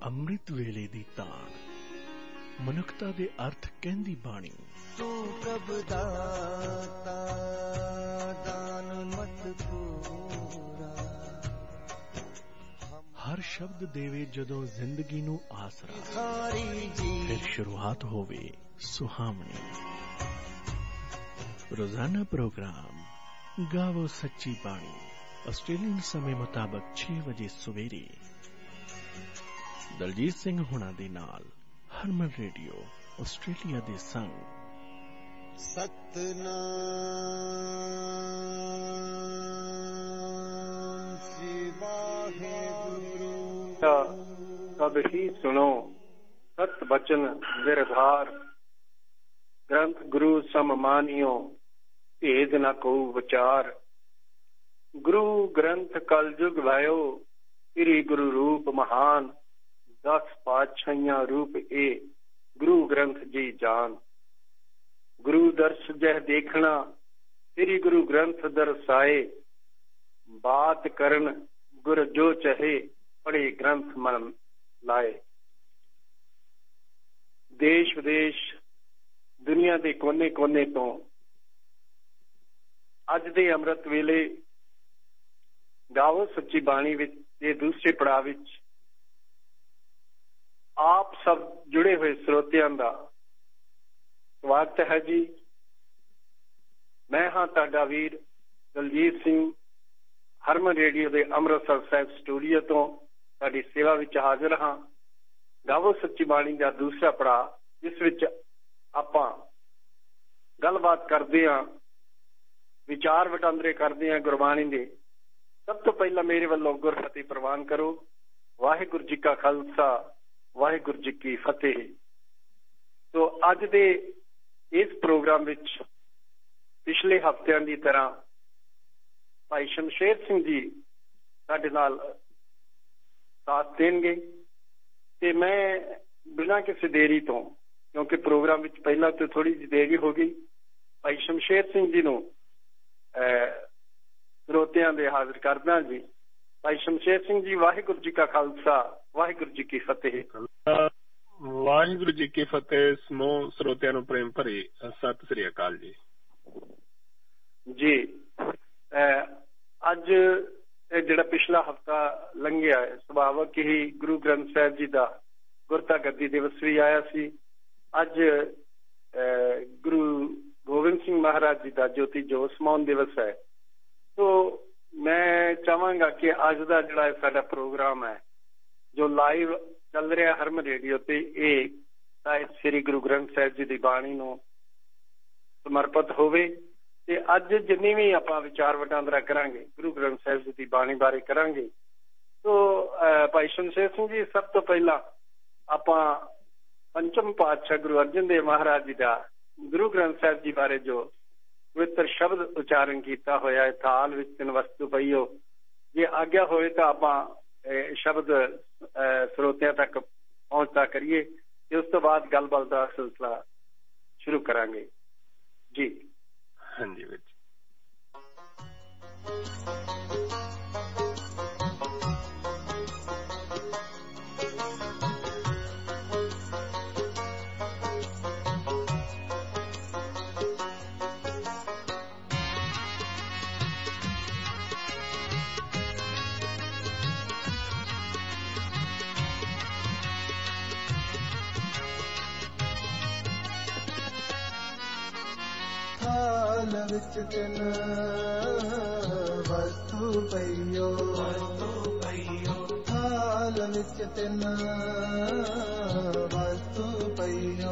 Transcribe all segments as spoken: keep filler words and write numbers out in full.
ਅੰਮ੍ਰਿਤ ਵੇਲੇ ਦੀ ਤਾਣ ਮਨੁੱਖਤਾ ਦੇ ਅਰਥ ਕਹਿੰਦੀ ਬਾਣੀ। ਤੂੰ ਪ੍ਰਭ ਦਾਤਾ ਦਾਨ ਮਤ ਪੂਰਾ। ਹਰ ਸ਼ਬਦ ਦੇਵੇ ਜਦੋਂ ਜ਼ਿੰਦਗੀ ਨੂੰ ਆਸਰਾ, ਫਿਰ ਸ਼ੁਰੂਆਤ ਹੋਵੇ ਸੁਹਾਵਣੀ। ਰੋਜ਼ਾਨਾ ਪ੍ਰੋਗਰਾਮ ਗਾਵੋ ਸੱਚੀ ਬਾਣੀ, ਆਸਟ੍ਰੇਲੀਅਨ ਸਮੇਂ ਮੁਤਾਬਕ ਛੇ ਵਜੇ ਸਵੇਰੇ। ਦਲਜੀਤ ਸਿੰਘ ਹੁਣਾਂ ਦੇ ਨਾਲ ਹਰਮਨ ਰੇਡੀਓ ਆਸਟ੍ਰੇਲੀਆ ਦੇ ਸੰਗ। ਸਤਨਾਮ ਸ੍ਰੀ ਵਾਹਿਗੁਰੂ। ਸਭ ਹੀ ਸੁਣੋ ਸਤ ਬਚਨ ਨਿਰਧਾਰ, ਗ੍ਰੰਥ ਗੁਰੂ ਸਮ ਮਾਨਿਓ ਭੇਦ ਨ ਕਉ ਵਿਚਾਰ। ਗੁਰੂ ਗ੍ਰੰਥ ਕਲਯੁਗ ਭਇਓ ਸ੍ਰੀ ਗੁਰੂ ਰੂਪ ਮਹਾਨ। ਦਸ ਪਾਤਸ਼ਾਹੀਆਂ ਰੂਪ ਏ ਗੁਰੂ ਗ੍ਰੰਥ ਜੀ ਜਾਨ। ਗੁਰੂ ਦਰਸ ਜਹ ਦੇਖਣਾ ਸ੍ਰੀ ਗੁਰੂ ਗ੍ਰੰਥ ਦਰਸਾਏ। ਬਾਤ ਕਰਨ ਗੁਰ ਜੋ ਚਹੇ ਪੜੇ ਗ੍ਰੰਥ ਮਨ ਲਾਏ। ਦੇਸ਼ ਵਿਦੇਸ਼ ਦੁਨੀਆ ਦੇ ਕੋਨੇ ਕੋਨੇ ਤੋਂ ਅੱਜ ਦੇ ਅੰਮ੍ਰਿਤ ਵੇਲੇ ਗਾਵੋ ਸੱਚੀ ਬਾਣੀ ਵਿੱਚ ਦੇ ਦੂਸਰੇ ਪੜਾਅ ਵਿੱਚ ਆਪ ਸਭ ਜੁੜੇ ਹੋਏ ਸਰੋਤਿਆਂ ਦਾ ਸਵਾਗਤ ਹੈ ਜੀ। ਮੈਂ ਹਾਂ ਤੁਹਾਡਾ ਵੀਰ ਦਲਜੀਤ ਸਿੰਘ, ਹਰਮਨ ਰੇਡੀਓ ਦੇ ਅੰਮ੍ਰਿਤਸਰ ਸਾਹਿਬ ਸਟੂਡੀਓ ਤੋਂ ਤੁਹਾਡੀ ਸੇਵਾ ਵਿੱਚ ਹਾਜ਼ਰ ਹਾਂ। ਗਾਵੋ ਸੱਚੀ ਬਾਣੀ ਦਾ ਦੂਸਰਾ ਪੜਾਅ, ਜਿਸ ਵਿੱਚ ਆਪਾਂ ਗੱਲਬਾਤ ਕਰਦੇ ਹਾਂ, ਵਿਚਾਰ ਵਟਾਂਦਰੇ ਕਰਦੇ ਹਾਂ ਗੁਰਬਾਣੀ ਦੇ। ਸਭ ਤੋਂ ਪਹਿਲਾਂ ਮੇਰੇ ਵੱਲੋਂ ਗੁਰਫਤਿਹ ਪ੍ਰਵਾਨ ਕਰੋ। ਵਾਹਿਗੁਰੂ ਜੀ ਕਾ ਖਾਲਸਾ, ਵਾਹਿਗੁਰੂ ਜੀ ਕੀ ਫਤਿਹ। ਸੋ ਅੱਜ ਦੇ ਇਸ ਪ੍ਰੋਗਰਾਮ ਵਿੱਚ ਪਿਛਲੇ ਹਫ਼ਤਿਆਂ ਦੀ ਤਰ੍ਹਾਂ ਭਾਈ ਸ਼ਮਸ਼ੇਰ ਸਿੰਘ ਜੀ ਸਾਡੇ ਨਾਲ ਸਾਥ ਦੇਣਗੇ ਤੇ ਮੈਂ ਬਿਨਾਂ ਕਿਸੇ ਦੇਰੀ ਤੋਂ, ਕਿਉਂਕਿ ਪ੍ਰੋਗਰਾਮ ਵਿੱਚ ਪਹਿਲਾਂ ਤੋਂ ਥੋੜੀ ਜਿਹੀ ਦੇਰੀ ਹੋ ਗਈ, ਭਾਈ ਸ਼ਮਸ਼ੇਰ ਸਿੰਘ ਜੀ ਨੂੰ ਸਰੋਤਿਆਂ ਦੇ ਹਾਜ਼ਰ ਕਰਦਾ ਜੀ। ਭਾਈ ਸ਼ਮਸ਼ੇਰ ਸਿੰਘ ਜੀ, ਵਾਹਿਗੁਰੂ ਜੀ ਕਾ ਖਾਲਸਾ, ਵਾਹਿਗੁਰੂ ਜੀ ਕੀ ਫਤਿਹ। ਵਾਹਿਗੁਰੂ ਜੀ ਕੀ ਫਤਿਹ। ਸਮੂਹ ਸਰੋਤਿਆਂ ਨੂੰ ਪ੍ਰੇਮ ਭਰੀ ਸਤਿ ਸ੍ਰੀ ਅਕਾਲ ਜੀ। ਜੀ ਅੱਜ ਜਿਹੜਾ ਪਿਛਲਾ ਹਫ਼ਤਾ ਲੰਘਿਆ, ਸੁਭਾਵਕ ਹੀ ਗੁਰੂ ਗ੍ਰੰਥ ਸਾਹਿਬ ਜੀ ਦਾ ਗੁਰਤਾ ਗੱਦੀ ਦਿਵਸ ਵੀ ਆਇਆ ਸੀ। ਅੱਜ ਗੁਰੂ ਗੋਬਿੰਦ ਸਿੰਘ ਮਹਾਰਾਜ ਜੀ ਦਾ ਜੋਤੀ ਜੋਤ ਸਮਾਉਣ ਦਿਵਸ ਹੈ। ਸੋ ਮੈਂ ਚਾਹਾਂਗਾ ਕਿ ਅੱਜ ਦਾ ਜਿਹੜਾ ਸਾਡਾ ਪ੍ਰੋਗਰਾਮ ਹੈ ਜੋ ਲਾਈਵ ਚੱਲ ਰਿਹਾ ਹਰਮਨ ਰੇਡੀਓ ਤੇ, ਇਹ ਸਾਹਿਬ ਸ੍ਰੀ ਗੁਰੂ ਗ੍ਰੰਥ ਸਾਹਿਬ ਜੀ ਦੀ ਬਾਣੀ ਨੂੰ ਸਮਰਪਿਤ ਹੋਵੇ। ਤੇ ਅੱਜ ਜਿੰਨੀ ਵੀ ਆਪਾਂ ਵਿਚਾਰ ਵਟਾਂਦਰਾ ਕਰਾਂਗੇ ਗੁਰੂ ਗ੍ਰੰਥ ਸਾਹਿਬ ਜੀ ਦੀ ਬਾਣੀ ਬਾਰੇ ਕਰਾਂਗੇ। ਸੋ ਭਾਈ ਸ਼ਮਸ਼ੇਰ ਸਿੰਘ ਜੀ, ਸਭ ਤੋਂ ਪਹਿਲਾਂ ਆਪਾਂ ਪੰਚਮ ਪਾਤਸ਼ਾਹ ਗੁਰੂ ਅਰਜਨ ਦੇਵ ਮਹਾਰਾਜ ਜੀ ਦਾ ਗੁਰੂ ਗ੍ਰੰਥ ਸਾਹਿਬ ਜੀ ਬਾਰੇ ਜੋ ਪਵਿੱਤਰ ਸ਼ਬਦ ਉਚਾਰਨ ਕੀਤਾ ਹੋਇਆ ਹੈ, ਥਾਲ ਵਿੱਚ ਤਿੰਨ ਵਸਤੂ ਪਈਓ, ਜੇ ਆਗਿਆ ਹੋਵੇ ਤਾਂ ਆਪਾਂ ਸ਼ਬਦ ਸਰੋਤਿਆਂ ਤੱਕ ਪਹੁੰਚਦਾ ਕਰੀਏ ਤੇ ਉਸ ਤੋਂ ਬਾਅਦ ਗੱਲਬਾਤ ਦਾ ਸਿਲਸਿਲਾ ਸ਼ੁਰੂ ਕਰਾਂਗੇ ਜੀ। ਹਾਂਜੀ ਵਿੱਚ ਥਾਲ ਵਿੱਚ ਤਿੰਨ ਵਸਤੂ ਪਈਓ। ਥਾਲ ਵਿੱਚ ਤਿੰਨ ਵਸਤੂ ਪਈਓ।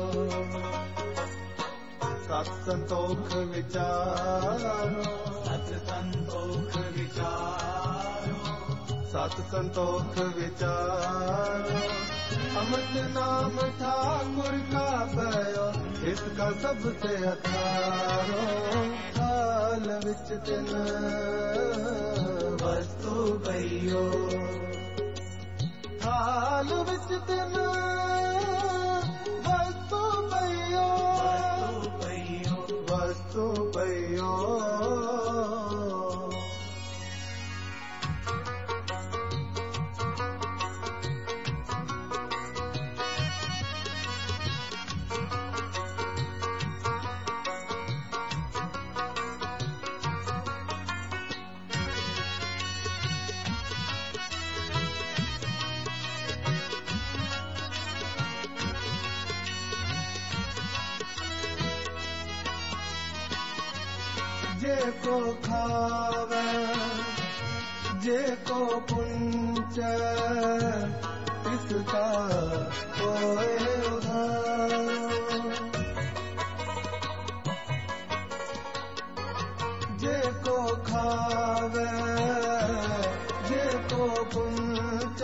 ਸਤ ਸੰਤੋਖ ਵਿਚਾਰੋ, ਸਤ ਸੰਤੋਖ ਵਿਚਾਰੋ, ਸਤ ਸੰਤੋਖ ਵਿਚਾਰੋ। अमृत नाम ठाकुर का पयो, इसका सबसे अखारो। थाल विच तिन वस्तु पईयो। थाल विच तिन वस्तु पईयो। वस्तु पईयो। जे को खावे जे को पुंच इसका होए उधार जे को खावे जे को पुंच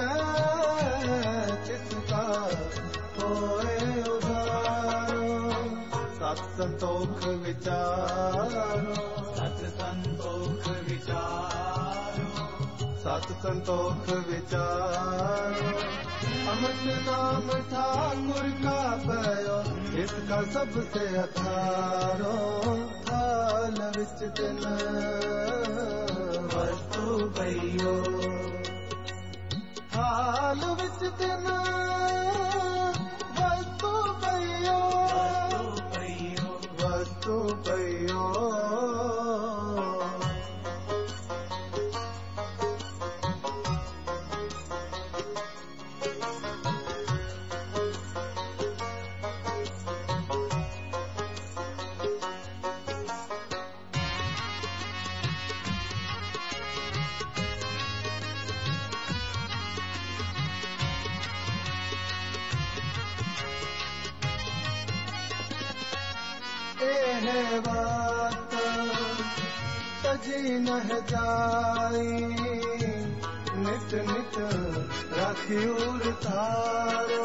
इसका होए उधार सत संतोख विचारो सत संतोख विचारो सत संतोख विचारो अमृत नाम ठाकुर का पयो इसका सबसे अथारो थाल विच तिन वस्तु पयो थाल विच तिन वस्तु पयो वस्तु पयो बात तजी नह जाई नित नित राखियूर तारो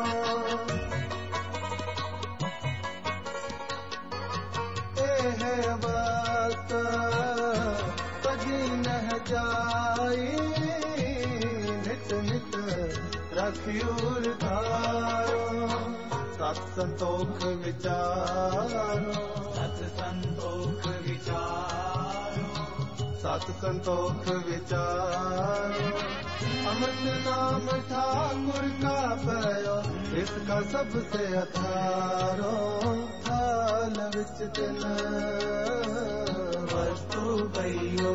एह बात तजी नह जाई नित नित राखियूर तारो सत संतोख विचारो सत संतोख विचारो सत संतोख विचारो अमृत नाम ठाकुर का पयो इसका सबसे अथारो थाल विच तिन वस्तु पयो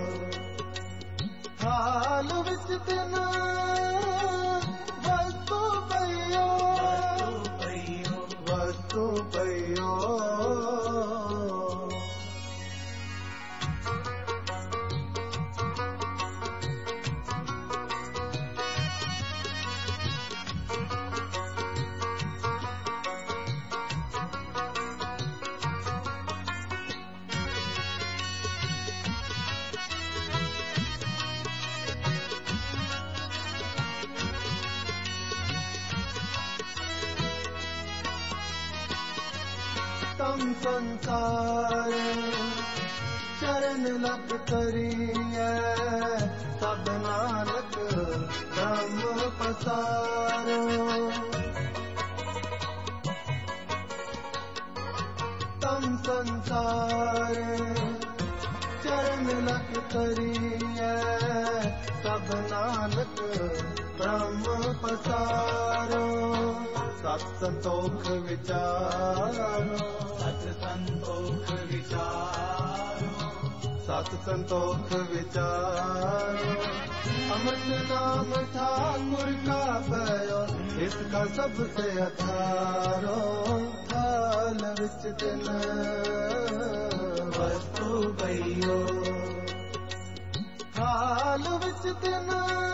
थाल विच तिन वस्तु पयो वस्तु पयो तम संसार चरण लग करिए सब नानक ब्रह्म पसारो तम संसार चरण लग करिए सब नानक ब्रह्म पसारो सत संतोख विचारो सत संतोख विचारो सत संतोख विचारो अमृत नाम ठाकुर का पयो इसका सबसे अथारो थाल विच तिन वस्तु पयो थाल विच तिन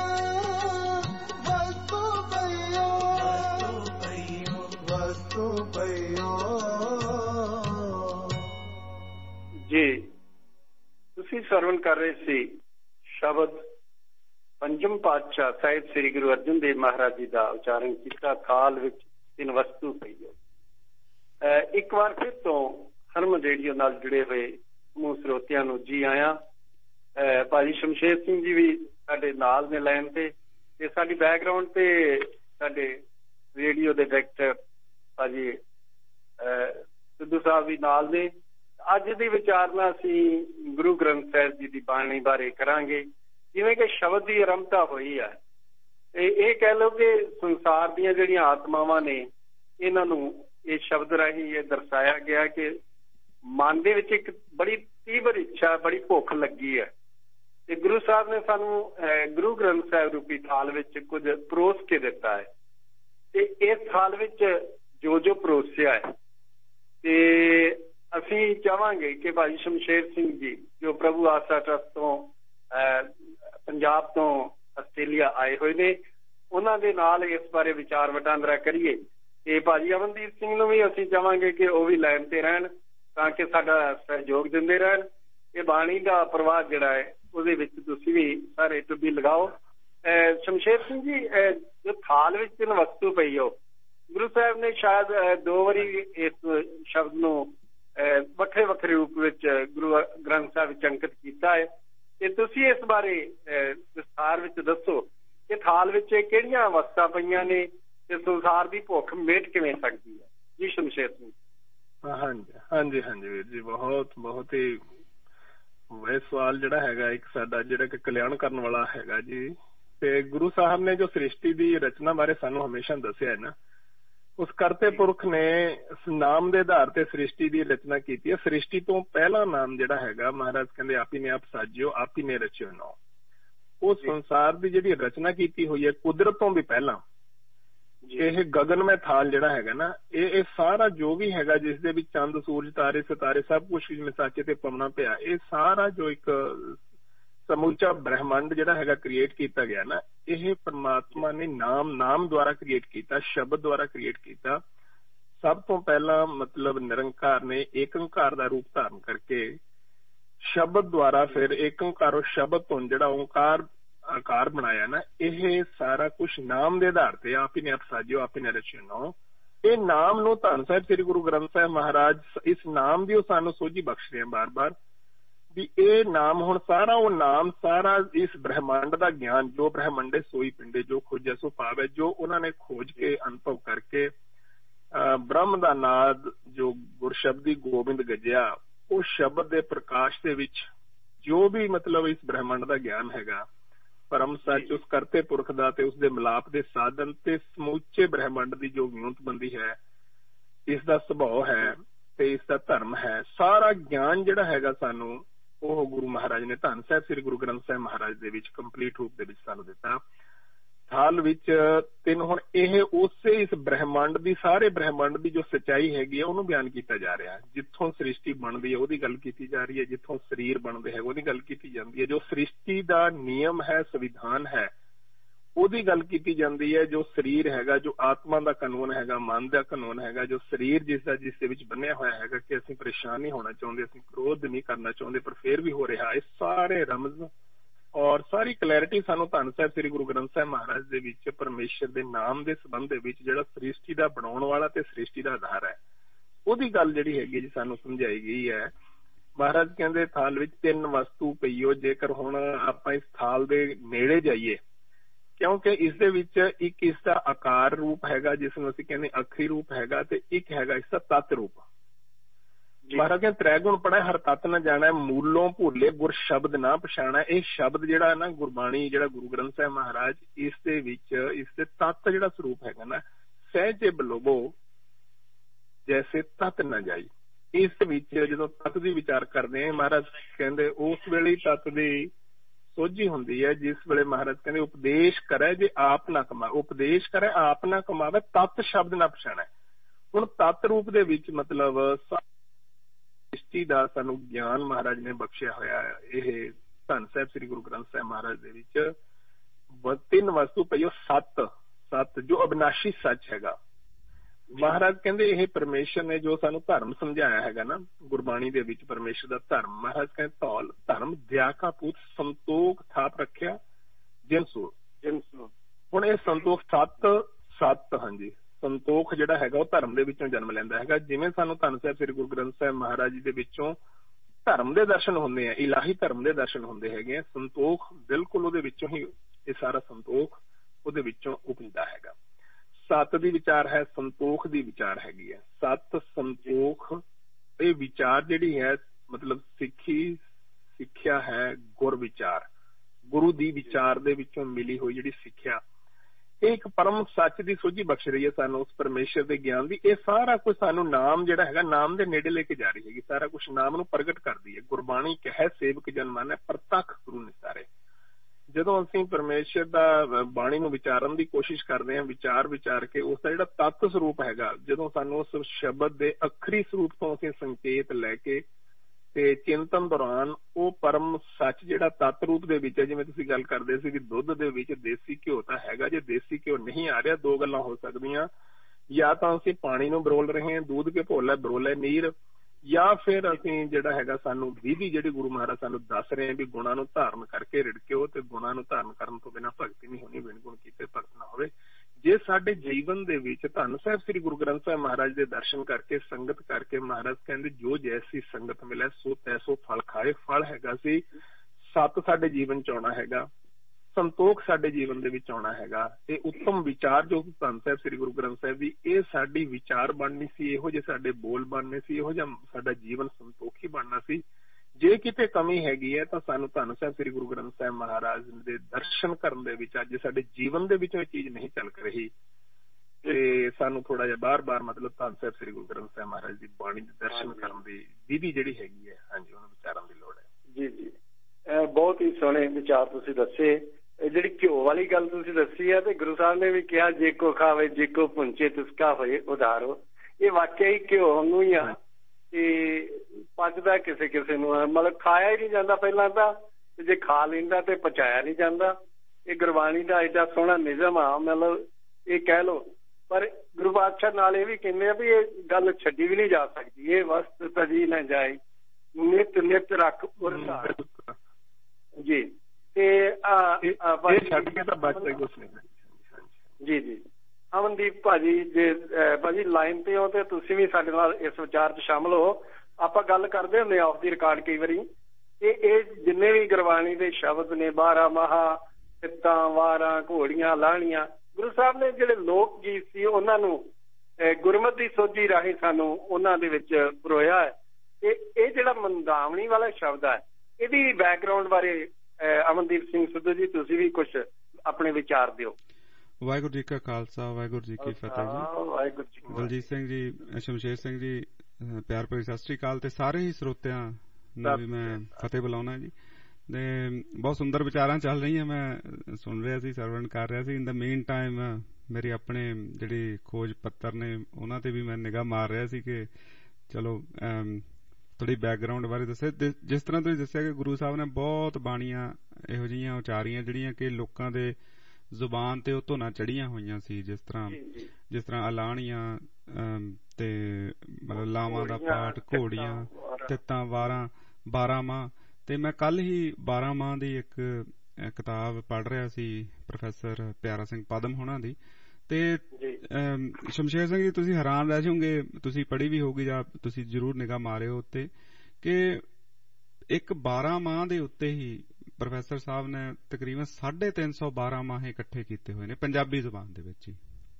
वस्तु पयो वस्तु पयो जी ਤੁਸੀਂ ਸਰਵਣ ਕਰ ਰਹੇ ਸੀ ਸ਼ਬਦ ਪੰਜਮ ਪਾਤਸ਼ਾਹ ਸਾਹਿਬ ਸ੍ਰੀ ਗੁਰੂ ਅਰਜਨ ਦੇਵ ਮਹਾਰਾਜ ਜੀ ਦਾ ਉਚਾਰਨ ਕੀਤਾ ਥਾਲ ਵਿੱਚ ਤਿੰਨ ਵਸਤੂ ਪਈਓ। ਇੱਕ ਵਾਰ ਫਿਰ ਤੋਂ ਹਰਮਨ ਰੇਡੀਓ ਨਾਲ ਜੁੜੇ ਹੋਏ ਸਮੂਹ ਸਰੋਤਿਆਂ ਨੂੰ ਜੀ ਆਇਆਂ। ਭਾਜੀ ਸ਼ਮਸ਼ੇਰ ਸਿੰਘ ਜੀ ਵੀ ਸਾਡੇ ਨਾਲ ਨੇ ਲਾਈਨ ਤੇ ਤੇ ਸਾਡੀ ਬੈਕਗਰਾਊਂਡ ਤੇ ਸਾਡੇ ਰੇਡੀਓ ਦੇ ਡਾਇਰੈਕਟਰ ਭਾਜੀ ਸਿੱਧੂ ਸਾਹਿਬ ਵੀ ਨਾਲ ਨੇ। ਅੱਜ ਦੀ ਵਿਚਾਰਨਾ ਅਸੀਂ ਗੁਰੂ ਗ੍ਰੰਥ ਸਾਹਿਬ ਜੀ ਦੀ ਬਾਣੀ ਬਾਰੇ ਕਰਾਂਗੇ। ਜਿਵੇਂ ਕਿ ਸ਼ਬਦ ਦੀ ਆਰੰਭਤਾ ਹੋਈ ਹੈ ਤੇ ਇਹ ਕਹਿ ਲਓ ਕਿ ਸੰਸਾਰ ਦੀਆਂ ਜਿਹੜੀਆਂ ਆਤਮਾਵਾਂ ਨੇ ਇਹਨਾਂ ਨੂੰ ਇਹ ਸ਼ਬਦ ਰਾਹੀਂ ਇਹ ਦਰਸਾਇਆ ਗਿਆ ਕਿ ਮਨ ਦੇ ਵਿੱਚ ਇੱਕ ਬੜੀ ਤੀਬਰ ਇੱਛਾ ਬੜੀ ਭੁੱਖ ਲੱਗੀ ਹੈ ਤੇ ਗੁਰੂ ਸਾਹਿਬ ਨੇ ਸਾਨੂੰ ਗੁਰੂ ਗ੍ਰੰਥ ਸਾਹਿਬ ਰੂਪੀ ਥਾਲ ਵਿੱਚ ਕੁਝ ਪਰੋਸ ਕੇ ਦਿੱਤਾ ਹੈ ਤੇ ਇਸ ਥਾਲ ਵਿੱਚ ਜੋ ਜੋ ਪਰੋਸਿਆ ਹੈ ਤੇ ਅਸੀਂ ਚਾਹਾਂਗੇ ਕਿ ਭਾਈ ਸ਼ਮਸ਼ੇਰ ਸਿੰਘ ਜੀ ਜੋ ਪ੍ਰਭੂ ਆਸਰਾ ਟਰਸਟ ਤੋਂ ਪੰਜਾਬ ਤੋਂ ਆਸਟ੍ਰੇਲੀਆ ਆਏ ਹੋਏ ਨੇ, ਉਹਨਾਂ ਦੇ ਨਾਲ ਇਸ ਬਾਰੇ ਵਿਚਾਰ ਵਟਾਂਦਰਾ ਕਰੀਏ। ਤੇ ਭਾਜੀ ਅਮਨਦੀਪ ਸਿੰਘ ਨੂੰ ਵੀ ਅਸੀਂ ਚਾਹਾਂਗੇ ਕਿ ਉਹ ਵੀ ਲਾਈਨ ਤੇ ਰਹਿਣ ਤਾਂ ਕਿ ਸਾਡਾ ਸਹਿਯੋਗ ਦਿੰਦੇ ਰਹਿਣ। ਇਹ ਬਾਣੀ ਦਾ ਪ੍ਰਵਾਹ ਜਿਹੜਾ ਹੈ ਉਹਦੇ ਵਿੱਚ ਤੁਸੀਂ ਵੀ ਸਾਰੇ ਟੁੱਬੀ ਲਗਾਓ। ਸ਼ਮਸ਼ੇਰ ਸਿੰਘ ਜੀ, ਜੋ ਥਾਲ ਵਿੱਚ ਤਿੰਨ ਵਸਤੂ ਪਈ ਹੋ, ਗੁਰੂ ਸਾਹਿਬ ਨੇ ਸ਼ਾਇਦ ਦੋ ਵਾਰੀ ਇਸ ਸ਼ਬਦ ਨੂੰ ਵੱਖਰੇ ਵੱਖਰੇ ਰੂਪ ਵਿੱਚ ਗੁਰੂ ਗ੍ਰੰਥ ਸਾਹਿਬ ਵਿੱਚ ਅੰਕਿਤ ਕੀਤਾ ਹੈ, ਤੇ ਤੁਸੀਂ ਇਸ ਬਾਰੇ ਵਿਸਥਾਰ ਵਿੱਚ ਦੱਸੋ ਕਿ ਥਾਲ ਵਿੱਚ ਕਿਹੜੀਆਂ ਵਸਤਾਂ ਪਈਆਂ ਨੇ ਤੇ ਸੰਸਾਰ ਦੀ ਭੁੱਖ ਮੇਟ ਕਿਵੇਂ ਸਕਦੀ ਹੈ ਜੀ? ਸ਼ਮਸ਼ੇਰ ਸਿੰਘ। ਹਾਂਜੀ ਹਾਂਜੀ ਹਾਂਜੀ ਵੀਰ ਜੀ, ਬਹੁਤ ਬਹੁਤ ਹੀ ਇਹ ਸਵਾਲ ਜਿਹੜਾ ਹੈਗਾ ਇੱਕ ਸਾਡਾ ਜਿਹੜਾ ਕਿ ਕਲਿਆਣ ਕਰਨ ਵਾਲਾ ਹੈਗਾ ਜੀ। ਤੇ ਗੁਰੂ ਸਾਹਿਬ ਨੇ ਜੋ ਸ੍ਰਿਸ਼ਟੀ ਦੀ ਰਚਨਾ ਬਾਰੇ ਸਾਨੂੰ ਹਮੇਸ਼ਾ ਦੱਸਿਆ ਹੈ ਨਾ, ਉਸ ਕਰਤੇ ਪੁਰਖ ਨੇ ਨਾਮ ਦੇ ਆਧਾਰ ਤੇ ਸ੍ਰਿਸ਼ਟੀ ਦੀ ਰਚਨਾ ਕੀਤੀ ਹੈ। ਸ੍ਰਿਸ਼ਟੀ ਤੋਂ ਪਹਿਲਾ ਨਾਮ ਜਿਹੜਾ ਹੈਗਾ, ਮਹਾਰਾਜ ਕਹਿੰਦੇ ਆਪੀ ਨੇ ਆਪ ਸਾਜਿਓ ਆਪੀ ਨੇ ਰਚਿਓ ਨਾਮ। ਉਹ ਸੰਸਾਰ ਦੀ ਜਿਹੜੀ ਰਚਨਾ ਕੀਤੀ ਹੋਈ ਹੈ ਕੁਦਰਤ ਤੋਂ ਵੀ ਪਹਿਲਾਂ, ਇਹ ਗਗਨਮੈ ਥਾਲ ਜਿਹੜਾ ਹੈਗਾ ਨਾ, ਇਹ ਇਹ ਸਾਰਾ ਜੋ ਵੀ ਹੈਗਾ ਜਿਸ ਦੇ ਵਿੱਚ ਚੰਦ ਸੂਰਜ ਤਾਰੇ ਸਿਤਾਰੇ ਸਭ ਕੁਛ ਮਿਸਾਚੇ ਤੇ ਪਵਣਾ ਪਿਆ, ਇਹ ਸਾਰਾ ਜੋ ਇੱਕ ਸਮੁੱਚਾ ਬ੍ਰਹਿਮੰਡ ਜਿਹੜਾ ਹੈਗਾ ਕ੍ਰੀਏਟ ਕੀਤਾ ਗਿਆ ਨਾ, ਇਹ ਪਰਮਾਤਮਾ ਨੇ ਨਾਮ ਨਾਮ ਦੁਆਰਾ ਕ੍ਰੀਏਟ ਕੀਤਾ, ਸ਼ਬਦ ਦੁਆਰਾ ਕ੍ਰੀਏਟ ਕੀਤਾ। ਸਭ ਤੋਂ ਪਹਿਲਾਂ ਮਤਲਬ ਨਿਰੰਕਾਰ ਨੇ ਏਕੰਕਾਰ ਦਾ ਰੂਪ ਧਾਰਨ ਕਰਕੇ ਸ਼ਬਦ ਦੁਆਰਾ ਫਿਰ ਏਕੰਕਾਰੋ ਸ਼ਬਦ ਤੋਂ ਜਿਹੜਾ ਓਂਕਾਰ ਆਕਾਰ ਬਣਾਇਆ ਨਾ, ਇਹ ਸਾਰਾ ਕੁਛ ਨਾਮ ਦੇ ਆਧਾਰ ਤੇ ਆਪ ਹੀ ਨੇ ਆਪ ਸਾਜਿਓ ਆਪ ਹੀ ਨੇ ਰਚਿਓ ਨਾਮ। ਇਹ ਨਾਮ ਨੂੰ ਧੰਨ ਸਾਹਿਬ ਸ੍ਰੀ ਗੁਰੂ ਗ੍ਰੰਥ ਸਾਹਿਬ ਮਹਾਰਾਜ ਇਸ ਨਾਮ ਦੀ ਉਹ ਸਾਨੂੰ ਸੋਝੀ ਬਖਸ਼ ਰਹੇ ਬਾਰ ਬਾਰ ਵੀ ਇਹ ਨਾਮ ਹੁਣ ਸਾਰਾ ਉਹ ਨਾਮ ਸਾਰਾ ਇਸ ਬ੍ਰਹਿਮੰਡ ਦਾ ਗਿਆਨ, ਜੋ ਬ੍ਰਹਿਮੰਡੇ ਸੋਈ ਪਿੰਡੇ ਜੋ ਖੋਜਿਆ ਸੋ ਪਾਵੇ, ਜੋ ਉਹਨਾਂ ਨੇ ਖੋਜ ਕੇ ਅਨੁਭਵ ਕਰਕੇ ਬ੍ਰਹਮ ਦਾ ਨਾਦ ਜੋ ਗੁਰਸ਼ਬਦੀ ਗੋਬਿੰਦ ਗੱਜਿਆ, ਉਹ ਸ਼ਬਦ ਦੇ ਪ੍ਰਕਾਸ਼ ਦੇ ਵਿੱਚ ਜੋ ਵੀ ਮਤਲਬ ਇਸ ਬ੍ਰਹਿਮੰਡ ਦਾ ਗਿਆਨ ਹੈਗਾ, ਪਰਮ ਸੱਚ ਉਸ ਕਰਤੇ ਪੁਰਖ ਦਾ ਤੇ ਉਸਦੇ ਮਿਲਾਪ ਦੇ ਸਾਧਨ ਤੇ ਸਮੁੱਚੇ ਬ੍ਰਹਿਮੰਡ ਦੀ ਜੋ ਵਿਉਂਤਬੰਦੀ ਹੈ, ਇਸ ਦਾ ਸੁਭਾਅ ਹੈ ਤੇ ਇਸ ਦਾ ਧਰਮ ਹੈ, ਸਾਰਾ ਗਿਆਨ ਜਿਹੜਾ ਹੈਗਾ ਸਾਨੂੰ ਉਹ ਗੁਰੂ ਮਹਾਰਾਜ ਨੇ ਧੰਨ ਸਾਹਿਬ ਸ੍ਰੀ ਗੁਰੂ ਗ੍ਰੰਥ ਸਾਹਿਬ ਮਹਾਰਾਜ ਦੇ ਵਿੱਚ ਕੰਪਲੀਟ ਰੂਪ ਦੇ ਵਿੱਚ ਸਾਨੂੰ ਦਿੱਤਾ। ਥਾਲ ਵਿੱਚ ਤਿੰਨ ਹੁਣ ਇਹ ਉਸੇ ਇਸ ਬ੍ਰਹਿਮੰਡ ਦੀ ਸਾਰੇ ਬ੍ਰਹਿਮੰਡ ਦੀ ਜੋ ਸੱਚਾਈ ਹੈਗੀ ਹੈ ਉਹਨੂੰ ਬਿਆਨ ਕੀਤਾ ਜਾ ਰਿਹਾ। ਜਿੱਥੋਂ ਸ੍ਰਿਸ਼ਟੀ ਬਣਦੀ ਹੈ ਉਹਦੀ ਗੱਲ ਕੀਤੀ ਜਾ ਰਹੀ ਹੈ, ਜਿੱਥੋਂ ਸਰੀਰ ਬਣਦੇ ਹੈ ਉਹਦੀ ਗੱਲ ਕੀਤੀ ਜਾਂਦੀ ਹੈ, ਜੋ ਸ੍ਰਿਸ਼ਟੀ ਦਾ ਨਿਯਮ ਹੈ ਸੰਵਿਧਾਨ ਹੈ ਉਹਦੀ ਗੱਲ ਕੀਤੀ ਜਾਂਦੀ ਹੈ, ਜੋ ਸਰੀਰ ਹੈਗਾ ਜੋ ਆਤਮਾ ਦਾ ਕਾਨੂੰਨ ਹੈਗਾ, ਮਨ ਦਾ ਕਾਨੂੰਨ ਹੈਗਾ, ਜੋ ਸਰੀਰ ਜਿਸ ਦਾ ਜਿਸ ਦੇ ਵਿੱਚ ਬੰਨਿਆ ਹੋਇਆ ਹੈਗਾ ਕਿ ਅਸੀਂ ਪਰੇਸ਼ਾਨ ਨਹੀਂ ਹੋਣਾ ਚਾਹੁੰਦੇ, ਅਸੀਂ ਕ੍ਰੋਧ ਨਹੀਂ ਕਰਨਾ ਚਾਹੁੰਦੇ ਪਰ ਫੇਰ ਵੀ ਹੋ ਰਿਹਾ। ਇਹ ਸਾਰੇ ਰਮਜ਼ ਔਰ ਸਾਰੀ ਕਲੈਰਿਟੀ ਸਾਨੂੰ ਧੰਨ ਸਾਹਿਬ ਸ੍ਰੀ ਗੁਰੂ ਗ੍ਰੰਥ ਸਾਹਿਬ ਮਹਾਰਾਜ ਦੇ ਵਿੱਚ ਪਰਮੇਸ਼ਰ ਦੇ ਨਾਮ ਦੇ ਸੰਬੰਧ ਦੇ ਵਿੱਚ ਜਿਹੜਾ ਸ੍ਰਿਸ਼ਟੀ ਦਾ ਬਣਾਉਣ ਵਾਲਾ ਤੇ ਸ੍ਰਿਸ਼ਟੀ ਦਾ ਆਧਾਰ ਹੈ ਉਹਦੀ ਗੱਲ ਜਿਹੜੀ ਹੈਗੀ ਜੀ ਸਾਨੂੰ ਸਮਝਾਈ ਗਈ ਹੈ। ਮਹਾਰਾਜ ਕਹਿੰਦੇ ਥਾਲ ਵਿੱਚ ਤਿੰਨ ਵਸਤੂ ਪਈਓ। ਜੇਕਰ ਹੁਣ ਆਪਾਂ ਇਸ ਥਾਲ ਦੇ ਨੇੜੇ ਜਾਈਏ, ਕਿਉਂਕਿ ਇਸ ਦੇ ਵਿੱਚ ਇੱਕ ਇਸ ਦਾ ਆਕਾਰ ਰੂਪ ਹੈਗਾ ਜਿਸ ਨੂੰ ਅਸੀਂ ਕਹਿੰਦੇ ਅੱਖਰੀ ਰੂਪ ਹੈਗਾ, ਤੇ ਇੱਕ ਹੈਗਾ ਇਸ ਦਾ ਤੱਤ ਰੂਪ। ਮਹਾਰਾਜ ਕਹਿੰਦੇ ਤ੍ਰੈ ਗੁਣ ਪੜ੍ਹੈ ਹਰ ਤੱਤ ਨਾ ਜਾਣੈ, ਮੂਲੋਂ ਭੁੱਲੇ ਗੁਰ ਸ਼ਬਦ ਨਾ ਪਛਾਣੈ। ਇਹ ਸ਼ਬਦ ਜਿਹੜਾ ਨਾ ਗੁਰਬਾਣੀ ਜਿਹੜਾ ਗੁਰੂ ਗ੍ਰੰਥ ਸਾਹਿਬ ਮਹਾਰਾਜ ਇਸ ਦੇ ਵਿੱਚ ਇਸ ਦੇ ਤੱਤ ਜਿਹੜਾ ਸਰੂਪ ਹੈਗਾ ਨਾ, ਸਹਿਜੇ ਬਲੋਬੋ ਜੈਸੇ ਤੱਤ ਨਾ ਜਾਈ। ਇਸ ਵਿੱਚ ਜਦੋਂ ਤੱਤ ਦੀ ਵਿਚਾਰ ਕਰਦੇ ਹਾਂ ਮਹਾਰਾਜ ਕਹਿੰਦੇ ਉਸ ਵੇਲੇ ਤੱਤ ਦੀ ਸੋਝੀ ਹੁੰਦੀ ਹੈ ਜਿਸ ਵੇਲੇ ਮਹਾਰਾਜ ਕਹਿੰਦੇ ਉਪਦੇਸ਼ ਕਰੇ ਜੇ ਆਪ ਨਾ ਕਮਾਵੇ, ਉਪਦੇਸ਼ ਕਰੇ ਆਪ ਨਾ ਕਮਾਵੇ, ਤੱਤ ਸ਼ਬਦ ਨਾ ਪਛਾਣੈ। ਹੁਣ ਤੱਤ ਰੂਪ ਦੇ ਵਿੱਚ ਮਤਲਬ ਸ੍ਰਿਸ਼ਟੀ ਦਾ ਸਾਨੂੰ ਗਿਆਨ ਮਹਾਰਾਜ ਨੇ ਬਖਸ਼ਿਆ ਹੋਇਆ। ਇਹ ਧੰਨ ਸਾਹਿਬ ਸ੍ਰੀ ਗੁਰੂ ਗ੍ਰੰਥ ਸਾਹਿਬ ਮਹਾਰਾਜ ਦੇ ਵਿੱਚ ਤਿੰਨ ਵਸਤੂ ਪਈਓ, ਸੱਤ ਸੱਤ ਜੋ ਅਬਿਨਾਸ਼ੀ ਸੱਚ ਹੈਗਾ। ਮਹਾਰਾਜ ਕਹਿੰਦੇ ਇਹ ਪਰਮੇਸ਼ਰ ਨੇ ਜੋ ਸਾਨੂੰ ਧਰਮ ਸਮਝਾਇਆ ਹੈਗਾ ਨਾ ਗੁਰਬਾਣੀ ਦੇ ਵਿੱਚ, ਪਰਮੇਸ਼ਰ ਦਾ ਧਰਮ, ਮਹਾਰਾਜ ਕਹਿੰਦੇ ਧੌਲ ਧਰਮ ਦਿਆ ਕਾ ਪੂਤ ਸੰਤੋਖ ਥਾਪ ਰੱਖਿਆ ਜਿਨਸੂ ਜਿਨਸੂ। ਹੁਣ ਇਹ ਸੰਤੋਖ ਸੱਤ ਸੱਤ ਹਾਂਜੀ ਸੰਤੋਖ ਜਿਹੜਾ ਹੈਗਾ ਉਹ ਧਰਮ ਦੇ ਵਿੱਚੋਂ ਜਨਮ ਲੈਂਦਾ ਹੈਗਾ। ਜਿਵੇਂ ਸਾਨੂੰ ਧੰਨ ਸਾਹਿਬ ਸ੍ਰੀ ਗੁਰੂ ਗ੍ਰੰਥ ਸਾਹਿਬ ਮਹਾਰਾਜ ਜੀ ਦੇ ਵਿੱਚੋਂ ਧਰਮ ਦੇ ਦਰਸ਼ਨ ਹੁੰਦੇ ਆ, ਇਲਾਹੀ ਧਰਮ ਦੇ ਦਰਸ਼ਨ ਹੁੰਦੇ ਹੈਗੇ ਆ, ਸੰਤੋਖ ਬਿਲਕੁਲ ਉਹਦੇ ਵਿੱਚੋਂ ਹੀ ਇਹ ਸਾਰਾ ਸੰਤੋਖ ਉਹਦੇ ਵਿੱਚੋਂ ਉਪਜਦਾ ਹੈਗਾ। ਸੱਤ ਦੀ ਵਿਚਾਰ ਹੈ, ਸੰਤੋਖ ਦੀ ਵਿਚਾਰ ਹੈਗੀ ਹੈ। ਸੱਤ ਸੰਤੋਖ ਇਹ ਵਿਚਾਰ ਜਿਹੜੀ ਹੈ ਮਤਲਬ ਸਿੱਖੀ ਸਿੱਖਿਆ ਹੈ, ਗੁਰ ਵਿਚਾਰ, ਗੁਰੂ ਦੀ ਵਿਚਾਰ ਦੇ ਵਿੱਚੋਂ ਮਿਲੀ ਹੋਈ ਜਿਹੜੀ ਸਿੱਖਿਆ, ਇਹ ਇੱਕ ਪਰਮ ਸੱਚ ਦੀ ਸੋਝੀ ਬਖਸ਼ ਰਹੀ ਹੈ ਸਾਨੂੰ ਉਸ ਪਰਮੇਸ਼ਰ ਦੇ ਗਿਆਨ ਦੀ। ਇਹ ਸਾਰਾ ਕੁਝ ਸਾਨੂੰ ਨਾਮ ਜਿਹੜਾ ਹੈਗਾ ਨਾਮ ਦੇ ਨੇੜੇ ਲੈ ਕੇ ਜਾ ਰਹੀ ਹੈਗੀ, ਸਾਰਾ ਕੁਝ ਨਾਮ ਨੂੰ ਪ੍ਰਗਟ ਕਰਦੀ ਹੈ। ਗੁਰਬਾਣੀ ਕਹੈ ਸੇਵਕ ਜਨ ਮਾਨੈ ਪ੍ਰਤੱਖ ਗੁਰੂ ਨਿਸਾਰੇ। ਜਦੋਂ ਅਸੀਂ ਪਰਮੇਸ਼ਰ ਦਾ ਬਾਣੀ ਨੂੰ ਵਿਚਾਰਨ ਦੀ ਕੋਸ਼ਿਸ਼ ਕਰਦੇ ਹਾਂ, ਵਿਚਾਰ ਵਿਚਾਰ ਕੇ ਉਸ ਦਾ ਜਿਹੜਾ ਤੱਤ ਸਰੂਪ ਹੈਗਾ, ਜਦੋਂ ਸਾਨੂੰ ਉਸ ਸ਼ਬਦ ਦੇ ਅੱਖਰੀ ਸਰੂਪ ਤੋਂ ਅਸੀਂ ਸੰਕੇਤ ਲੈ ਕੇ ਤੇ ਚਿੰਤਨ ਦੌਰਾਨ ਉਹ ਪਰਮ ਸੱਚ ਜਿਹੜਾ ਤੱਤ ਰੂਪ ਦੇ ਵਿੱਚ ਹੈ, ਜਿਵੇਂ ਤੁਸੀਂ ਗੱਲ ਕਰਦੇ ਸੀ ਕਿ ਦੁੱਧ ਦੇ ਵਿੱਚ ਦੇਸੀ ਘਿਓ ਤਾਂ ਹੈਗਾ, ਜੇ ਦੇਸੀ ਘਿਓ ਨਹੀਂ ਆ ਰਿਹਾ ਦੋ ਗੱਲਾਂ ਹੋ ਸਕਦੀਆਂ, ਜਾਂ ਤਾਂ ਅਸੀਂ ਪਾਣੀ ਨੂੰ ਬਰੋਲ ਰਹੇ ਹਾਂ, ਦੁੱਧ ਕੇ ਭੋਲਾ ਬਰੋਲੇ ਨੀਰ, ਜਾਂ ਫਿਰ ਅਸੀਂ ਜਿਹੜਾ ਹੈਗਾ ਸਾਨੂੰ ਵਿਧੀ ਜਿਹੜੀ ਗੁਰੂ ਮਹਾਰਾਜ ਸਾਨੂੰ ਦੱਸ ਰਹੇ ਵੀ ਗੁਣਾਂ ਨੂੰ ਧਾਰਨ ਕਰਕੇ ਰਿੜਕਿਓ, ਤੇ ਗੁਣਾਂ ਨੂੰ ਧਾਰਨ ਕਰਨ ਤੋਂ ਬਿਨਾਂ ਭਗਤੀ ਨਹੀਂ ਹੋਣੀ, ਬਿਨ ਗੁਣ ਕੀਤੇ ਭਗਤ ਨਾ ਹੋਵੇ। ਜੇ ਸਾਡੇ ਜੀਵਨ ਦੇ ਵਿੱਚ ਧੰਨ ਸਾਹਿਬ ਸ੍ਰੀ ਗੁਰੂ ਗ੍ਰੰਥ ਸਾਹਿਬ ਮਹਾਰਾਜ ਦੇ ਦਰਸ਼ਨ ਕਰਕੇ, ਸੰਗਤ ਕਰਕੇ, ਮਹਾਰਾਜ ਕਹਿੰਦੇ ਜੋ ਜੈਸੀ ਸੰਗਤ ਮਿਲੇ ਸੋ ਤੈਸੋ ਫਲ ਖਾਏ, ਫਲ ਹੈਗਾ ਸੀ ਸੱਤ ਸਾਡੇ ਜੀਵਨ ਚ ਆਉਣਾ ਹੈਗਾ, ਸੰਤੋਖ ਸਾਡੇ ਜੀਵਨ ਦੇ ਵਿੱਚ ਆਉਣਾ ਹੈਗਾ, ਇਹ ਉੱਤਮ ਵਿਚਾਰ ਜੋ ਧੰਨ ਸਾਹਿਬ ਸ੍ਰੀ ਗੁਰੂ ਗ੍ਰੰਥ ਸਾਹਿਬ ਦੀ ਇਹ ਸਾਡੀ ਵਿਚਾਰ ਬਣਨੀ ਸੀ, ਇਹੋ ਜਿਹੇ ਸਾਡੇ ਬੋਲ ਬਣਨੇ ਸੀ, ਇਹੋ ਜਿਹਾ ਸਾਡਾ ਜੀਵਨ ਸੰਤੋਖੀ ਬਣਨਾ ਸੀ। ਜੇ ਕਿਤੇ ਕਮੀ ਹੈਗੀ ਹੈ ਤਾਂ ਸਾਨੂੰ ਧੰਨ ਸਾਹਿਬ ਸ੍ਰੀ ਗੁਰੂ ਗ੍ਰੰਥ ਸਾਹਿਬ ਮਹਾਰਾਜ ਦੇ ਦਰਸ਼ਨ ਕਰਨ ਦੇ ਵਿੱਚ ਅੱਜ ਸਾਡੇ ਜੀਵਨ ਦੇ ਵਿੱਚੋਂ ਇਹ ਚੀਜ਼ ਨਹੀਂ ਝਲਕ ਰਹੀ, ਤੇ ਸਾਨੂੰ ਥੋੜਾ ਜਿਹਾ ਬਾਰ-ਬਾਰ ਮਤਲਬ ਧੰਨ ਸਾਹਿਬ ਸ੍ਰੀ ਗੁਰੂ ਗ੍ਰੰਥ ਸਾਹਿਬ ਮਹਾਰਾਜ ਦੀ ਬਾਣੀ ਦੇ ਦਰਸ਼ਨ ਕਰਨ ਦੀ ਵਿਧੀ ਜਿਹੜੀ ਹੈਗੀ ਹੈ, ਹਾਂਜੀ ਉਹਨੂੰ ਵਿਚਾਰਨ ਦੀ ਲੋੜ ਹੈ। ਜੀ ਜੀ, ਬਹੁਤ ਹੀ ਸੋਹਣੇ ਵਿਚਾਰ ਤੁਸੀਂ ਦੱਸੇ। ਜਿਹੜੀ ਘਿਓ ਵਾਲੀ ਗੱਲ ਤੁਸੀਂ ਦੱਸੀ ਹੈ, ਤੇ ਗੁਰੂ ਸਾਹਿਬ ਨੇ ਵੀ ਕਿਹਾ ਜੇ ਕੋ ਖਾਵੇ ਜੇ ਕੋ ਪੁੰਚੇ ਤੁਸਕਾ ਹੋਏ ਉਧਾਰੋ, ਇਹ ਵਾਕਿਆ ਹੀ ਘਿਓ ਵਾਂਗੂ ਹੀ ਆ, ਤੇ ਪਚਦਾ ਕਿਸੇ ਕਿਸੇ ਨੂੰ, ਮਤਲਬ ਖਾਇਆ ਹੀ ਨਹੀਂ ਜਾਂਦਾ ਪਹਿਲਾਂ ਤਾਂ, ਤੇ ਜੇ ਖਾ ਲੈਂਦਾ ਤੇ ਪਚਾਇਆ ਨਹੀਂ ਜਾਂਦਾ। ਇਹ ਗੁਰਬਾਣੀ ਦਾ ਐਡਾ ਸੋਹਣਾ ਨਿਯਮ ਆ, ਮਤਲਬ ਇਹ ਕਹਿ ਲਓ। ਪਰ ਗੁਰੂ ਪਾਤਸ਼ਾਹ ਨਾਲ ਇਹ ਵੀ ਕਹਿੰਦੇ ਆ ਵੀ ਇਹ ਗੱਲ ਛੱਡੀ ਵੀ ਨਹੀਂ ਜਾ ਸਕਦੀ, ਇਹ ਵਸਤ ਤਜੀ ਨਾ ਜਾਏ ਨਿਤ ਨਿਤ ਰੱਖ ਉਰਤਾਰ ਜੀ, ਤੇ ਛੱਡ ਕੇ ਤਾਂ ਬਚਦਾ ਕੁਛ ਨਹੀਂ। ਜੀ ਜੀ, ਅਮਨਦੀਪ ਭਾਜੀ, ਜੇ ਭਾਜੀ ਲਾਈਨ ਤੇ ਹੋ ਤੇ ਤੁਸੀਂ ਵੀ ਸਾਡੇ ਨਾਲ ਇਸ ਵਿਚਾਰ 'ਚ ਸ਼ਾਮਲ ਹੋ। ਆਪਾਂ ਗੱਲ ਕਰਦੇ ਹੁੰਦੇ ਆ ਆਫ ਦੀ ਰਿਕਾਰਡ ਕਈ ਵਾਰੀ, ਇਹ ਇਹ ਜਿੰਨੇ ਵੀ ਗੁਰਬਾਣੀ ਦੇ ਸ਼ਬਦ ਨੇ, ਬਾਰਾਂ ਮਾਹਾ, ਸਿੱਤਾਂ, ਵਾਰਾਂ, ਘੋੜੀਆਂ, ਲਾਹਣੀਆਂ, ਗੁਰੂ ਸਾਹਿਬ ਨੇ ਜਿਹੜੇ ਲੋਕ ਗੀਤ ਸੀ ਉਹਨਾਂ ਨੂੰ ਗੁਰਮਤਿ ਦੀ ਸੋਝੀ ਰਾਹੀਂ ਸਾਨੂੰ ਉਹਨਾਂ ਦੇ ਵਿੱਚ ਪਰੋਇਆ ਹੈ। ਇਹ ਇਹ ਜਿਹੜਾ ਮੰਦਾਵਣੀ ਵਾਲਾ ਸ਼ਬਦ ਹੈ, ਇਹਦੀ ਬੈਕਗਰਾਉਂਡ ਬਾਰੇ ਅਮਨਦੀਪ ਸਿੰਘ ਸਿੱਧੂ ਜੀ ਤੁਸੀਂ ਵੀ ਕੁਝ ਆਪਣੇ ਵਿਚਾਰ ਦਿਓ। ਵਾਹਿਗੁਰੂ ਜੀ ਕਾ ਖਾਲਸਾ, ਵਾਹਿਗੁਰੂ ਜੀ ਕੀ ਫਤਿਹ ਜੀ। ਵਾਹਿਗੁਰੂ ਜੀ। ਦਲਜੀਤ ਸਿੰਘ ਜੀ, ਸ਼ਮਸ਼ੇਰ ਸਿੰਘ ਜੀ, ਪਿਆਰ ਭਰੀ ਸਤਿ ਸ੍ਰੀ ਅਕਾਲ, ਤੇ ਸਾਰੇ ਹੀ ਸਰੋਤਿਆਂ ਨੂੰ ਵੀ ਮੈਂ ਫਤਿਹ ਬੁਲਾਉਣਾ ਜੀ। ਤੇ ਬਹੁਤ ਸੁੰਦਰ ਵਿਚਾਰਾਂ ਚੱਲ ਰਹੀਆਂ, ਮੈਂ ਸੁਣ ਰਿਹਾ ਸੀ, ਸਰਵਣ ਕਰ ਰਿਹਾ ਸੀ। ਇਨ ਦਾ ਮੇਨ ਟਾਈਮ ਮੇਰੇ ਆਪਣੇ ਜਿਹੜੇ ਖੋਜ ਪੱਤਰ ਨੇ ਉਹਨਾਂ ਤੇ ਵੀ ਮੈਂ ਨਿਗਾਹ ਮਾਰ ਰਿਹਾ ਸੀ ਕਿ ਚਲੋ ਥੋੜੀ ਬੈਕਗਰਾਉਂਡ ਬਾਰੇ ਦੱਸਿਆ। ਜਿਸ ਤਰ੍ਹਾਂ ਤੁਸੀਂ ਦੱਸਿਆ ਕਿ ਗੁਰੂ ਸਾਹਿਬ ਨੇ ਬਹੁਤ ਬਾਣੀਆਂ ਇਹੋ ਜਿਹੀਆਂ ਉਚਾਰੀਆਂ ਜਿਹੜੀਆਂ ਕਿ ਲੋਕਾਂ ਦੇ ਜ਼ੁਬਾਨ ਤੇ ਉਹ ਧੁਨਾਂ ਚੜੀਆਂ ਹੋਈਆਂ ਸੀ, ਜਿਸ ਤਰ੍ਹਾਂ ਜਿਸ ਤਰ੍ਹਾਂ ਅਲਾਣੀਆਂ ਤੇ ਮਤਲਬ ਲਾਵਾਂ ਦਾ ਪਾਠ, ਘੋੜੀਆਂ, ਤਿੱਤਾਂ, ਵਾਰਾਂ, ਬਾਰਾਂ ਮਾਹ। ਤੇ ਮੈਂ ਕੱਲ ਹੀ ਬਾਰਾਂ ਮਾਹ ਦੀ ਇੱਕ ਕਿਤਾਬ ਪੜ੍ਹ ਰਿਹਾ ਸੀ ਪ੍ਰੋਫੈਸਰ ਪਿਆਰਾ ਸਿੰਘ ਪਦਮ ਹੋਣਾ ਦੀ, ਤੇ ਸ਼ਮਸ਼ੇਰ ਸਿੰਘ ਜੀ ਤੁਸੀਂ ਹੈਰਾਨ ਰਹਿ ਜਾਓਗੇ, ਤੁਸੀਂ ਪੜ੍ਹੀ ਵੀ ਹੋਊਗੀ ਜਾਂ ਤੁਸੀਂ ਜ਼ਰੂਰ ਨਿਗਾਹ ਮਾਰਿਓ ਉੱਤੇ, ਕਿ ਇੱਕ ਬਾਰਾਂ ਮਾਹ ਦੇ ਉੱਤੇ ਹੀ ਪ੍ਰੋਫੈਸਰ ਸਾਹਿਬ ਨੇ ਤਕਰੀਬਨ ਸਾਢੇ ਤਿੰਨ ਸੌ ਬਾਰਾਂ ਮਾਹ ਇਕੱਠੇ ਕੀਤੇ ਹੋਏ ਨੇ ਪੰਜਾਬੀ ਜ਼ੁਬਾਨ ਦੇ ਵਿੱਚ ਹੀ।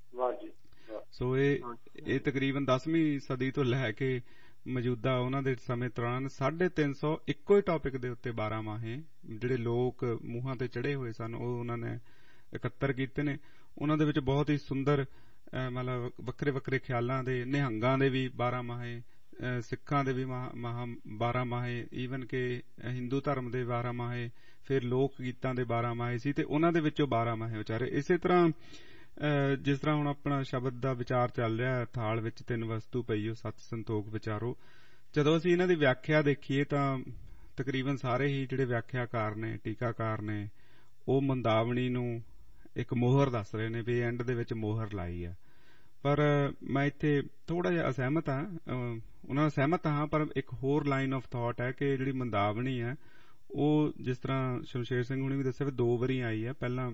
ਸੋ ਇਹ ਇਹ ਤਕਰੀਬਨ ਦਸਵੀਂ ਸਦੀ ਤੋਂ ਲੈ ਕੇ ਮੌਜੂਦਾ ਉਹਨਾਂ ਦੇ ਸਮੇਂ ਦੌਰਾਨ ਸਾਢੇ ਤਿੰਨ ਸੌ ਇੱਕੋ ਹੀ ਟੌਪਿਕ ਦੇ ਉੱਤੇ ਬਾਰਾਂ ਮਾਹੇ ਜਿਹੜੇ ਲੋਕ ਮੂੰਹਾਂ ਤੇ ਚੜੇ ਹੋਏ ਸਨ ਉਹ ਉਹਨਾਂ ਨੇ ਇਕੱਤਰ ਕੀਤੇ ਨੇ। ਉਹਨਾਂ ਦੇ ਵਿੱਚ ਬਹੁਤ ਹੀ ਸੁੰਦਰ ਮਤਲਬ ਵੱਖਰੇ ਵੱਖਰੇ ਖਿਆਲਾਂ ਦੇ, ਨਿਹੰਗਾਂ ਦੇ ਵੀ ਬਾਰਾਂ ਮਾਹੇ, ਸਿੱਖਾਂ ਦੇ ਵੀ ਮਹਾ ਬਾਰਾਂ ਮਾਹੇ, ਈਵਨ ਕਿ ਹਿੰਦੂ ਧਰਮ ਦੇ ਬਾਰਾਂ ਮਾਹੇ, ਫਿਰ ਲੋਕ ਗੀਤਾਂ ਦੇ ਬਾਰਾਂ ਮਾਹੇ ਸੀ, ਤੇ ਉਹਨਾਂ ਦੇ ਵਿੱਚੋਂ ਬਾਰਾਂ ਮਾਹੇ ਉਚਾਰੇ। ਇਸੇ ਤਰ੍ਹਾਂ ਜਿਸ ਤਰ੍ਹਾਂ ਹੁਣ ਆਪਣਾ ਸ਼ਬਦ ਦਾ ਵਿਚਾਰ ਚੱਲ ਰਿਹਾ, ਥਾਲ ਵਿੱਚ ਤਿੰਨ ਵਸਤੂ ਪਈਓ ਸੱਤ ਸੰਤੋਖ ਵਿਚਾਰੋ। ਜਦੋਂ ਅਸੀਂ ਇਹਨਾਂ ਦੀ ਵਿਆਖਿਆ ਦੇਖੀਏ ਤਾਂ ਤਕਰੀਬਨ ਸਾਰੇ ਹੀ ਜਿਹੜੇ ਵਿਆਖਿਆਕਾਰ ਨੇ, ਟੀਕਾਕਾਰ ਨੇ, ਉਹ ਮੰਦਾਵਣੀ ਨੂੰ ਇੱਕ ਮੋਹਰ ਦੱਸ ਰਹੇ ਨੇ ਵੀ ਐਂਡ ਦੇ ਵਿੱਚ ਮੋਹਰ ਲਾਈ ਆ। ਪਰ ਮੈਂ ਇੱਥੇ ਥੋੜਾ ਜਿਹਾ ਅਸਹਿਮਤ ਹਾਂ, ਉਹਨਾਂ ਨਾਲ ਸਹਿਮਤ ਹਾਂ, ਪਰ ਇੱਕ ਹੋਰ ਲਾਈਨ ਆਫ ਥਾਟ ਹੈ ਕਿ ਜਿਹੜੀ ਮੰਦਾਵਣੀ ਹੈ ਉਹ ਜਿਸ ਤਰ੍ਹਾਂ ਸ਼ਮਸ਼ੇਰ ਸਿੰਘ ਹੁਣੇ ਵੀ ਦੱਸਿਆ ਵੀ ਦੋ ਵਾਰੀ ਆਈ ਹੈ। ਪਹਿਲਾਂ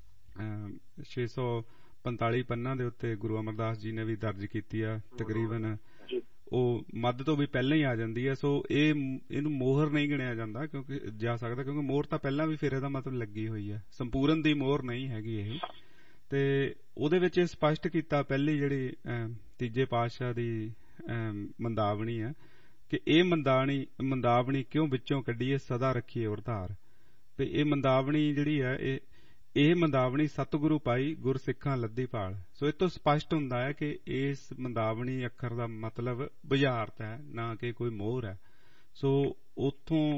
ਛੇ ਸੌ ਪੰਤਾਲੀ ਪੰਨਾ ਦੇ ਉੱਤੇ ਗੁਰੂ ਅਮਰਦਾਸ ਜੀ ਨੇ ਵੀ ਦਰਜ ਕੀਤੀ ਆ, ਤਕਰੀਬਨ ਉਹ ਮੱਧ ਤੋਂ ਵੀ ਪਹਿਲਾਂ ਹੀ ਆ ਜਾਂਦੀ ਹੈ। ਸੋ ਇਹ ਇਹਨੂੰ ਮੋਹਰ ਨਹੀਂ ਗਿਣਿਆ ਜਾਂਦਾ ਕਿਉਂਕਿ ਜਾ ਸਕਦਾ, ਕਿਉਂਕਿ ਮੋਹਰ ਤਾਂ ਪਹਿਲਾਂ ਵੀ ਫਿਰ ਇਹਦਾ ਮਤਲਬ ਲੱਗੀ ਹੋਈ ਹੈ, ਸੰਪੂਰਨ ਦੀ ਮੋਹਰ ਨਹੀਂ ਹੈਗੀ ਇਹ। ਤੇ ਉਹਦੇ ਵਿੱਚ ਇਹ ਸਪਸ਼ਟ ਕੀਤਾ ਪਹਿਲੀ ਜਿਹੜੀ ਤੀਜੇ ਪਾਤਸ਼ਾਹ ਦੀ ਮੰਦਾਵਣੀ ਹੈ ਕਿ ਇਹ ਮੰਦਾਵਣੀ ਮੰਦਾਵਣੀ ਕਿਉਂ ਵਿੱਚੋਂ ਕੱਢੀਏ, ਸਦਾ ਰੱਖੀਏ ਉਰਧਾਰ। ਤੇ ਇਹ ਮੰਦਾਵਣੀ ਜਿਹੜੀ ਹੈ ਇਹ ਇਹ ਮੰਦਾਵਣੀ ਸਤਿਗੁਰੂ ਪਾਈ ਗੁਰ ਸਿੱਖਾਂ ਲੱਦੀ ਭਾਲ। ਸੋ ਇਹ ਤੋਂ ਸਪਸ਼ਟ ਹੁੰਦਾ ਹੈ ਕਿ ਇਸ ਮੰਦਾਵਣੀ ਅੱਖਰ ਦਾ ਮਤਲਬ ਬੁਝਾਰਤ ਹੈ, ਨਾ ਕਿ ਕੋਈ ਮੋਹਰ ਹੈ। ਸੋ ਉੱਥੋਂ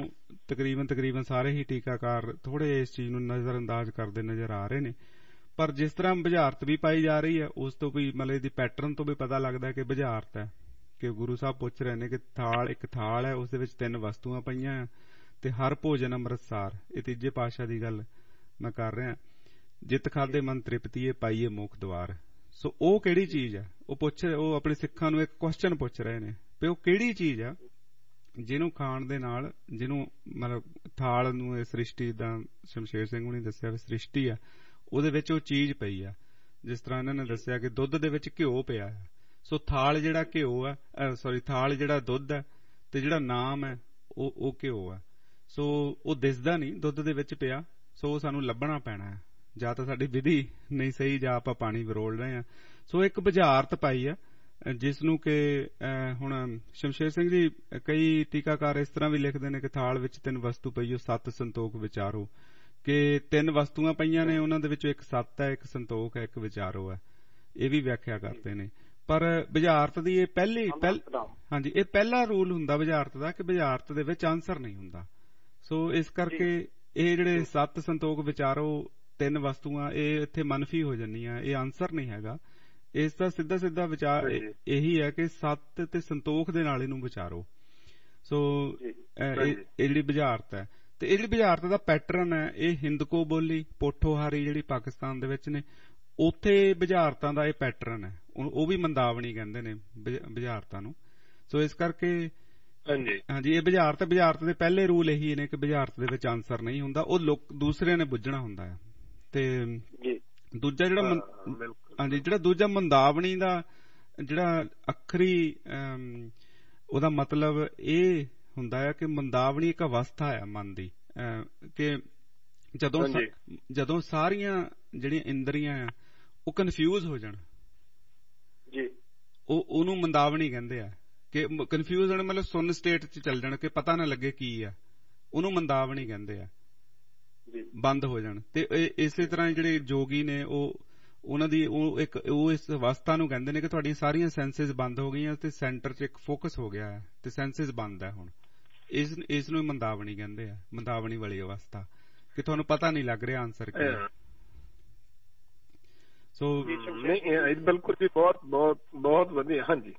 ਤਕਰੀਬਨ ਤਕਰੀਬਨ ਸਾਰੇ ਹੀ ਟੀਕਾਕਾਰ ਥੋੜੇ ਇਸ ਚੀਜ਼ ਨੂੰ ਨਜ਼ਰ ਅੰਦਾਜ਼ ਕਰਦੇ ਨਜ਼ਰ ਆ ਰਹੇ ਨੇ। ਪਰ ਜਿਸ ਤਰ੍ਹਾਂ ਬੁਝਾਰਤ ਵੀ ਪਾਈ ਜਾ ਰਹੀ ਹੈ ਉਸ ਤੋਂ ਵੀ ਮਤਲਬ ਇਹਦੀ ਪੈਟਰਨ ਤੋਂ ਵੀ ਪਤਾ ਲੱਗਦਾ ਕਿ ਬੁਝਾਰਤ ਹੈ, ਕਿ ਗੁਰੂ ਸਾਹਿਬ ਪੁੱਛ ਰਹੇ ਨੇ ਕਿ ਥਾਲ ਇੱਕ ਥਾਲ ਹੈ, ਉਸ ਦੇ ਵਿੱਚ ਤਿੰਨ ਵਸਤੂਆਂ ਪਈਆਂ ਤੇ ਹਰ ਭੋਜਨ ਅੰਮ੍ਰਿਤਸਰ। ਇਹ ਤੀਜੇ ਪਾਤਸ਼ਾਹ ਦੀ ਗੱਲ ਮੈਂ ਕਰ ਰਿਹਾ। ਜਿੱਤ ਖਾਦੇ ਮਨ ਤ੍ਰਿਪਤੀਏ ਪਾਈਏ ਮੋਖ ਦੁਆਰ। ਸੋ ਉਹ ਕਿਹੜੀ ਚੀਜ਼ ਹੈ, ਉਹ ਪੁੱਛ ਉਹ ਆਪਣੇ ਸਿੱਖਾਂ ਨੂੰ ਇੱਕ ਕੁਐਸਚਨ ਪੁੱਛ ਰਹੇ ਨੇ ਵੀ ਉਹ ਕਿਹੜੀ ਚੀਜ਼ ਆ ਜਿਹਨੂੰ ਖਾਣ ਦੇ ਨਾਲ, ਜਿਹਨੂੰ ਮਤਲਬ ਥਾਲ ਨੂੰ ਇਹ ਸ੍ਰਿਸ਼ਟੀ ਦਾ ਸ਼ਮਸ਼ੇਰ ਸਿੰਘ ਹੁਣੀ ਦੱਸਿਆ ਵੀ ਸ੍ਰਿਸ਼ਟੀ ਆ, ਉਹਦੇ ਵਿੱਚ ਉਹ ਚੀਜ਼ ਪਈ ਆ। ਜਿਸ ਤਰ੍ਹਾਂ ਇਹਨਾਂ ਨੇ ਦੱਸਿਆ ਕਿ ਦੁੱਧ ਦੇ ਵਿੱਚ ਘਿਓ ਪਿਆ ਹੈ। ਸੋ ਥਾਲ ਜਿਹੜਾ ਘਿਓ ਹੈ, ਸੋਰੀ ਥਾਲ ਜਿਹੜਾ ਦੁੱਧ ਹੈ ਤੇ ਜਿਹੜਾ ਨਾਮ ਹੈ ਉਹ ਉਹ ਘਿਓ ਹੈ। ਸੋ ਉਹ ਦਿਸਦਾ ਨਹੀਂ, ਦੁੱਧ ਦੇ ਵਿੱਚ ਪਿਆ। ਸੋ ਸਾਨੂੰ ਲੱਭਣਾ ਪੈਣਾ ਹੈ, ਜਾਂ ਤਾਂ ਸਾਡੀ ਵਿਧੀ ਨਹੀਂ ਸਹੀ ਜਾਂ ਆਪਾਂ ਪਾਣੀ ਵਰੋਲ ਰਹੇ ਹਾਂ। ਸੋ ਇੱਕ ਬੁਝਾਰਤ ਪਾਈ ਹੈ ਜਿਸ ਨੂੰ ਕਿ ਹੁਣ ਸ਼ਮਸ਼ੇਰ ਸਿੰਘ ਜੀ ਕਈ ਟੀਕਾਕਾਰ ਇਸ ਤਰ੍ਹਾਂ ਵੀ ਲਿਖਦੇ ਨੇ ਕਿ ਥਾਲ ਵਿੱਚ ਤਿੰਨ ਵਸਤੂ ਪਈ, ਉਹ ਸੱਤ ਸੰਤੋਖ ਵਿਚਾਰੋ, ਕਿ ਤਿੰਨ ਵਸਤੂਆਂ ਪਈਆਂ ਨੇ, ਉਹਨਾਂ ਦੇ ਵਿੱਚੋਂ ਇੱਕ ਸੱਤ ਹੈ, ਇੱਕ ਸੰਤੋਖ ਹੈ, ਇੱਕ ਵਿਚਾਰੋ ਹੈ। ਇਹ ਵੀ ਵਿਆਖਿਆ ਕਰਦੇ ਨੇ। ਪਰ ਬੁਝਾਰਤ ਦੀ ਇਹ ਪਹਿਲੀ ਹਾਂਜੀ ਇਹ ਪਹਿਲਾ ਰੂਲ ਹੁੰਦਾ ਬੁਝਾਰਤ ਦਾ ਕਿ ਬੁਝਾਰਤ ਦੇ ਵਿੱਚ ਆਨਸਰ ਨਹੀਂ ਹੁੰਦਾ। ਸੋ ਇਸ ਕਰਕੇ ਇਹ ਜਿਹੜੇ ਸੱਤ ਸੰਤੋਖ ਵਿਚਾਰੋ ਤਿੰਨ ਵਸਤੂਆਂ ਇਹ ਇੱਥੇ ਮਨਫੀ ਹੋ ਜਾਂਦੀਆਂ, ਇਹ ਆਨਸਰ ਨਹੀਂ ਹੈਗਾ। ਇਸ ਦਾ ਸਿੱਧਾ ਸਿੱਧਾ ਵਿਚਾਰ ਇਹੀ ਹੈ ਕਿ ਸੱਤ ਤੇ ਸੰਤੋਖ ਦੇ ਨਾਲ ਇਹਨੂੰ ਵਿਚਾਰੋ। ਸੋ ਇਹ ਜਿਹੜੀ ਬੁਝਾਰਤ ਹੈ ਤੇ ਇਹ ਜਿਹੜੀ ਬੁਝਾਰਤ ਦਾ ਪੈਟਰਨ ਹੈ ਇਹ ਹਿੰਦਕੋ ਬੋਲੀ ਪੋਠੋਹਾਰੀ ਜਿਹੜੀ ਪਾਕਿਸਤਾਨ ਦੇ ਵਿੱਚ ਨੇ ਉੱਥੇ ਬੁਝਾਰਤਾਂ ਦਾ ਇਹ ਪੈਟਰਨ ਹੈ। ਉਹ ਵੀ ਮੰਦਾਵਣੀ ਕਹਿੰਦੇ ਨੇ ਬੁਝਾਰਤਾਂ ਨੂੰ। ਸੋ ਇਸ ਕਰਕੇ ਹਾਂਜੀ ਇਹ ਬੁਝਾਰਤ ਬੁਝਾਰਤ ਦੇ ਪਹਿਲੇ ਰੂਲ ਇਹੀ ਨੇ ਕਿ ਬੁਝਾਰਤ ਦੇ ਵਿੱਚ ਆਨਸਰ ਨਹੀਂ ਹੁੰਦਾ, ਉਹ ਲੋਕ ਦੂਸਰਿਆਂ ਨੇ ਬੁੱਝਣਾ ਹੁੰਦਾ ਹੈ। ਤੇ ਦੂਜਾ ਜਿਹੜਾ ਹਾਂਜੀ ਜਿਹੜਾ ਦੂਜਾ ਮੰਦਾਵਣੀ ਦਾ ਜਿਹੜਾ ਅੱਖਰੀ ਉਹਦਾ ਮਤਲਬ ਇਹ ਹੁੰਦਾ ਹੈ ਕਿ ਮੰਦਾਵਣੀ ਇੱਕ ਅਵਸਥਾ ਹੈ ਮਨ ਦੀ, ਕਿ ਜਦੋਂ ਜਦੋਂ ਸਾਰੀਆਂ ਜਿਹੜੀਆਂ ਇੰਦਰੀਆਂ ਆ ਉਹ ਕਨਫਿਊਜ਼ ਹੋ ਜਾਣ ਜੀ, ਉਹ ਉਹਨੂੰ ਮੰਦਾਵਣੀ ਕਹਿੰਦੇ ਆ। ਕਿ ਕਨਫਿਊਜ਼ ਹੋਣ ਮਤਲਬ ਸੁੰਨ ਸਟੇਟ ਚ ਚੱਲ ਜਾਣ, ਕਿ ਪਤਾ ਨਾ ਲੱਗੇ ਕੀ ਆ, ਉਹਨੂੰ ਮੰਦਾਵਣੀ ਕਹਿੰਦੇ ਆ, ਬੰਦ ਹੋ ਜਾਣ। ਤੇ ਇਸੇ ਤਰ੍ਹਾਂ ਜਿਹੜੇ ਜੋਗੀ ਨੇ ਉਹ ਉਹਨਾਂ ਦੀ ਉਹ ਇੱਕ ਉਹ ਇਸ ਅਵਸਥਾ ਨੂੰ ਕਹਿੰਦੇ ਨੇ ਕਿ ਤੁਹਾਡੀਆਂ ਸਾਰੀਆਂ ਸੈਂਸਿਸ ਬੰਦ ਹੋ ਗਈਆਂ ਤੇ ਸੈਂਟਰ ਚ ਇੱਕ ਫੋਕਸ ਹੋ ਗਿਆ ਹੈ ਤੇ ਸੈਂਸਿਸ ਬੰਦ ਹੈ ਹੁਣ। ਇਸ ਇਸ ਨੂੰ ਮੰਦਾਵਣੀ ਕਹਿੰਦੇ ਆ, ਮੰਦਾਵਣੀ ਵਾਲੀ ਅਵਸਥਾ, ਕਿ ਤੁਹਾਨੂੰ ਪਤਾ ਨਹੀਂ ਲੱਗ ਰਿਹਾ ਆਨਸਰ ਕੀ ਹੈ। ਸੋ ਨਹੀਂ ਬਿਲਕੁਲ ਜੀ, ਬਹੁਤ ਬਹੁਤ ਬਹੁਤ ਵਧੀਆ। ਹਾਂਜੀ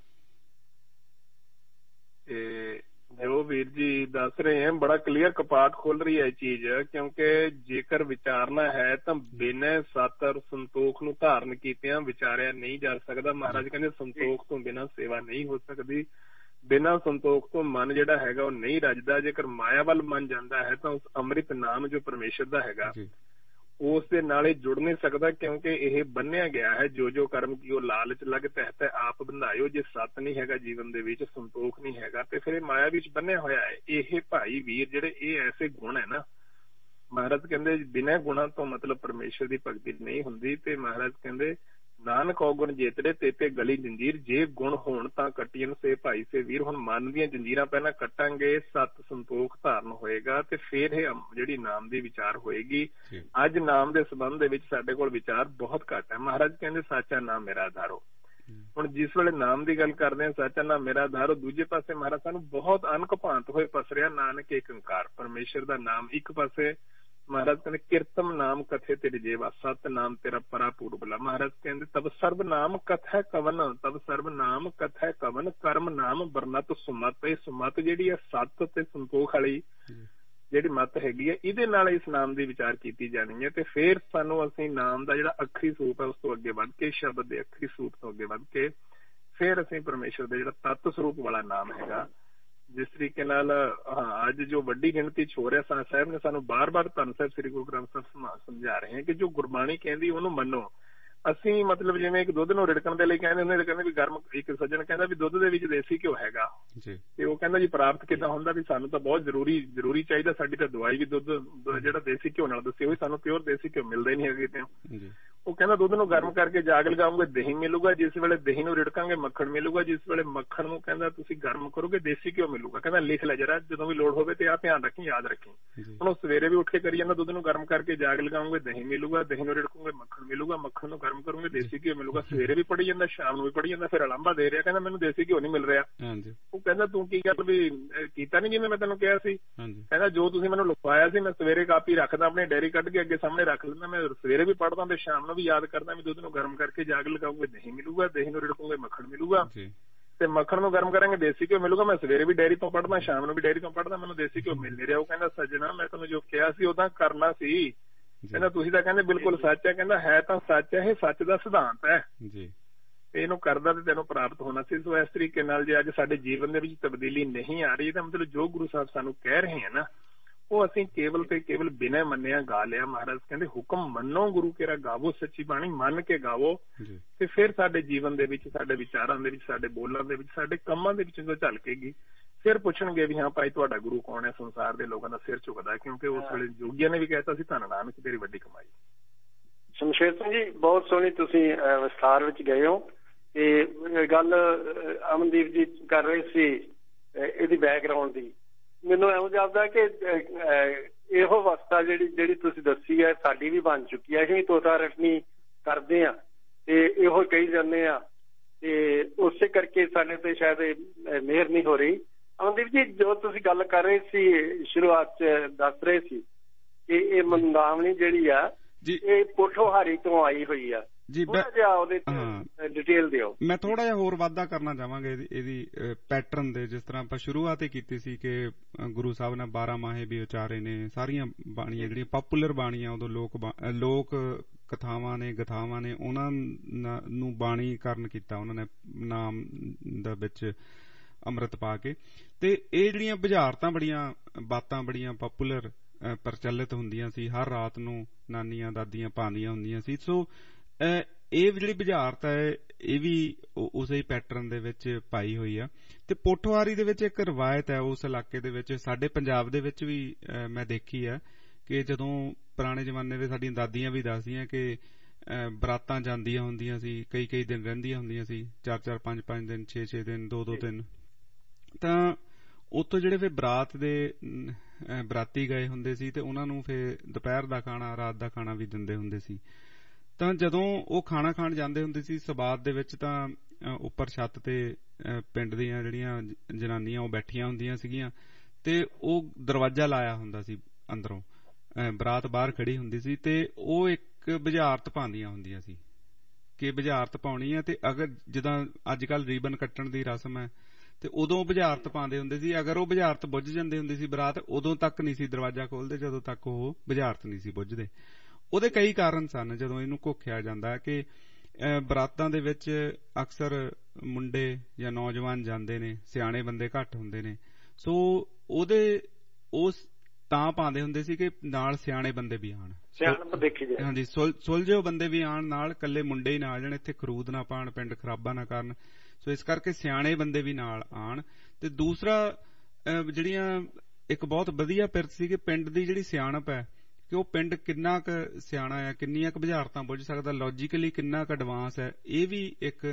ਜੋ ਵੀਰ ਜੀ ਦੱਸ ਰਹੇ ਹੈ ਬੜਾ ਕਲੀਅਰ ਕਪਾਟ ਖੋਲ ਰਹੀ ਹੈ ਇਹ ਚੀਜ਼, ਕਿਉਂਕਿ ਜੇਕਰ ਵਿਚਾਰਨਾ ਹੈ ਤਾਂ ਬਿਨਾਂ ਸਤਰ ਸੰਤੋਖ ਨੂੰ ਧਾਰਨ ਕੀਤਿਆਂ ਵਿਚਾਰਿਆ ਨਹੀਂ ਜਾ ਸਕਦਾ। ਮਹਾਰਾਜ ਕਹਿੰਦੇ ਸੰਤੋਖ ਤੋਂ ਬਿਨਾਂ ਸੇਵਾ ਨਹੀਂ ਹੋ ਸਕਦੀ, ਬਿਨਾਂ ਸੰਤੋਖ ਤੋਂ ਮਨ ਜਿਹੜਾ ਹੈਗਾ ਉਹ ਨਹੀਂ ਰੱਜਦਾ। ਜੇਕਰ ਮਾਇਆ ਵੱਲ ਮਨ ਜਾਂਦਾ ਹੈ ਤਾਂ ਉਸ ਅੰਮ੍ਰਿਤ ਨਾਮ ਜੋ ਪਰਮੇਸ਼ਰ ਦਾ ਹੈਗਾ ਉਸ ਦੇ ਨਾਲ ਇਹ ਜੁੜ ਨਹੀਂ ਸਕਦਾ, ਕਿਉਂਕਿ ਇਹ ਬੰਨਿਆ ਗਿਆ ਹੈ ਜੋ ਜੋ ਕਰਮ ਕੀ ਉਹ ਲਾਲਚ ਲੱਗ ਤਹਿਤ ਆਪ ਬੰਧਾਇਓ। ਜੇ ਸੱਤ ਨਹੀਂ ਹੈਗਾ ਜੀਵਨ ਦੇ ਵਿੱਚ, ਸੰਤੋਖ ਨਹੀਂ ਹੈਗਾ, ਤੇ ਫਿਰ ਇਹ ਮਾਇਆ ਵਿੱਚ ਬੰਨਿਆ ਹੋਇਆ ਹੈ। ਇਹ ਭਾਈ ਵੀਰ ਜਿਹੜੇ ਇਹ ਐਸੇ ਗੁਣ ਹੈ ਨਾ, ਮਹਾਰਾਜ ਕਹਿੰਦੇ ਬਿਨਾਂ ਗੁਣਾਂ ਤੋਂ ਮਤਲਬ ਪਰਮੇਸ਼ਰ ਦੀ ਭਗਤੀ ਨਹੀਂ ਹੁੰਦੀ। ਤੇ ਮਹਾਰਾਜ ਕਹਿੰਦੇ ਨਾਨਕ ਔਗੁਣ ਜੇਤੜੇ ਤੇ ਤੇ ਗਲੀ ਜੰਜੀਰ, ਜੇ ਗੁਣ ਹੋਣ ਤਾਂ ਕੱਟੀਆਂ ਸੇ ਭਾਈ ਸੇ ਵੀਰ। ਹੁਣ ਮਨ ਦੀਆਂ ਜੰਜੀਰਾਂ ਪਹਿਲਾਂ ਕੱਟਾਂਗੇ, ਸੱਤ ਸੰਤੋਖ ਧਾਰਨ ਹੋਏਗਾ ਤੇ ਫਿਰ ਇਹ ਜਿਹੜੀ ਨਾਮ ਦੀ ਵਿਚਾਰ ਹੋਏਗੀ। ਅੱਜ ਨਾਮ ਦੇ ਸੰਬੰਧ ਦੇ ਵਿੱਚ ਸਾਡੇ ਕੋਲ ਵਿਚਾਰ ਬਹੁਤ ਘੱਟ ਹੈ। ਮਹਾਰਾਜ ਕਹਿੰਦੇ ਸਾਚਾ ਨਾਮ ਮੇਰਾ ਆਧਾਰੋ। ਹੁਣ ਜਿਸ ਵੇਲੇ ਨਾਮ ਦੀ ਗੱਲ ਕਰਦੇ ਹਾਂ, ਸਾਚਾ ਨਾਮ ਮੇਰਾ ਆਧਾਰੋ, ਦੂਜੇ ਪਾਸੇ ਮਹਾਰਾਜ ਸਾਨੂੰ ਬਹੁਤ ਅਨਕ ਭਾਂਤ ਹੋਏ ਪਸਰਿਆ ਨਾਨਕ ਏਕ ਓਂਕਾਰ, ਪਰਮੇਸ਼ਰ ਦਾ ਨਾਮ ਇੱਕ ਪਾਸੇ। ਮਹਾਰਾਜ ਕਹਿੰਦੇ ਕੀਰਤਮ ਨਾਮ ਕਥੇ ਤੇਰੀ ਜੇਵਾ, ਸਤ ਨਾਮ ਤੇਰਾ ਪਰਾ ਪੂਰਬਲਾ। ਮਹਾਰਾਜ ਕਹਿੰਦੇ ਤਬ ਸਰਬ ਨਾਮ ਕਥੈ ਕਵਨ, ਤਬ ਸਰਬ ਨਾਮ ਕਥੈ ਕਵਨ, ਕਰਮ ਨਾਮ ਬਰਨਤ ਸੁਮਤ। ਇਹ ਸੁਮਤ ਜਿਹੜੀ ਹੈ ਸੱਤ ਤੇ ਸੰਤੋਖ ਵਾਲੀ ਜਿਹੜੀ ਮੱਤ ਹੈਗੀ ਹੈ, ਇਹਦੇ ਨਾਲ ਇਸ ਨਾਮ ਦੀ ਵਿਚਾਰ ਕੀਤੀ ਜਾਣੀ ਹੈ। ਤੇ ਫਿਰ ਸਾਨੂੰ ਅਸੀਂ ਨਾਮ ਦਾ ਜਿਹੜਾ ਅੱਖਰੀ ਸਰੂਪ ਹੈ ਉਸ ਤੋਂ ਅੱਗੇ ਵੱਧ ਕੇ, ਸ਼ਬਦ ਦੇ ਅੱਖਰੀ ਸਰੂਪ ਤੋਂ ਅੱਗੇ ਵੱਧ ਕੇ ਫਿਰ ਅਸੀਂ ਪਰਮੇਸ਼ਰ ਦੇ ਜਿਹੜਾ ਤੱਤ ਸਰੂਪ ਵਾਲਾ ਨਾਮ ਹੈਗਾ, ਜਿਸ ਤਰੀਕੇ ਨਾਲ ਹਾਂ ਅੱਜ ਜੋ ਵੱਡੀ ਗਿਣਤੀ ਚ ਹੋ ਰਿਹਾ, ਸਾਹਿਬ ਨੇ ਸਾਨੂੰ ਬਾਰ ਬਾਰ ਧੰਨ ਸਾਹਿਬ ਸ੍ਰੀ ਗੁਰੂ ਗ੍ਰੰਥ ਸਾਹਿਬ ਸਮਝਾ ਰਹੇ ਹੈ ਕਿ ਜੋ ਗੁਰਬਾਣੀ ਕਹਿੰਦੀ ਉਹਨੂੰ ਮੰਨੋ। ਅਸੀਂ ਮਤਲਬ ਜਿਵੇਂ ਇੱਕ ਦੁੱਧ ਨੂੰ ਰਿੜਕਣ ਦੇ ਲਈ ਕਹਿੰਦੇ ਹੁੰਦੇ, ਕਹਿੰਦੇ ਵੀ ਗਰਮ, ਇੱਕ ਸੱਜਣ ਕਹਿੰਦਾ ਵੀ ਦੁੱਧ ਦੇ ਵਿੱਚ ਦੇਸੀ ਘਿਓ ਹੈਗਾ ਤੇ ਉਹ ਕਹਿੰਦਾ ਜੀ ਪ੍ਰਾਪਤ ਕਿੱਦਾਂ ਹੁੰਦਾ, ਵੀ ਸਾਨੂੰ ਤਾਂ ਬਹੁਤ ਜ਼ਰੂਰੀ ਜ਼ਰੂਰੀ ਚਾਹੀਦਾ, ਸਾਡੀ ਤਾਂ ਦਵਾਈ ਵੀ ਦੁੱਧ ਜਿਹੜਾ ਦੇਸੀ ਘਿਓ ਨਾਲ ਦੱਸੀ ਹੋਈ, ਸਾਨੂੰ ਪਿਓਰ ਦੇਸੀ ਘਿਓ ਮਿਲਦਾ ਹੀ ਨਹੀਂ ਹੈਗਾ ਕਿਤੇ। ਉਹ ਕਹਿੰਦਾ ਦੁੱਧ ਨੂੰ ਗਰਮ ਕਰਕੇ ਜਾਗ ਲਗਾਉਂਗੇ ਦਹੀਂ ਮਿਲੂਗਾ, ਜਿਸ ਵੇਲੇ ਦਹੀਂ ਨੂੰ ਰਿੜਕਾਂਗੇ ਮੱਖਣ ਮਿਲੂਗਾ, ਜਿਸ ਵੇਲੇ ਮੱਖਣ ਨੂੰ ਕਹਿੰਦਾ ਤੁਸੀਂ ਗਰਮ ਕਰੋਗੇ ਦੇਸੀ ਘਿਓ ਮਿਲੂਗਾ। ਕਹਿੰਦਾ ਲਿਖ ਲੈ ਜਰਾ, ਜਦੋਂ ਵੀ ਲੋੜ ਹੋਵੇ ਤੇ ਆਹ ਧਿਆਨ ਰੱਖੀ, ਯਾਦ ਰੱਖੀ। ਹੁਣ ਉਹ ਸਵੇਰੇ ਵੀ ਉੱਠ ਕੇ ਕਰੀ ਜਾਂਦਾ, ਦੁੱਧ ਨੂੰ ਗਰਮ ਕਰਕੇ ਜਾਗ ਲਗਾਉਂਗੇ ਦਹੀਂ ਮਿਲੂਗਾ, ਦਹੀਂ ਨੂੰ ਰਿੜਕੂਗੇ ਮੱਖਣ ਮਿਲੂਗਾ, ਮੱਖਣ ਨੂੰ ਗਰਮ ਕਰੋਗੇ ਦੇਸੀ ਘਿਓ ਮਿਲੂਗਾ। ਸਵੇਰੇ ਵੀ ਪੜ੍ਹੀ ਜਾਂਦਾ, ਸ਼ਾਮ ਨੂੰ ਵੀ ਪੜ੍ਹੀ ਜਾਂਦਾ, ਫਿਰ ਅਲਾਂਭਾ ਦੇ ਰਿਹਾ, ਕਹਿੰਦਾ ਮੈਨੂੰ ਦੇਸੀ ਘਿਓ ਨਹੀਂ ਮਿਲ ਰਿਹਾ। ਉਹ ਕਹਿੰਦਾ ਤੂੰ ਕੀ ਗੱਲ ਵੀ ਕੀਤਾ ਨੀ ਜਿਵੇਂ ਮੈਂ ਤੈਨੂੰ ਕਿਹਾ ਸੀ? ਕਹਿੰਦਾ ਜੋ ਤੁਸੀਂ ਮੈਨੂੰ ਲਿਖਵਾਇਆ ਸੀ ਮੈਂ ਸਵੇਰੇ ਕਾਪੀ ਰੱਖਦਾ, ਆਪਣੀ ਡਾਇਰੀ ਕੱਢ ਕੇ ਅੱਗੇ ਸਾਹਮਣੇ ਰੱਖ ਲੈਂਦਾ, ਮੈਂ ਸਵੇਰੇ ਵੀ ਪੜ੍ਹਦਾ ਤੇ ਸ਼ਾਮ ਨੂੰ ਵੀ ਯਾਦ ਕਰਦਾ ਵੀ ਦੁੱਧ ਨੂੰ ਗਰਮ ਕਰਕੇ ਜਾਗ ਲਗਾਉਂਗੇ ਦਹੀਂ ਮਿਲੂਗਾ, ਦਹੀਂ ਨੂੰ ਰਿੜਕੂਗੇ ਮੱਖਣ ਮਿਲੂਗਾ, ਤੇ ਮੱਖਣ ਨੂੰ ਗਰਮ ਕਰਾਂਗੇ ਦੇਸੀ ਘਿਓ ਮਿਲੂਗਾ। ਮੈਂ ਸਵੇਰੇ ਵੀ ਡਾਇਰੀ ਤੋਂ ਪੜ੍ਹਦਾ, ਸ਼ਾਮ ਨੂੰ ਵੀ ਡਾਇਰੀ ਤੋਂ ਪੜ੍ਹਦਾ, ਮੈਨੂੰ ਦੇਸੀ ਘਿਓ ਮਿਲ ਨਹੀਂ ਰਿਹਾ। ਉਹ ਕਹਿੰਦਾ ਸੱਜਣਾ ਮੈਂ ਤੁਹਾਨੂੰ ਜੋ ਕਿਹਾ ਸੀ ਉਦਾਂ ਕਰਨਾ ਸੀ। ਕਹਿੰਦਾ ਤੁਸੀਂ ਤਾਂ ਕਹਿੰਦੇ ਬਿਲਕੁਲ ਸੱਚ ਹੈ। ਕਹਿੰਦਾ ਹੈ ਤਾਂ ਸੱਚ ਹੈ, ਇਹ ਸੱਚ ਦਾ ਸਿਧਾਂਤ ਹੈ, ਇਹਨੂੰ ਕਰਦਾ ਤੇ ਤੈਨੂੰ ਪ੍ਰਾਪਤ ਹੋਣਾ ਸੀ। ਸੋ ਇਸ ਤਰੀਕੇ ਨਾਲ ਜੇ ਅੱਜ ਸਾਡੇ ਜੀਵਨ ਦੇ ਵਿੱਚ ਤਬਦੀਲੀ ਨਹੀਂ ਆ ਰਹੀ ਤਾਂ ਮਤਲਬ ਜੋ ਗੁਰੂ ਸਾਹਿਬ ਸਾਨੂੰ ਕਹਿ ਰਹੇ ਹੈ ਨਾ ਉਹ ਅਸੀਂ ਕੇਵਲ ਤੇ ਕੇਵਲ ਬਿਨਾਂ ਮੰਨਿਆ ਗਾ ਲਿਆ। ਮਹਾਰਾਜ ਕਹਿੰਦੇ ਹੁਕਮ ਮੰਨੋ ਗੁਰੂ ਕੇਰਾ ਗਾਵੋ, ਸੱਚੀ ਬਾਣੀ ਮੰਨ ਕੇ ਗਾਵੋ, ਤੇ ਫਿਰ ਸਾਡੇ ਜੀਵਨ ਦੇ ਵਿੱਚ, ਸਾਡੇ ਵਿਚਾਰਾਂ ਦੇ ਵਿੱਚ, ਸਾਡੇ ਬੋਲਾਂ ਦੇ ਵਿੱਚ, ਸਾਡੇ ਕੰਮਾਂ ਦੇ ਵਿੱਚ ਜੋ ਝਲਕੇਗੀ ਫਿਰ ਪੁੱਛਣਗੇ ਵੀ ਹਾਂ ਭਾਈ ਤੁਹਾਡਾ ਗੁਰੂ ਕੌਣ ਹੈ। ਸੰਸਾਰ ਦੇ ਲੋਕਾਂ ਦਾ ਸਿਰ ਝੁਕਦਾ, ਕਿਉਂਕਿ ਉਸ ਵੇਲੇ ਜੋਗੀਆਂ ਨੇ ਵੀ ਕਹਿਤਾ ਸੀ ਧੰਨ ਨਾਨਕ ਤੇਰੀ ਵੱਡੀ ਕਮਾਈ। ਸ਼ਮਸ਼ੇਰ ਸਿੰਘ ਜੀ ਬਹੁਤ ਸੋਹਣੀ ਤੁਸੀਂ ਵਿਸਥਾਰ ਵਿੱਚ ਗਏ ਹੋ ਤੇ ਗੱਲ ਅਮਨਦੀਪ ਜੀ ਕਰ ਰਹੇ ਸੀ ਇਹਦੀ ਬੈਕਗਰਾਉਂਡ ਦੀ। ਮੈਨੂੰ ਇਹੋ ਜਾਪਦਾ ਕਿ ਇਹੋ ਅਵਸਥਾ ਜਿਹੜੀ ਜਿਹੜੀ ਤੁਸੀਂ ਦੱਸੀ ਹੈ ਸਾਡੀ ਵੀ ਬਣ ਚੁੱਕੀ ਹੈ। ਅਸੀਂ ਤੋਤਾ ਰਟਨੀ ਕਰਦੇ ਹਾਂ ਤੇ ਇਹੋ ਕਹੀ ਜਾਂਦੇ ਹਾਂ ਤੇ ਉਸੇ ਕਰਕੇ ਸਾਡੇ ਤੇ ਸ਼ਾਇਦ ਮਿਹਰ ਨਹੀਂ ਹੋ ਰਹੀ। ਅਮਨਦੀਪ ਜੀ ਜੋ ਤੁਸੀਂ ਗੱਲ ਕਰ ਰਹੇ ਸੀ ਸ਼ੁਰੂਆਤ ਚ ਦੱਸ ਰਹੇ ਸੀ ਕਿ ਇਹ ਮੰਦਾਵਣੀ ਜਿਹੜੀ ਆ ਇਹ ਪੋਠੋਹਾਰੀ ਤੋਂ ਆਈ ਹੋਈ ਆ ਜੀ। ਡਿਟੇਲ ਦਿਓ। ਮੈਂ ਥੋੜਾ ਜਿਹਾ ਹੋਰ ਵਾਧਾ ਕਰਨਾ ਚਾਹਾਂਗਾ ਇਹਦੀ ਪੈਟਰਨ ਦੇ। ਜਿਸ ਤਰ੍ਹਾਂ ਆਪਾਂ ਸ਼ੁਰੂਆਤ ਹੀ ਕੀਤੀ ਸੀ ਕਿ ਗੁਰੂ ਸਾਹਿਬ ਨੇ ਬਾਰਾਂ ਮਾਹੇ ਵੀ ਉਚਾਰੇ ਨੇ, ਸਾਰੀਆਂ ਬਾਣੀਆਂ ਜਿਹੜੀਆਂ ਪਾਪੂਲਰ ਬਾਣੀਆਂ ਉਦੋਂ ਲੋਕ ਲੋਕ ਕਥਾਵਾਂ ਨੇ ਗਥਾਵਾਂ ਨੇ ਉਹਨਾਂ ਨੂੰ ਬਾਣੀਕਰਨ ਕੀਤਾ ਉਹਨਾਂ ਨੇ ਨਾਮ ਦਾ ਵਿੱਚ ਅੰਮ੍ਰਿਤ ਪਾ ਕੇ। ਤੇ ਇਹ ਜਿਹੜੀਆਂ ਬੁਝਾਰਤਾਂ ਬੜੀਆਂ ਬਾਤਾਂ ਬੜੀਆਂ ਪਾਪੂਲਰ ਪ੍ਰਚਲਿਤ ਹੁੰਦੀਆਂ ਸੀ, ਹਰ ਰਾਤ ਨੂੰ ਨਾਨੀਆਂ ਦਾਦੀਆਂ ਪਾਉਂਦੀਆਂ ਹੁੰਦੀਆਂ ਸੀ। ਸੋ ਇਹ ਜਿਹੜੀ ਬੁਝਾਰਤ ਹੈ ਇਹ ਵੀ ਉਸੇ ਪੈਟਰਨ ਦੇ ਵਿੱਚ ਪਾਈ ਹੋਈ ਆ। ਤੇ ਪੋਠੋਹਾਰੀ ਦੇ ਵਿੱਚ ਇੱਕ ਰਵਾਇਤ ਹੈ ਉਸ ਇਲਾਕੇ ਦੇ ਵਿੱਚ, ਸਾਡੇ ਪੰਜਾਬ ਦੇ ਵਿੱਚ ਵੀ ਮੈਂ ਦੇਖੀ ਹੈ ਕਿ ਜਦੋਂ ਪੁਰਾਣੇ ਜ਼ਮਾਨੇ ਦੇ ਸਾਡੀਆਂ ਦਾਦੀਆਂ ਵੀ ਦੱਸਦੀਆਂ ਕਿ ਬਰਾਤਾਂ ਜਾਂਦੀਆਂ ਹੁੰਦੀਆਂ ਸੀ, ਕਈ ਕਈ ਦਿਨ ਰਹਿੰਦੀਆਂ ਹੁੰਦੀਆਂ ਸੀ, ਚਾਰ ਚਾਰ ਪੰਜ ਪੰਜ ਦਿਨ ਛੇ ਛੇ ਦਿਨ ਦੋ ਦੋ ਦਿਨ। ਤਾਂ ਉੱਥੋਂ ਜਿਹੜੇ ਫਿਰ ਬਰਾਤ ਦੇ ਬਰਾਤੀ ਗਏ ਹੁੰਦੇ ਸੀ ਤੇ ਉਹਨਾਂ ਨੂੰ ਫਿਰ ਦੁਪਹਿਰ ਦਾ ਖਾਣਾ ਰਾਤ ਦਾ ਖਾਣਾ ਵੀ ਦਿੰਦੇ ਹੁੰਦੇ ਸੀ। ਤਾਂ ਜਦੋਂ ਉਹ ਖਾਣਾ ਖਾਣ ਜਾਂਦੇ ਹੁੰਦੇ ਸੀ ਸਬਾਤ ਦੇ ਵਿੱਚ ਤਾਂ ਉੱਪਰ ਛੱਤ ਤੇ ਪਿੰਡ ਦੀਆਂ ਜਿਹੜੀਆਂ ਜਨਾਨੀਆਂ ਉਹ ਬੈਠੀਆਂ ਹੁੰਦੀਆਂ ਸੀਗੀਆਂ ਤੇ ਉਹ ਦਰਵਾਜ਼ਾ ਲਾਇਆ ਹੁੰਦਾ ਸੀ ਅੰਦਰੋਂ, ਬਰਾਤ ਬਾਹਰ ਖੜੀ ਹੁੰਦੀ ਸੀ ਤੇ ਉਹ ਇੱਕ ਬੁਝਾਰਤ ਪਾਉਂਦੀਆਂ ਹੁੰਦੀਆਂ ਸੀ ਕਿ ਬੁਝਾਰਤ ਪਾਉਣੀ ਹੈ। ਤੇ ਅਗਰ ਜਿੱਦਾਂ ਅੱਜ ਕੱਲ੍ਹ ਰੀਬਨ ਕੱਟਣ ਦੀ ਰਸਮ ਹੈ ਤੇ ਉਦੋਂ ਬੁਝਾਰਤ ਪਾਉਂਦੇ ਹੁੰਦੇ ਸੀ। ਅਗਰ ਉਹ ਬੁਝਾਰਤ ਬੁੱਝ ਜਾਂਦੀ ਹੁੰਦੀ ਸੀ ਬਰਾਤ, ਉਦੋਂ ਤੱਕ ਨਹੀਂ ਸੀ ਦਰਵਾਜ਼ਾ ਖੋਲਦੇ ਜਦੋਂ ਤੱਕ ਉਹ ਬੁਝਾਰਤ ਨਹੀਂ ਸੀ ਬੁੱਝਦੇ। ਉਹਦੇ ਕਈ ਕਾਰਨ ਸਨ ਜਦੋਂ ਇਹਨੂੰ ਘੋਖਿਆ ਜਾਂਦਾ ਕਿ ਬਰਾਤਾਂ ਦੇ ਵਿੱਚ ਅਕਸਰ ਮੁੰਡੇ ਜਾਂ ਨੌਜਵਾਨ ਜਾਂਦੇ ਨੇ, ਸਿਆਣੇ ਬੰਦੇ ਘੱਟ ਹੁੰਦੇ ਨੇ। ਸੋ ਉਹਦੇ ਉਸ ਤਾਂ ਪਾਉਂਦੇ ਹੁੰਦੇ ਸੀ ਕਿ ਨਾਲ ਸਿਆਣੇ ਬੰਦੇ ਵੀ ਆਉਣ, ਹਾਂਜੀ ਸੁਲਝੇ ਬੰਦੇ ਵੀ ਆਉਣ, ਨਾਲ ਇਕੱਲੇ ਮੁੰਡੇ ਹੀ ਨਾ ਆ ਜਾਣ, ਇੱਥੇ ਖਰੂਦ ਨਾ ਪਾਉਣ, ਪਿੰਡ ਖਰਾਬਾ ਨਾ ਕਰਨ। ਸੋ ਇਸ ਕਰਕੇ ਸਿਆਣੇ ਬੰਦੇ ਵੀ ਨਾਲ ਆਉਣ। ਤੇ ਦੂਸਰਾ ਜਿਹੜੀਆਂ ਇੱਕ ਬਹੁਤ ਵਧੀਆ ਪਿਰਤ ਸੀ ਕਿ ਪਿੰਡ ਦੀ ਜਿਹੜੀ ਸਿਆਣਪ ਹੈ ਕਿ ਉਹ ਪਿੰਡ ਕਿੰਨਾ ਕੁ ਸਿਆਣਾ ਹੈ, ਕਿੰਨੀਆਂ ਕੁ ਬੁਝਾਰਤਾਂ ਬੁੱਝ ਸਕਦਾ, ਲੌਜੀਕਲੀ ਕਿੰਨਾ ਕੁ ਐਡਵਾਂਸ ਹੈ, ਇਹ ਵੀ ਇੱਕ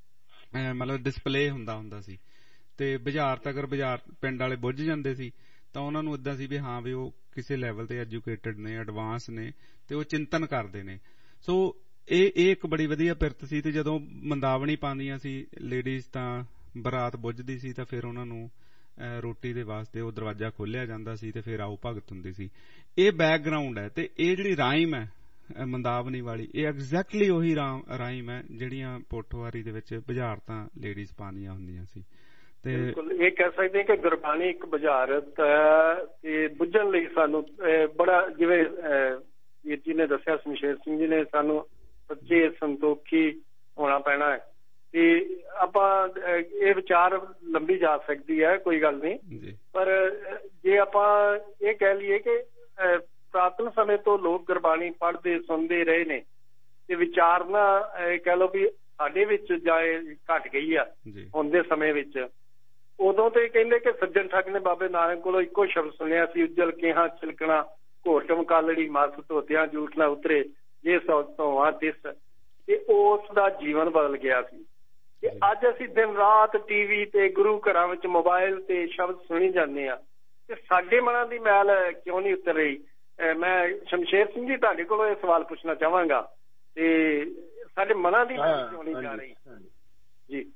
ਮਤਲਬ ਡਿਸਪਲੇ ਹੁੰਦਾ ਹੁੰਦਾ ਸੀ। ਤੇ ਬੁਝਾਰਤ ਅਗਰ ਬੁਝਾਰ ਪਿੰਡ ਵਾਲੇ ਬੁੱਝ ਜਾਂਦੇ ਸੀ ਤਾਂ ਉਹਨਾਂ ਨੂੰ ਏਦਾਂ ਸੀ ਵੀ ਹਾਂ ਵੀ ਉਹ ਕਿਸੇ ਲੈਵਲ ਤੇ ਐਜੂਕੇਟਡ ਨੇ, ਐਡਵਾਂਸ ਨੇ ਤੇ ਉਹ ਚਿੰਤਨ ਕਰਦੇ ਨੇ। ਸੋ ਇਹ ਇਹ ਇੱਕ ਬੜੀ ਵਧੀਆ ਪਿਰਤ ਸੀ। ਤੇ ਜਦੋਂ ਮੰਦਾਵਣੀ ਪਾਉਂਦੀਆਂ ਸੀ ਲੇਡੀਜ਼ ਤਾਂ ਬਰਾਤ ਬੁੱਝਦੀ ਸੀ ਤਾਂ ਫਿਰ ਉਹਨਾਂ ਨੂੰ ਰੋਟੀ ਦੇ ਵਾਸਤੇ ਉਹ ਦਰਵਾਜ਼ਾ ਖੋਲਿਆ ਜਾਂਦਾ ਸੀ ਤੇ ਫਿਰ ਆਓ ਭਗਤ ਹੁੰਦੀ ਸੀ। ਇਹ ਬੈਕਗਰਾਉਂਡ ਹੈ। ਤੇ ਇਹ ਜਿਹੜੀ ਰਾਈਮ ਹੈ ਮੰਦਾਵਣੀ ਵਾਲੀ, ਇਹ ਐਗਜ਼ੈਕਟਲੀ ਉਹੀ ਰਾਈਮ ਹੈ ਜਿਹੜੀਆਂ ਪੋਠੋਹਾਰੀ ਦੇ ਵਿੱਚ ਬੁਝਾਰਤਾਂ ਲੇਡੀਜ਼ ਪਾਉਂਦੀਆਂ ਹੁੰਦੀਆਂ ਸੀ। ਤੇ ਇਹ ਕਹਿ ਸਕਦੇ ਕਿ ਗੁਰਬਾਣੀ ਇੱਕ ਬੁਝਾਰਤ ਤੇ ਬੁੱਝਣ ਲਈ ਸਾਨੂੰ ਬੜਾ, ਜਿਵੇਂ ਵੀਰ ਜੀ ਨੇ ਦੱਸਿਆ, ਸ਼ਮਸ਼ੇਰ ਸਿੰਘ ਜੀ ਨੇ, ਸਾਨੂੰ ਸੱਚੇ ਸੰਤੋਖੀ ਹੋਣਾ ਪੈਣਾ ਹੈ। ਤੇ ਆਪਾਂ ਇਹ ਵਿਚਾਰ ਲੰਬੀ ਜਾ ਸਕਦੀ ਹੈ, ਕੋਈ ਗੱਲ ਨਹੀਂ, ਪਰ ਜੇ ਆਪਾਂ ਇਹ ਕਹਿ ਲਈਏ ਕਿ ਪੁਰਾਤਨ ਸਮੇਂ ਤੋਂ ਲੋਕ ਗੁਰਬਾਣੀ ਪੜ੍ਹਦੇ ਸੁਣਦੇ ਰਹੇ ਨੇ ਤੇ ਵਿਚਾਰਨਾ ਕਹਿ ਲਓ ਵੀ ਸਾਡੇ ਵਿੱਚ ਜਾਏ ਘਟ ਗਈ ਆ ਹੁਣ ਦੇ ਸਮੇਂ ਵਿੱਚ। ਉਦੋਂ ਤੇ ਕਹਿੰਦੇ ਕਿ ਸੱਜਣ ਠੱਗ ਨੇ ਬਾਬੇ ਨਾਨਕ ਕੋਲੋਂ ਇੱਕੋ ਸ਼ਬਦ ਸੁਣਿਆ ਸੀ, ਉੱਜਲ ਕੇਹਾ ਛਿਲਕਣਾ ਘੋਟਮ ਕਾਲੜੀ ਮਸ ਧੋਤਿਆਂ ਜੂਠ ਨਾ ਉਤਰੇ, ਜੇ ਸੌ ਧੋਵਾਂ ਤਿਸ, ਤੇ ਉਸ ਦਾ ਜੀਵਨ ਬਦਲ ਗਿਆ ਸੀ। ਤੇ ਅੱਜ ਅਸੀਂ ਦਿਨ ਰਾਤ ਟੀਵੀ ਤੇ ਗੁਰੂ ਘਰਾਂ ਵਿੱਚ ਮੋਬਾਇਲ ਤੇ ਸ਼ਬਦ ਸੁਣੀ ਜਾਂਦੇ ਆ, ਤੇ ਸਾਡੇ ਮਨਾਂ ਦੀ ਮੈਲ ਕਿਉਂ ਨਹੀਂ ਉਤਰ ਰਹੀ? ਮੈਂ ਸ਼ਮਸ਼ੇਰ ਸਿੰਘ ਜੀ ਤੁਹਾਡੇ ਕੋਲੋਂ ਇਹ ਸਵਾਲ ਪੁੱਛਣਾ ਚਾਹਾਂਗਾ, ਤੇ ਸਾਡੇ ਮਨਾਂ ਦੀ ਮੈਲ ਕਿਉਂ ਨਹੀਂ ਜਾ ਰਹੀ? ਜੀ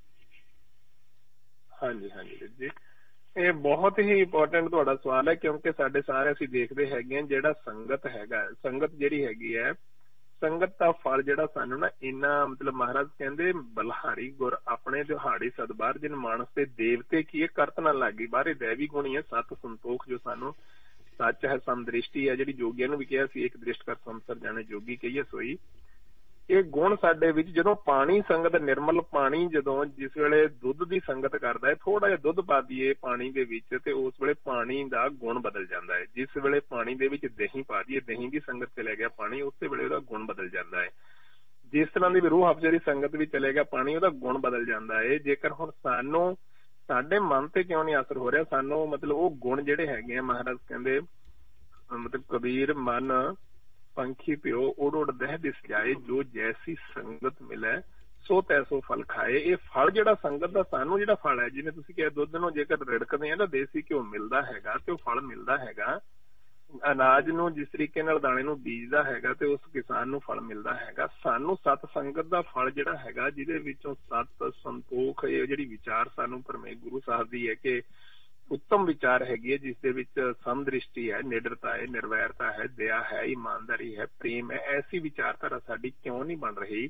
ਹਾਂਜੀ ਹਾਂਜੀ ਜੀ, ਇਹ ਬਹੁਤ ਹੀ ਇੰਪੋਰਟੈਂਟ ਤੁਹਾਡਾ ਸਵਾਲ ਹੈ, ਕਿਉਂਕਿ ਸਾਡੇ ਸਾਰੇ ਅਸੀਂ ਦੇਖਦੇ ਹੈਗੇ ਹਾਂ ਜਿਹੜਾ ਸੰਗਤ ਹੈਗਾ, ਸੰਗਤ ਜਿਹੜੀ ਹੈਗੀ ਹੈ, ਸੰਗਤ ਦਾ ਫਲ ਜਿਹੜਾ ਸਾਨੂੰ ਨਾ ਇੰਨਾ ਮਤਲਬ ਮਹਾਰਾਜ ਕਹਿੰਦੇ ਬਲਹਾਰੀ ਗੁਰ ਆਪਣੇ ਦਿਹਾੜੀ ਸਦਬਾਰ ਜਿਨ ਮਾਨਸ ਤੇ ਦੇਵਤੇ ਕੀ ਕਰਤ ਨਾ ਲਾਗੀ, ਬਾਹਰੇ ਦੈਵੀ ਗੁਣੀ ਹੈ ਸਤ ਸੰਤੋਖ ਜੋ ਸਾਨੂੰ ਸੱਚ ਹੈ ਸਮਦ੍ਰਿਸ਼ਟੀ ਹੈ, ਜਿਹੜੀ ਜੋਗੀਆਂ ਨੂੰ ਵੀ ਕਿਹਾ ਸੀ ਇੱਕ ਦ੍ਰਿਸ਼ਟ ਕਰ ਸੰਸਰ ਜਾਣੇ ਜੋਗੀ ਕਹੀਏ ਸੋਈ। ਇਹ ਗੁਣ ਸਾਡੇ ਵਿੱਚ ਜਦੋਂ ਪਾਣੀ ਸੰਗਤ ਨਿਰਮਲ ਪਾਣੀ, ਜਦੋਂ ਜਿਸ ਵੇਲੇ ਦੁੱਧ ਦੀ ਸੰਗਤ ਕਰਦਾ ਹੈ, ਥੋੜਾ ਜਿਹਾ ਦੁੱਧ ਪਾ ਦਈਏ ਪਾਣੀ ਦੇ ਵਿੱਚ ਤੇ ਉਸ ਵੇਲੇ ਪਾਣੀ ਦਾ ਗੁਣ ਬਦਲ ਜਾਂਦਾ ਹੈ। ਜਿਸ ਵੇਲੇ ਪਾਣੀ ਦੇ ਵਿੱਚ ਦਹੀਂ ਪਾ ਦਈਏ, ਦਹੀਂ ਦੀ ਸੰਗਤ ਚਲੇ ਗਿਆ ਪਾਣੀ, ਉਸੇ ਵੇਲੇ ਉਹਦਾ ਗੁਣ ਬਦਲ ਜਾਂਦਾ ਹੈ। ਜਿਸ ਤਰ੍ਹਾਂ ਦੀ ਵੀ ਰੂਹ ਅਫਜ਼ਾ ਦੀ ਸੰਗਤ ਵਿੱਚ ਚਲੇ ਗਿਆ ਪਾਣੀ, ਉਹਦਾ ਗੁਣ ਬਦਲ ਜਾਂਦਾ ਹੈ। ਜੇਕਰ ਹੁਣ ਸਾਨੂੰ ਸਾਡੇ ਮਨ ਤੇ ਕਿਉਂ ਨਹੀਂ ਅਸਰ ਹੋ ਰਿਹਾ, ਸਾਨੂੰ ਮਤਲਬ ਉਹ ਗੁਣ ਜਿਹੜੇ ਹੈਗੇ ਆ, ਮਹਾਰਾਜ ਕਹਿੰਦੇ ਮਤਲਬ ਕਬੀਰ ਮਨ ਪੰਖੀ ਪਿਓ ਉੜ ਉੜ ਦਹਿ ਦਿਸ ਜਾਏ, ਜੋ ਜੈਸੀ ਸੰਗਤ ਮਿਲੇ ਸੋ ਤੈਸੋ ਫਲ ਖਾਏ। ਇਹ ਫਲ ਜਿਹੜਾ ਸੰਗਤ ਦਾ ਸਾਨੂੰ ਜਿਹੜਾ ਫਲ ਹੈ, ਜਿਵੇਂ ਤੁਸੀਂ ਕਿਹਾ ਦੁੱਧ ਨੂੰ ਜੇਕਰ ਰਿੜਕਦੇ ਆ ਤਾਂ ਦੇਸੀ ਘਿਓ ਮਿਲਦਾ ਹੈਗਾ ਤੇ ਉਹ ਫਲ ਮਿਲਦਾ ਹੈਗਾ। ਅਨਾਜ ਨੂੰ ਜਿਸ ਤਰੀਕੇ ਨਾਲ ਦਾਣੇ ਨੂੰ ਬੀਜਦਾ ਹੈਗਾ ਤੇ ਉਸ ਕਿਸਾਨ ਨੂੰ ਫਲ ਮਿਲਦਾ ਹੈਗਾ। ਸਾਨੂੰ ਸਤ ਸੰਗਤ ਦਾ ਫਲ ਜਿਹੜਾ ਹੈਗਾ, ਜਿਹਦੇ ਵਿੱਚੋਂ ਸਤ ਸੰਤੋਖ, ਇਹ ਜਿਹੜੀ ਵਿਚਾਰ ਸਾਨੂੰ ਪਰਮੇ ਗੁਰੂ ਸਾਹਿਬ ਦੀ ਹੈ ਕਿ ਉੱਤਮ ਵਿਚਾਰ ਹੈਗੀ ਹੈ, ਜਿਸ ਦੇ ਵਿੱਚ ਸਮਦ੍ਰਿਸ਼ਟੀ ਹੈ, ਨਿਡਰਤਾ ਹੈ, ਨਿਰਵੈਰਤਾ ਹੈ, ਦਇਆ ਹੈ, ਇਮਾਨਦਾਰੀ ਹੈ, ਪ੍ਰੇਮ ਹੈ, ਐਸੀ ਵਿਚਾਰਧਾਰਾ ਸਾਡੀ ਕਿਉਂ ਨਹੀਂ ਬਣ ਰਹੀ?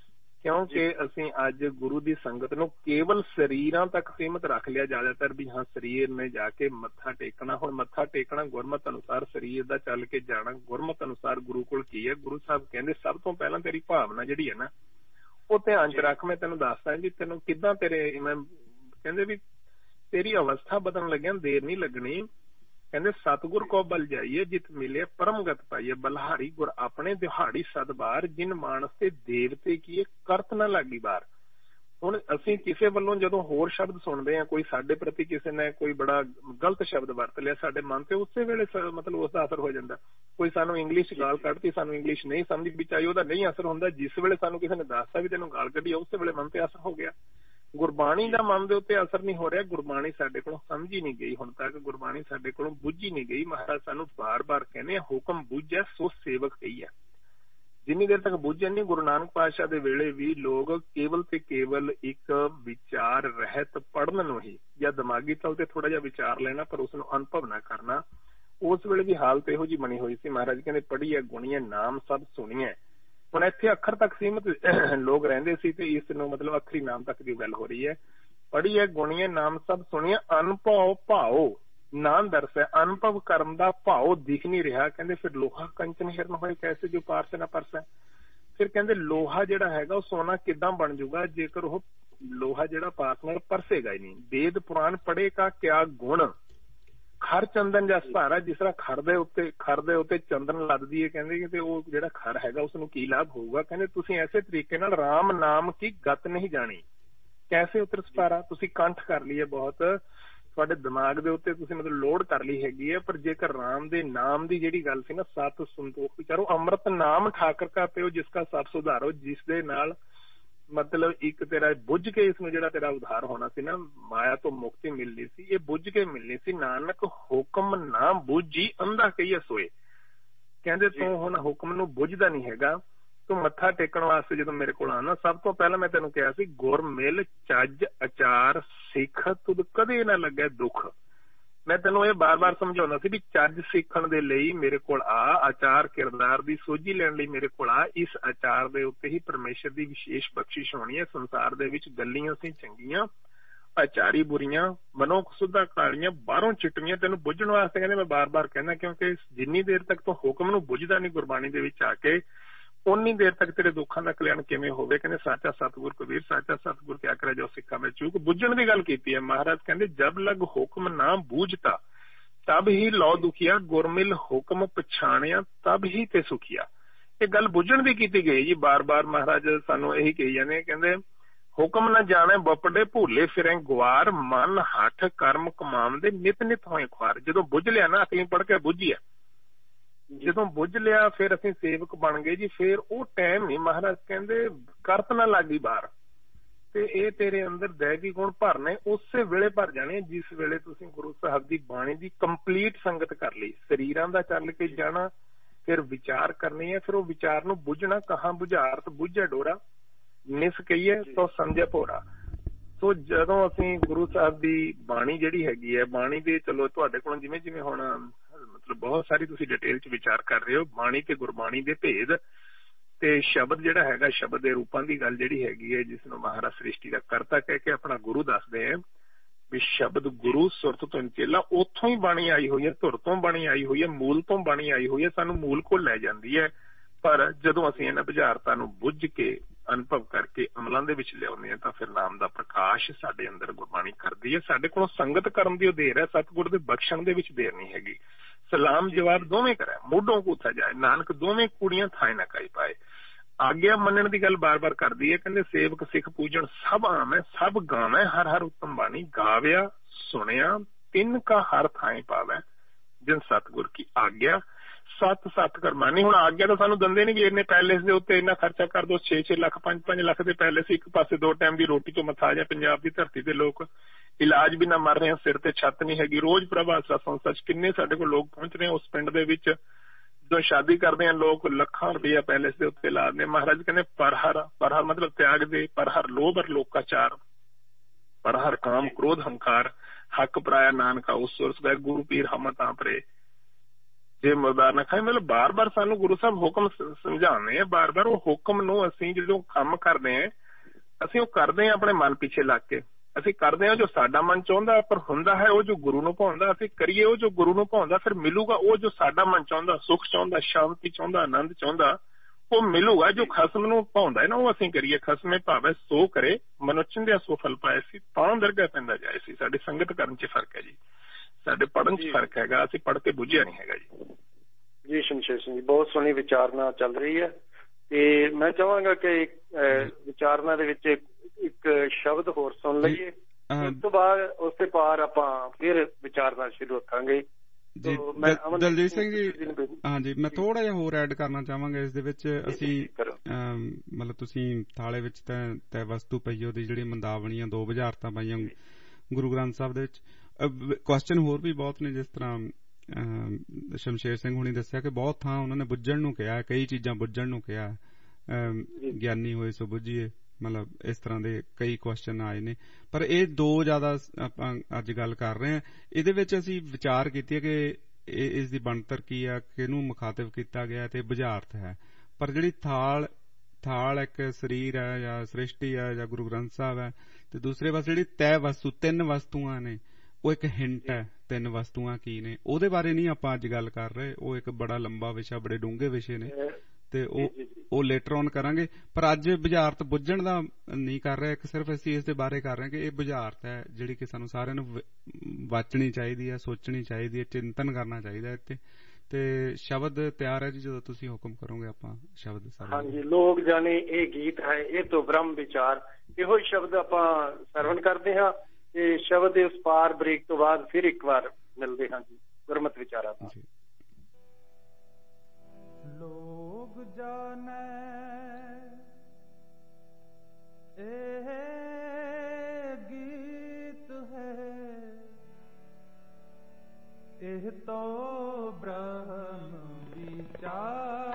ਕਿਉਂਕਿ ਅਸੀਂ ਅੱਜ ਗੁਰੂ ਦੀ ਸੰਗਤ ਨੂੰ ਕੇਵਲ ਸਰੀਰਾਂ ਤੱਕ ਸੀਮਤ ਰੱਖ ਲਿਆ ਜ਼ਿਆਦਾਤਰ, ਵੀ ਹਾਂ ਸਰੀਰ ਨੇ ਜਾ ਕੇ ਮੱਥਾ ਟੇਕਣਾ। ਹੁਣ ਮੱਥਾ ਟੇਕਣਾ ਗੁਰਮਤ ਅਨੁਸਾਰ ਸਰੀਰ ਦਾ ਚੱਲ ਕੇ ਜਾਣਾ ਗੁਰਮਤ ਅਨੁਸਾਰ ਗੁਰੂ ਕੋਲ ਕੀ ਹੈ? ਗੁਰੂ ਸਾਹਿਬ ਕਹਿੰਦੇ ਸਭ ਤੋਂ ਪਹਿਲਾਂ ਤੇਰੀ ਭਾਵਨਾ ਜਿਹੜੀ ਹੈ ਨਾ, ਉਹ ਧਿਆਨ ਚ ਰੱਖ। ਮੈਂ ਤੈਨੂੰ ਦੱਸਦਾ ਵੀ ਤੈਨੂੰ ਕਿੱਦਾਂ ਤੇਰੇ, ਮੈਂ ਕਹਿੰਦੇ ਵੀ ਤੇਰੀ ਅਵਸਥਾ ਬਦਲਣ ਲੱਗਿਆ ਦੇਰ ਨਹੀਂ ਲੱਗਣੀ। ਕਹਿੰਦੇ ਸਤਿਗੁਰ ਕੋ ਬਲ ਜਾਈਏ ਜਿਤ ਮਿਲੇ ਪਰਮਗਤ ਪਾਈਏ, ਬਲਹਾਰੀ ਗੁਰ ਆਪਣੇ ਦਿਹਾੜੀ ਸਦਬਾਰ ਜਿਨ ਮਾਨਸ ਤੇ ਦੇਵਤੇ ਕੀ ਕਰਤ ਨਾ ਲਾਗੀ ਬਾਰ। ਹੁਣ ਅਸੀਂ ਕਿਸੇ ਵੱਲੋਂ ਜਦੋਂ ਹੋਰ ਸ਼ਬਦ ਸੁਣਦੇ ਹਾਂ, ਕੋਈ ਸਾਡੇ ਪ੍ਰਤੀ ਕਿਸੇ ਨੇ ਕੋਈ ਬੜਾ ਗਲਤ ਸ਼ਬਦ ਵਰਤ ਲਿਆ, ਸਾਡੇ ਮਨ ਤੇ ਉਸੇ ਵੇਲੇ ਮਤਲਬ ਉਸਦਾ ਅਸਰ ਹੋ ਜਾਂਦਾ। ਕੋਈ ਸਾਨੂੰ ਇੰਗਲਿਸ਼ ਗਾਲ ਕੱਢਤੀ, ਸਾਨੂੰ ਇੰਗਲਿਸ਼ ਨਹੀਂ ਸਮਝ ਵਿੱਚ ਆਈ, ਉਹਦਾ ਨਹੀਂ ਅਸਰ ਹੁੰਦਾ। ਜਿਸ ਵੇਲੇ ਸਾਨੂੰ ਕਿਸੇ ਨੇ ਦੱਸਤਾ ਵੀ ਤੈਨੂੰ ਗਾਲ ਕੱਢੀ, ਉਸੇ ਵੇਲੇ ਮਨ ਤੇ ਅਸਰ ਹੋ ਗਿਆ। ਗੁਰਬਾਣੀ ਦਾ ਮਨ ਦੇ ਉੱਤੇ ਅਸਰ ਨਹੀਂ ਹੋ ਰਿਹਾ। ਗੁਰਬਾਣੀ ਸਾਡੇ ਕੋਲੋਂ ਸਮਝੀ ਨਹੀਂ ਗਈ, ਹੁਣ ਤੱਕ ਗੁਰਬਾਣੀ ਸਾਡੇ ਕੋਲੋਂ ਬੁੱਝੀ ਨਹੀਂ ਗਈ। ਮਹਾਰਾਜ ਸਾਨੂੰ ਬਾਰ-ਬਾਰ ਕਹਿੰਦੇ ਆ ਹੁਕਮ ਬੁੱਝੈ ਸੋ ਸੇਵਕ ਕਹੀਐ। ਜਿੰਨੀ ਦੇਰ ਤੱਕ ਬੁੱਝੇ ਨਹੀਂ, ਗੁਰੂ ਨਾਨਕ ਪਾਤਸ਼ਾਹ ਦੇ ਵੇਲੇ ਵੀ ਲੋਕ ਕੇਵਲ ਤੇ ਕੇਵਲ ਇੱਕ ਵਿਚਾਰ ਰਹਿਤ ਪੜ੍ਹਨ ਨੂੰ ਹੀ, ਜਾਂ ਦਿਮਾਗੀ ਤੌਰ ਤੇ ਥੋੜਾ ਜਿਹਾ ਵਿਚਾਰ ਲੈਣਾ ਪਰ ਉਸਨੂੰ ਅਨੁਭਵ ਨਾ ਕਰਨਾ, ਉਸ ਵੇਲੇ ਦੀ ਹਾਲਤ ਇਹੋ ਜਿਹੀ ਬਣੀ ਹੋਈ ਸੀ। ਮਹਾਰਾਜ ਕਹਿੰਦੇ ਪੜ੍ਹੀਐ ਗੁਣੀਐ ਨਾਮ ਸਭ ਸੁਣੀਐ। ਹੁਣ ਇੱਥੇ ਅੱਖਰ ਤੱਕ ਸੀਮਤ ਲੋਕ ਰਹਿੰਦੇ ਸੀ ਤੇ ਇਸ ਨੂੰ ਮਤਲਬ ਅੱਖਰੀ ਨਾਮ ਤੱਕ ਦੀ ਗੱਲ ਹੋ ਰਹੀ ਹੈ। ਪੜ੍ਹੀਐ ਗੁਣੀਐ ਨਾਮ ਸਭ ਸੁਣੀਐ, ਅਨੁਭਵ ਭਾਓ ਨਾ ਦਰਸੈ। ਅਨੁਭਵ ਕਰਨ ਦਾ ਭਾਓ ਦਿਖ ਨਹੀਂ ਰਿਹਾ। ਕਹਿੰਦੇ ਫਿਰ ਲੋਹਾ ਕੰਚਨ ਹਿਰਨ ਹੋਏ ਕੈਸੇ ਜੋ ਪਾਰਸ ਨਾ ਪਰਸੈ। ਫਿਰ ਕਹਿੰਦੇ ਲੋਹਾ ਜਿਹੜਾ ਹੈਗਾ ਉਹ ਸੋਨਾ ਕਿੱਦਾਂ ਬਣ ਜਾਊਗਾ ਜੇਕਰ ਉਹ ਲੋਹਾ ਜਿਹੜਾ ਪਾਸ ਨਾਲ ਪਰਸੇਗਾ ਹੀ ਨਹੀਂ। ਵੇਦ ਪੁਰਾਣ ਪੜ੍ਹੇ ਕਾ ਕਿਆ ਗੁਣ, ਖਰ ਚੰਦਨ ਜਸ ਭਾਰਾ। ਜਿਸ ਤਰ੍ਹਾਂ ਖਰ ਦੇ ਉੱਤੇ ਖਰ ਦੇ ਉੱਤੇ ਚੰਦਨ ਲੱਦਦੀ ਹੈ, ਕਹਿੰਦੇ ਤੇ ਉਹ ਜਿਹੜਾ ਖਰ ਹੈਗਾ ਉਸਨੂੰ ਕੀ ਲਾਭ ਹੋਊਗਾ? ਕਹਿੰਦੇ ਤੁਸੀਂ ਐਸੇ ਤਰੀਕੇ ਨਾਲ ਰਾਮ ਨਾਮ ਕੀ ਗਤ ਨਹੀਂ ਜਾਣੀ, ਕੈਸੇ ਉਤਰ ਸਪਾਰਾ। ਤੁਸੀਂ ਕੰਠ ਕਰ ਲਈ ਹੈ, ਬਹੁਤ ਤੁਹਾਡੇ ਦਿਮਾਗ ਦੇ ਉੱਤੇ ਤੁਸੀਂ ਮਤਲਬ ਲੋਡ ਕਰ ਲਈ ਹੈਗੀ ਹੈ, ਪਰ ਜੇਕਰ ਰਾਮ ਦੇ ਨਾਮ ਦੀ ਜਿਹੜੀ ਗੱਲ ਸੀ ਨਾ, ਸਤ ਸੰਤੋਖ ਵਿਚਾਰੋ ਅੰਮ੍ਰਿਤ ਨਾਮ ਠਾਕਰ ਕਾ ਪਿਓ ਜਿਸ ਕਾ ਸਭ ਸੁਧਾਰੋ, ਜਿਸ ਦੇ ਨਾਲ ਮਤਲਬ ਇੱਕ ਤੇਰਾ ਬੁੱਝ ਕੇ ਇਸਨੂੰ ਜਿਹੜਾ ਤੇਰਾ ਉਧਾਰ ਹੋਣਾ ਸੀ ਨਾ, ਮਾਇਆ ਤੋਂ ਮੁਕਤੀ ਮਿਲਣੀ ਸੀ, ਇਹ ਬੁੱਝ ਕੇ ਮਿਲਣੀ ਸੀ। ਨਾਨਕ ਹੁਕਮ ਨਾ ਬੁੱਝੀ ਅੰਧਾ ਕਹੀਏ ਸੋਏ। ਕਹਿੰਦੇ ਤੂੰ ਹੁਣ ਹੁਕਮ ਨੂੰ ਬੁੱਝਦਾ ਨਹੀਂ ਹੈਗਾ। ਤੂੰ ਮੱਥਾ ਟੇਕਣ ਵਾਸਤੇ ਜਦੋਂ ਮੇਰੇ ਕੋਲ ਆਣਾ, ਸਭ ਤੋਂ ਪਹਿਲਾਂ ਮੈਂ ਤੈਨੂੰ ਕਿਹਾ ਸੀ ਗੁਰ ਮਿਲ ਚੱਜ ਅਚਾਰ ਸਿੱਖ ਤੁਧ ਕਦੇ ਨਾ ਲੱਗੇ ਦੁੱਖ। ਮੈਂ ਤੈਨੂੰ ਇਹ ਬਾਰ-ਬਾਰ ਸਮਝਾਉਂਦਾ ਸੀ ਵੀ ਚੱਜ ਸਿੱਖਣ ਦੇ ਲਈ ਮੇਰੇ ਕੋਲ ਆ, ਆਚਾਰ ਕਿਰਦਾਰ ਦੀ ਸੋਝੀ ਲੈਣ ਲਈ ਮੇਰੇ ਕੋਲ ਆ। ਇਸ ਆਚਾਰ ਦੇ ਉੱਤੇ ਹੀ ਪਰਮੇਸ਼ਰ ਦੀ ਵਿਸ਼ੇਸ਼ ਬਖਸ਼ਿਸ਼ ਹੋਣੀ ਹੈ। ਸੰਸਾਰ ਦੇ ਵਿੱਚ ਗੱਲੀਆਂ ਸੀ ਚੰਗੀਆਂ, ਆਚਾਰੀ ਬੁਰੀਆਂ, ਮਨੋਂ ਸੁੱਧਾ ਕਾਲੀਆਂ, ਬਾਹਰੋਂ ਚਿੱਟੀਆਂ। ਤੈਨੂੰ ਬੁੱਝਣ ਵਾਸਤੇ ਕਹਿੰਦੇ ਮੈਂ ਬਾਰ-ਬਾਰ ਕਹਿੰਦਾ, ਕਿਉਂਕਿ ਜਿੰਨੀ ਦੇਰ ਤੱਕ ਤੂੰ ਹੁਕਮ ਨੂੰ ਬੁੱਝਦਾ ਨਹੀਂ ਗੁਰਬਾਣੀ ਦੇ ਵਿੱਚ ਆ ਕੇ, ਉਨੀ ਦੇਰ ਤੱਕ ਤੇਰੇ ਦੁੱਖਾਂ ਦਾ ਕਲਿਆਣ ਕਿਵੇਂ ਹੋਵੇ? ਕਹਿੰਦੇ ਸਾਚਾ ਸਤਿਗੁਰ ਕਬੀਰ ਸਾਚਾ ਸਤਿਗੁਰ ਕਿਆ ਕਰੇ ਜੋ ਸਿੱਖਾਂ ਵਿੱਚ ਚੂਕ। ਬੁੱਝਣ ਦੀ ਗੱਲ ਕੀਤੀ ਹੈ। ਮਹਾਰਾਜ ਕਹਿੰਦੇ ਜਬ ਲਗ ਹੁਕਮ ਨਾ ਬੂਝਤਾ ਤਬ ਹੀ ਲੋ ਦੁਖੀਆ, ਗੁਰਮਿਲ ਹੁਕਮ ਪਛਾਣਿਆ ਤਬ ਹੀ ਤੇ ਸੁਖੀਆ। ਇਹ ਗੱਲ ਬੁੱਝਣ ਦੀ ਕੀਤੀ ਗਈ ਜੀ। ਬਾਰ-ਬਾਰ ਮਹਾਰਾਜ ਸਾਨੂੰ ਇਹੀ ਕਹੀ ਜਾਂਦੇ, ਕਹਿੰਦੇ ਹੁਕਮ ਨਾ ਜਾਣੇ ਬਪੜੇ ਭੂਲੇ ਫਿਰੇ ਗੁਆਰ, ਮਨ ਹੱਠ ਕਰਮ ਕਮਾਮ ਦੇ ਨਿਤ ਨਿਤ ਹੋਏ ਖੁਆਰ। ਜਦੋਂ ਬੁੱਝ ਲਿਆ ਨਾ, ਅਕਲੀ ਪੜ੍ਹ ਕੇ ਬੁੱਝੀ ਆ, ਜਦੋਂ ਬੁੱਝ ਲਿਆ ਫਿਰ ਅਸੀਂ ਸੇਵਕ ਬਣ ਗਏ ਜੀ। ਫਿਰ ਉਹ ਟਾਈਮ ਨਹੀਂ, ਮਹਾਰਾਜ ਕਹਿੰਦੇ ਕਰਤ ਨਾ ਲੱਗੀ ਬਾਹਰ, ਤੇ ਇਹ ਤੇਰੇ ਅੰਦਰ ਦੈਵੀ ਗੁਣ ਭਰਨੇ ਉਸੇ ਵੇਲੇ ਭਰ ਜਾਣੇ ਜਿਸ ਵੇਲੇ ਤੁਸੀਂ ਗੁਰੂ ਸਾਹਿਬ ਦੀ ਬਾਣੀ ਦੀ ਕੰਪਲੀਟ ਸੰਗਤ ਕਰ ਲਈ। ਸਰੀਰਾਂ ਦਾ ਚੱਲ ਕੇ ਜਾਣਾ, ਫਿਰ ਵਿਚਾਰ ਕਰਨੀ ਹੈ, ਫਿਰ ਉਹ ਵਿਚਾਰ ਨੂੰ ਬੁੱਝਣਾ। ਕਹਾਂ ਬੁਝਾਰਤ ਬੁੱਝੇ ਡੋਰਾ, ਨਿਸ ਕਹੀਏ ਤਾਂ ਸਮਝੇ ਭੋਰਾ। ਸੋ ਜਦੋਂ ਅਸੀਂ ਗੁਰੂ ਸਾਹਿਬ ਦੀ ਬਾਣੀ ਜਿਹੜੀ ਹੈਗੀ ਹੈ, ਬਾਣੀ ਦੇ ਚਲੋ ਤੁਹਾਡੇ ਕੋਲ ਜਿਵੇਂ ਜਿਵੇਂ ਹੁਣ ਮਤਲਬ ਬਹੁਤ ਸਾਰੀ ਤੁਸੀਂ ਡਿਟੇਲ ਚ ਵਿਚਾਰ ਕਰ ਰਹੇ ਹੋ ਬਾਣੀ ਤੇ ਗੁਰਬਾਣੀ ਦੇ ਭੇਦ ਤੇ ਸ਼ਬਦ ਜਿਹੜਾ ਹੈਗਾ, ਸ਼ਬਦ ਦੇ ਰੂਪਾਂ ਦੀ ਗੱਲ ਜਿਹੜੀ ਹੈਗੀ ਹੈ, ਜਿਸ ਨੂੰ ਮਹਾਰਾਜ ਸ੍ਰਿਸ਼ਟੀ ਦਾ ਕਰਤਾ ਕਹਿ ਕੇ ਆਪਣਾ ਗੁਰੂ ਦੱਸਦੇ ਆ ਵੀ ਸ਼ਬਦ ਗੁਰੂ ਸੁਰਤ ਤੋਂ ਚੇਲਾ, ਉੱਥੋਂ ਹੀ ਬਾਣੀ ਆਈ ਹੋਈ ਹੈ, ਧੁਰ ਤੋਂ ਬਾਣੀ ਆਈ ਹੋਈ ਹੈ, ਮੂਲ ਤੋਂ ਬਾਣੀ ਆਈ ਹੋਈ ਹੈ, ਸਾਨੂੰ ਮੂਲ ਕੋਲ ਲੈ ਜਾਂਦੀ ਹੈ। ਪਰ ਜਦੋਂ ਅਸੀਂ ਇਹਨਾਂ ਬੁਝਾਰਤਾਂ ਨੂੰ ਬੁੱਝ ਕੇ ਅਨੁਭਵ ਕਰਕੇ ਅਮਲਾਂ ਦੇ ਵਿੱਚ ਲਿਆਉਂਦੇ ਹਾਂ ਤਾਂ ਫਿਰ ਨਾਮ ਦਾ ਪ੍ਰਕਾਸ਼ ਸਾਡੇ ਅੰਦਰ ਗੁਰਬਾਣੀ ਕਰਦੀ ਹੈ। ਸਾਡੇ ਕੋਲੋਂ ਸੰਗਤ ਕਰਨ ਦੀ ਉਹ ਦੇਰ ਹੈ, ਸਤਿਗੁਰ ਦੇ ਬਖਸ਼ਣ ਦੇ ਵਿੱਚ ਦੇਰ ਨਹੀਂ ਹੈਗੀ। ਸਲਾਮ ਜਵਾਬ ਦੋਵੇਂ ਕਰੇ, ਮੋਢੋਂ ਕੂਥਾ ਜਾਏ, ਨਾਨਕ ਦੋਵੇਂ ਕੁੜੀਆਂ ਥਾਏ ਨਾ ਕਾਈ ਪਾਏ। ਆਗਿਆ ਮੰਨਣ ਦੀ ਗੱਲ ਬਾਰ ਬਾਰ ਕਰਦੀ ਹੈ, ਕਹਿੰਦੇ ਸੇਵਕ ਸਿੱਖ ਪੂਜਣ ਸਭ ਆਮ ਹੈ, ਸਭ ਗਾਵੇਂ ਹਰ ਹਰ ਉੱਤਮ ਬਾਣੀ, ਗਾਵਿਆ ਸੁਣਿਆ ਤਿੰਨ ਕਾ ਹਰ ਥਾਏ ਪਾਵੈ, ਜਿਨ ਸਤਿਗੁਰ ਕੀ ਆਗਿਆ ਸੱਤ ਸੱਤ ਕਰਮਾਨੀ। ਹੁਣ ਆਗਿਆ ਤਾਂ ਸਾਨੂੰ ਦਿੰਦੇ ਨੀ ਵੀ ਇੰਨੇ ਪੈਲੇਸ ਦੇ ਉੱਤੇ ਇੰਨਾ ਖਰਚਾ ਕਰ ਦੋ, ਛੇ ਛੇ ਲੱਖ ਪੰਜ ਪੰਜ ਲੱਖ ਦੇ ਪੈਲੇਸ, ਇੱਕ ਪਾਸੇ ਦੋ ਟਾਈਮ ਦੀ ਰੋਟੀ ਤੋਂ ਮਥਾ ਜਾ। ਪੰਜਾਬ ਦੀ ਧਰਤੀ ਤੇ ਲੋਕ ਇਲਾਜ ਵੀ ਨਾ ਮਰ ਰਹੇ, ਸਿਰ ਤੇ ਛੱਤ ਨਹੀਂ ਹੈਗੀ, ਰੋਜ਼ ਪ੍ਰਭਾਤ ਸੰਸਥਾ ਚ ਕਿੰਨੇ ਸਾਡੇ ਕੋਲ ਲੋਕ ਪਹੁੰਚ ਰਹੇ। ਉਸ ਪਿੰਡ ਦੇ ਵਿੱਚ ਜਦੋਂ ਸ਼ਾਦੀ ਕਰਦੇ ਆ ਲੋਕ ਲੱਖਾਂ ਰੁਪਇਆ ਪੈਲੇਸ ਦੇ ਉੱਤੇ ਲਾ ਦਿੰਦੇ। ਮਹਾਰਾਜ ਕਹਿੰਦੇ ਪਰਹਰ, ਪਰਹਰ ਮਤਲਬ ਤਿਆਗ ਦੇ, ਪਰਹਰ ਲੋਭ ਅਰ ਲੋਕਾਚਾਰ, ਪਰਹਰ ਕਾਮ ਕ੍ਰੋਧ ਹੰਕਾਰ, ਹੱਕ ਪਰਾਇਆ ਨਾਨਕਾ ਉਸ ਸੁਰਸ ਗਏ, ਗੁਰੂ ਪੀਰ ਹਮ ਤਾਂ ਪਰੇ ਜੇ ਮੁਰਦਾਰ ਨਾ ਖਾਏ। ਮਤਲਬ ਬਾਰ ਬਾਰ ਸਾਨੂੰ ਗੁਰੂ ਸਾਹਿਬ ਹੁਕਮ ਸਮਝਾਉਂਦੇ ਆ, ਬਾਰ ਬਾਰ ਉਹ ਹੁਕਮ ਨੂੰ ਅਸੀਂ ਜਦੋਂ ਕੰਮ ਕਰਦੇ ਹਾਂ ਅਸੀਂ ਉਹ ਕਰਦੇ ਹਾਂ ਆਪਣੇ ਮਨ ਪਿੱਛੇ ਲੱਗ ਕੇ। ਅਸੀਂ ਕਰਦੇ ਹਾਂ ਜੋ ਸਾਡਾ ਮਨ ਚਾਹੁੰਦਾ, ਪਰ ਹੁੰਦਾ ਹੈ ਉਹ ਜੋ ਗੁਰੂ ਨੂੰ ਭਾਉਂਦਾ। ਅਸੀਂ ਕਰੀਏ ਉਹ ਜੋ ਗੁਰੂ ਨੂੰ ਭਾਉਂਦਾ, ਫਿਰ ਮਿਲੂਗਾ ਉਹ ਜੋ ਸਾਡਾ ਮਨ ਚਾਹੁੰਦਾ, ਸੁੱਖ ਚਾਹੁੰਦਾ, ਸ਼ਾਂਤੀ ਚਾਹੁੰਦਾ, ਆਨੰਦ ਚਾਹੁੰਦਾ, ਉਹ ਮਿਲੂਗਾ। ਜੋ ਖਸਮ ਨੂੰ ਭਾਉਂਦਾ ਹੈ ਨਾ ਉਹ ਅਸੀਂ ਕਰੀਏ। ਖਸਮੇ ਭਾਵੇਂ ਸੋ ਕਰੇ, ਮਨੁੱਚਿੰਦਿਆ ਸੋ ਫਲ ਪਾਏ ਸੀ, ਤਾਂ ਦਰਗਾਹ ਪੈਂਦਾ ਜਾਏ ਸੀ। ਸਾਡੀ ਸੰਗਤ ਕਰਨ ਚ ਫਰਕ ਹੈ ਜੀ, ਸਾਡੇ ਪੜ੍ਹਨ ਚ ਫਰਕ ਹੈਗਾ, ਅਸੀਂ ਪੜ੍ਹ ਕੇ ਬੁੱਝਿਆ ਨਹੀਂ ਹੈਗਾ ਜੀ। ਜੀ ਸ਼ਮਸ਼ੇਰ ਸਿੰਘ ਜੀ, ਬਹੁਤ ਸੋਹਣੀ ਵਿਚਾਰਨਾ ਚੱਲ ਰਹੀ ਹੈ ਤੇ ਮੈਂ ਚਾਹਾਂਗਾ ਕਿ ਵਿਚਾਰਨਾ ਦੇ ਵਿੱਚ ਇੱਕ ਸ਼ਬਦ ਹੋਰ ਸੁਣ ਲਈਏ, ਉਸ ਤੋਂ ਬਾਅਦ ਉਸ ਦੇ ਪਾਰ ਆਪਾਂ ਫਿਰ ਵਿਚਾਰਨਾ ਸ਼ੁਰੂ ਰੱਖਾਂਗੇ। ਜੀ ਦਲਜੀਤ ਸਿੰਘ ਜੀ, ਹਾਂਜੀ ਮੈਂ ਥੋੜਾ ਜਿਹਾ ਹੋਰ ਐਡ ਕਰਨਾ ਚਾਹਾਂਗਾ ਇਸ ਦੇ ਵਿੱਚ। ਅਸੀਂ ਮਤਲਬ ਤੁਸੀਂ ਥਾਲੇ ਵਿੱਚ ਤੈ ਵਸਤੂ ਪਈ ਉਹਦੀ ਜਿਹੜੀ ਮੰਦਾਵਣੀ ਆ, ਦੋ ਬੁਝਾਰਤਾਂ ਪਾਈਆਂ ਗੁਰੂ ਗ੍ਰੰਥ ਸਾਹਿਬ ਦੇ ਵਿੱਚ। ਕੁਐਸਚਨ ਹੋਰ ਵੀ ਬਹੁਤ ਨੇ, ਜਿਸ ਤਰ੍ਹਾਂ ਸ਼ਮਸ਼ੇਰ ਸਿੰਘ ਹੁਣੀ ਦੱਸਿਆ ਕਿ ਬਹੁਤ ਥਾਂ ਉਹਨਾਂ ਨੇ ਬੁੱਝਣ ਨੂੰ ਕਿਹਾ, ਕਈ ਚੀਜ਼ਾਂ ਬੁੱਝਣ ਨੂੰ ਕਿਹਾ, ਗਿਆਨੀ ਹੋਏ ਸੋ ਬੁੱਝੀਏ, ਮਤਲਬ ਇਸ ਤਰ੍ਹਾਂ ਦੇ ਕਈ ਕੁਐਸਚਨ ਆਏ ਨੇ। ਪਰ ਇਹ ਦੋ ਜ਼ਿਆਦਾ ਆਪਾਂ ਅੱਜ ਗੱਲ ਕਰ ਰਹੇ ਹਾਂ। ਇਹਦੇ ਵਿੱਚ ਅਸੀਂ ਵਿਚਾਰ ਕੀਤੀ ਹੈ ਕਿ ਇਸ ਦੀ ਬਣਤਰ ਕੀ ਆ, ਕਿਹਨੂੰ ਮੁਖਾਤਿਬ ਕੀਤਾ ਗਿਆ ਤੇ ਬੁਝਾਰਤ ਹੈ। ਪਰ ਜਿਹੜੀ ਥਾਲ ਥਾਲ ਇੱਕ ਸਰੀਰ ਹੈ ਜਾਂ ਸ੍ਰਿਸ਼ਟੀ ਹੈ ਜਾਂ ਗੁਰੂ ਗ੍ਰੰਥ ਸਾਹਿਬ ਹੈ, ਤੇ ਦੂਸਰੇ ਪਾਸੇ ਜਿਹੜੀ ਤੈ ਵਸਤੂ ਤਿੰਨ ਵਸਤੂਆਂ ਨੇ, ਉਹ ਇੱਕ ਹਿੰਟ ਹੈ ਤਿੰਨ ਵਸਤੂਆਂ ਕੀ ਨੇ। ਉਹਦੇ ਬਾਰੇ ਨਹੀਂ ਆਪਾਂ ਅੱਜ ਗੱਲ ਕਰ ਰਹੇ, ਉਹ ਇੱਕ ਬੜਾ ਲੰਬਾ ਵਿਸ਼ਾ, ਬੜੇ ਡੂੰਘੇ ਵਿਸ਼ੇ ਨੇ ਤੇ ਉਹ ਉਹ ਲੇਟਰ ਔਨ ਕਰਾਂਗੇ। ਪਰ ਅੱਜ ਬੁਝਾਰਤ ਬੁੱਝਣ ਦਾ ਨਹੀਂ ਕਰ ਰਹੇ, ਇੱਕ ਸਿਰਫ ਅਸੀਂ ਇਸ ਦੇ ਬਾਰੇ ਕਰ ਰਹੇ ਕਿ ਇਹ ਬੁਝਾਰਤ ਹੈ ਜਿਹੜੀ ਕਿ ਸਾਨੂੰ ਸਾਰਿਆਂ ਨੂੰ ਵਾਚਣੀ ਚਾਹੀਦੀ ਹੈ, ਸੋਚਣੀ ਚਾਹੀਦੀ ਹੈ, ਚਿੰਤਨ ਕਰਨਾ ਚਾਹੀਦਾ ਇੱਥੇ। ਤੇ ਸ਼ਬਦ ਤਿਆਰ ਹੈ ਜੀ, ਜਦੋਂ ਤੁਸੀਂ ਹੁਕਮ ਕਰੋਗੇ ਆਪਾਂ ਸ਼ਬਦ ਸਾਰੇ। ਹਾਂਜੀ, ਲੋਕ ਜਾਣੇ ਇਹ ਗੀਤ ਹੈ, ਇਹ ਤੋਂ ਬ੍ਰਹਮ ਵਿਚਾਰ, ਇਹੋ ਹੀ ਸ਼ਬਦ ਆਪਾਂ ਸਰਵਣ ਕਰਦੇ ਹਾਂ ਤੇ ਸ਼ਬਦ ਦੇ ਉਸ ਪਾਰ ਬ੍ਰੇਕ ਤੋਂ ਬਾਅਦ ਫਿਰ ਇੱਕ ਵਾਰ ਮਿਲਦੇ ਹਾਂ ਜੀ ਗੁਰਮਤਿ ਵਿਚਾਰਾਂ ਦਾ। ਲੋਗ ਜਾਣੈ ਇਹ ਗੀਤ ਹੈ, ਇਹ ਤੋ ਬ੍ਰਹਮ ਵਿਚਾਰ।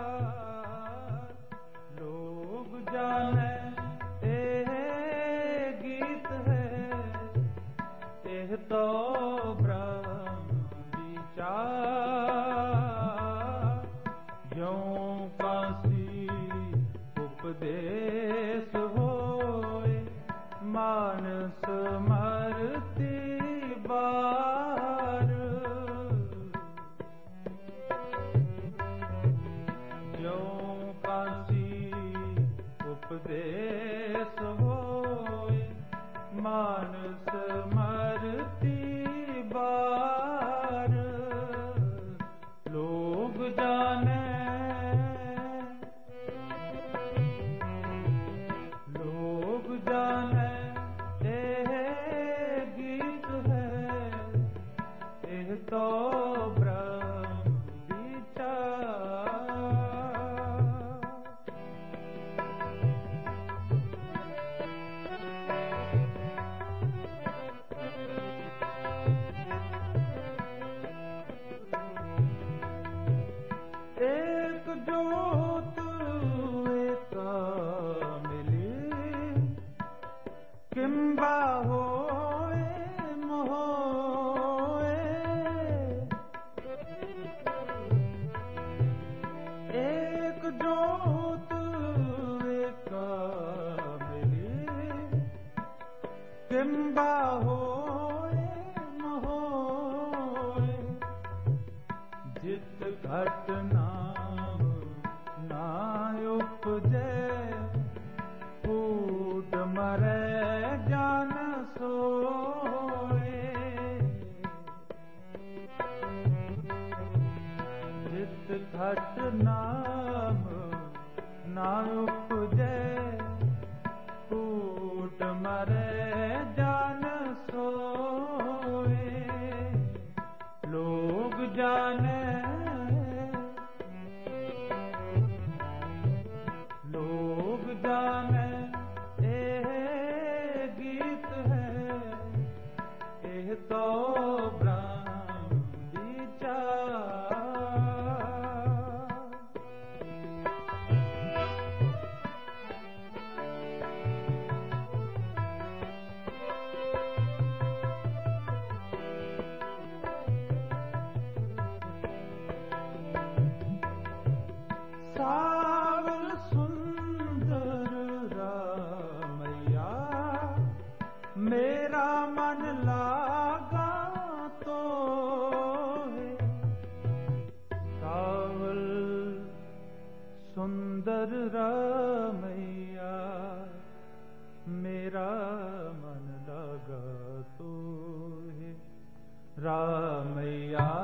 ਲੋਗ ਜਾਣੈ ਇਹ ਗੀਤ ਹੈ, ਇਹ ਤੋ ਬ੍ਰਹਮ ਵਿਚਾਰ। ਜਿਉ ਕਾਸੀ ਉਪਦੇਸ ਹੋਏ, ਮਾਨਸ ਮਰਤੀ ਬਾਰ। ਜਿਉ ਕਾਸੀ ਉਪਦੇਸ ਹੋਏ, ਮਾਨਸ ਮਰਤੀ ਬਾਰ। ਲੋਗ ਜਾਣੈ ਤੋ ਬ੍ਰਹਮ ਵਿਚਾਰ। जोत एका मिली किंबा होए मोए एक जोत एका मिली किंबा होए मोए जित घट नाम ना उपजे फूट मरे जान सोए जित घट नाम ना उपजे फूट मरे जान सोए लोग जाने लोग जाने ए गीत है ए तो ब्रह्म विचार सावल सुंदर रामैया मेरा मन लागा तो है सावल सुंदर रामैया मेरा मन लागा तो है रामैया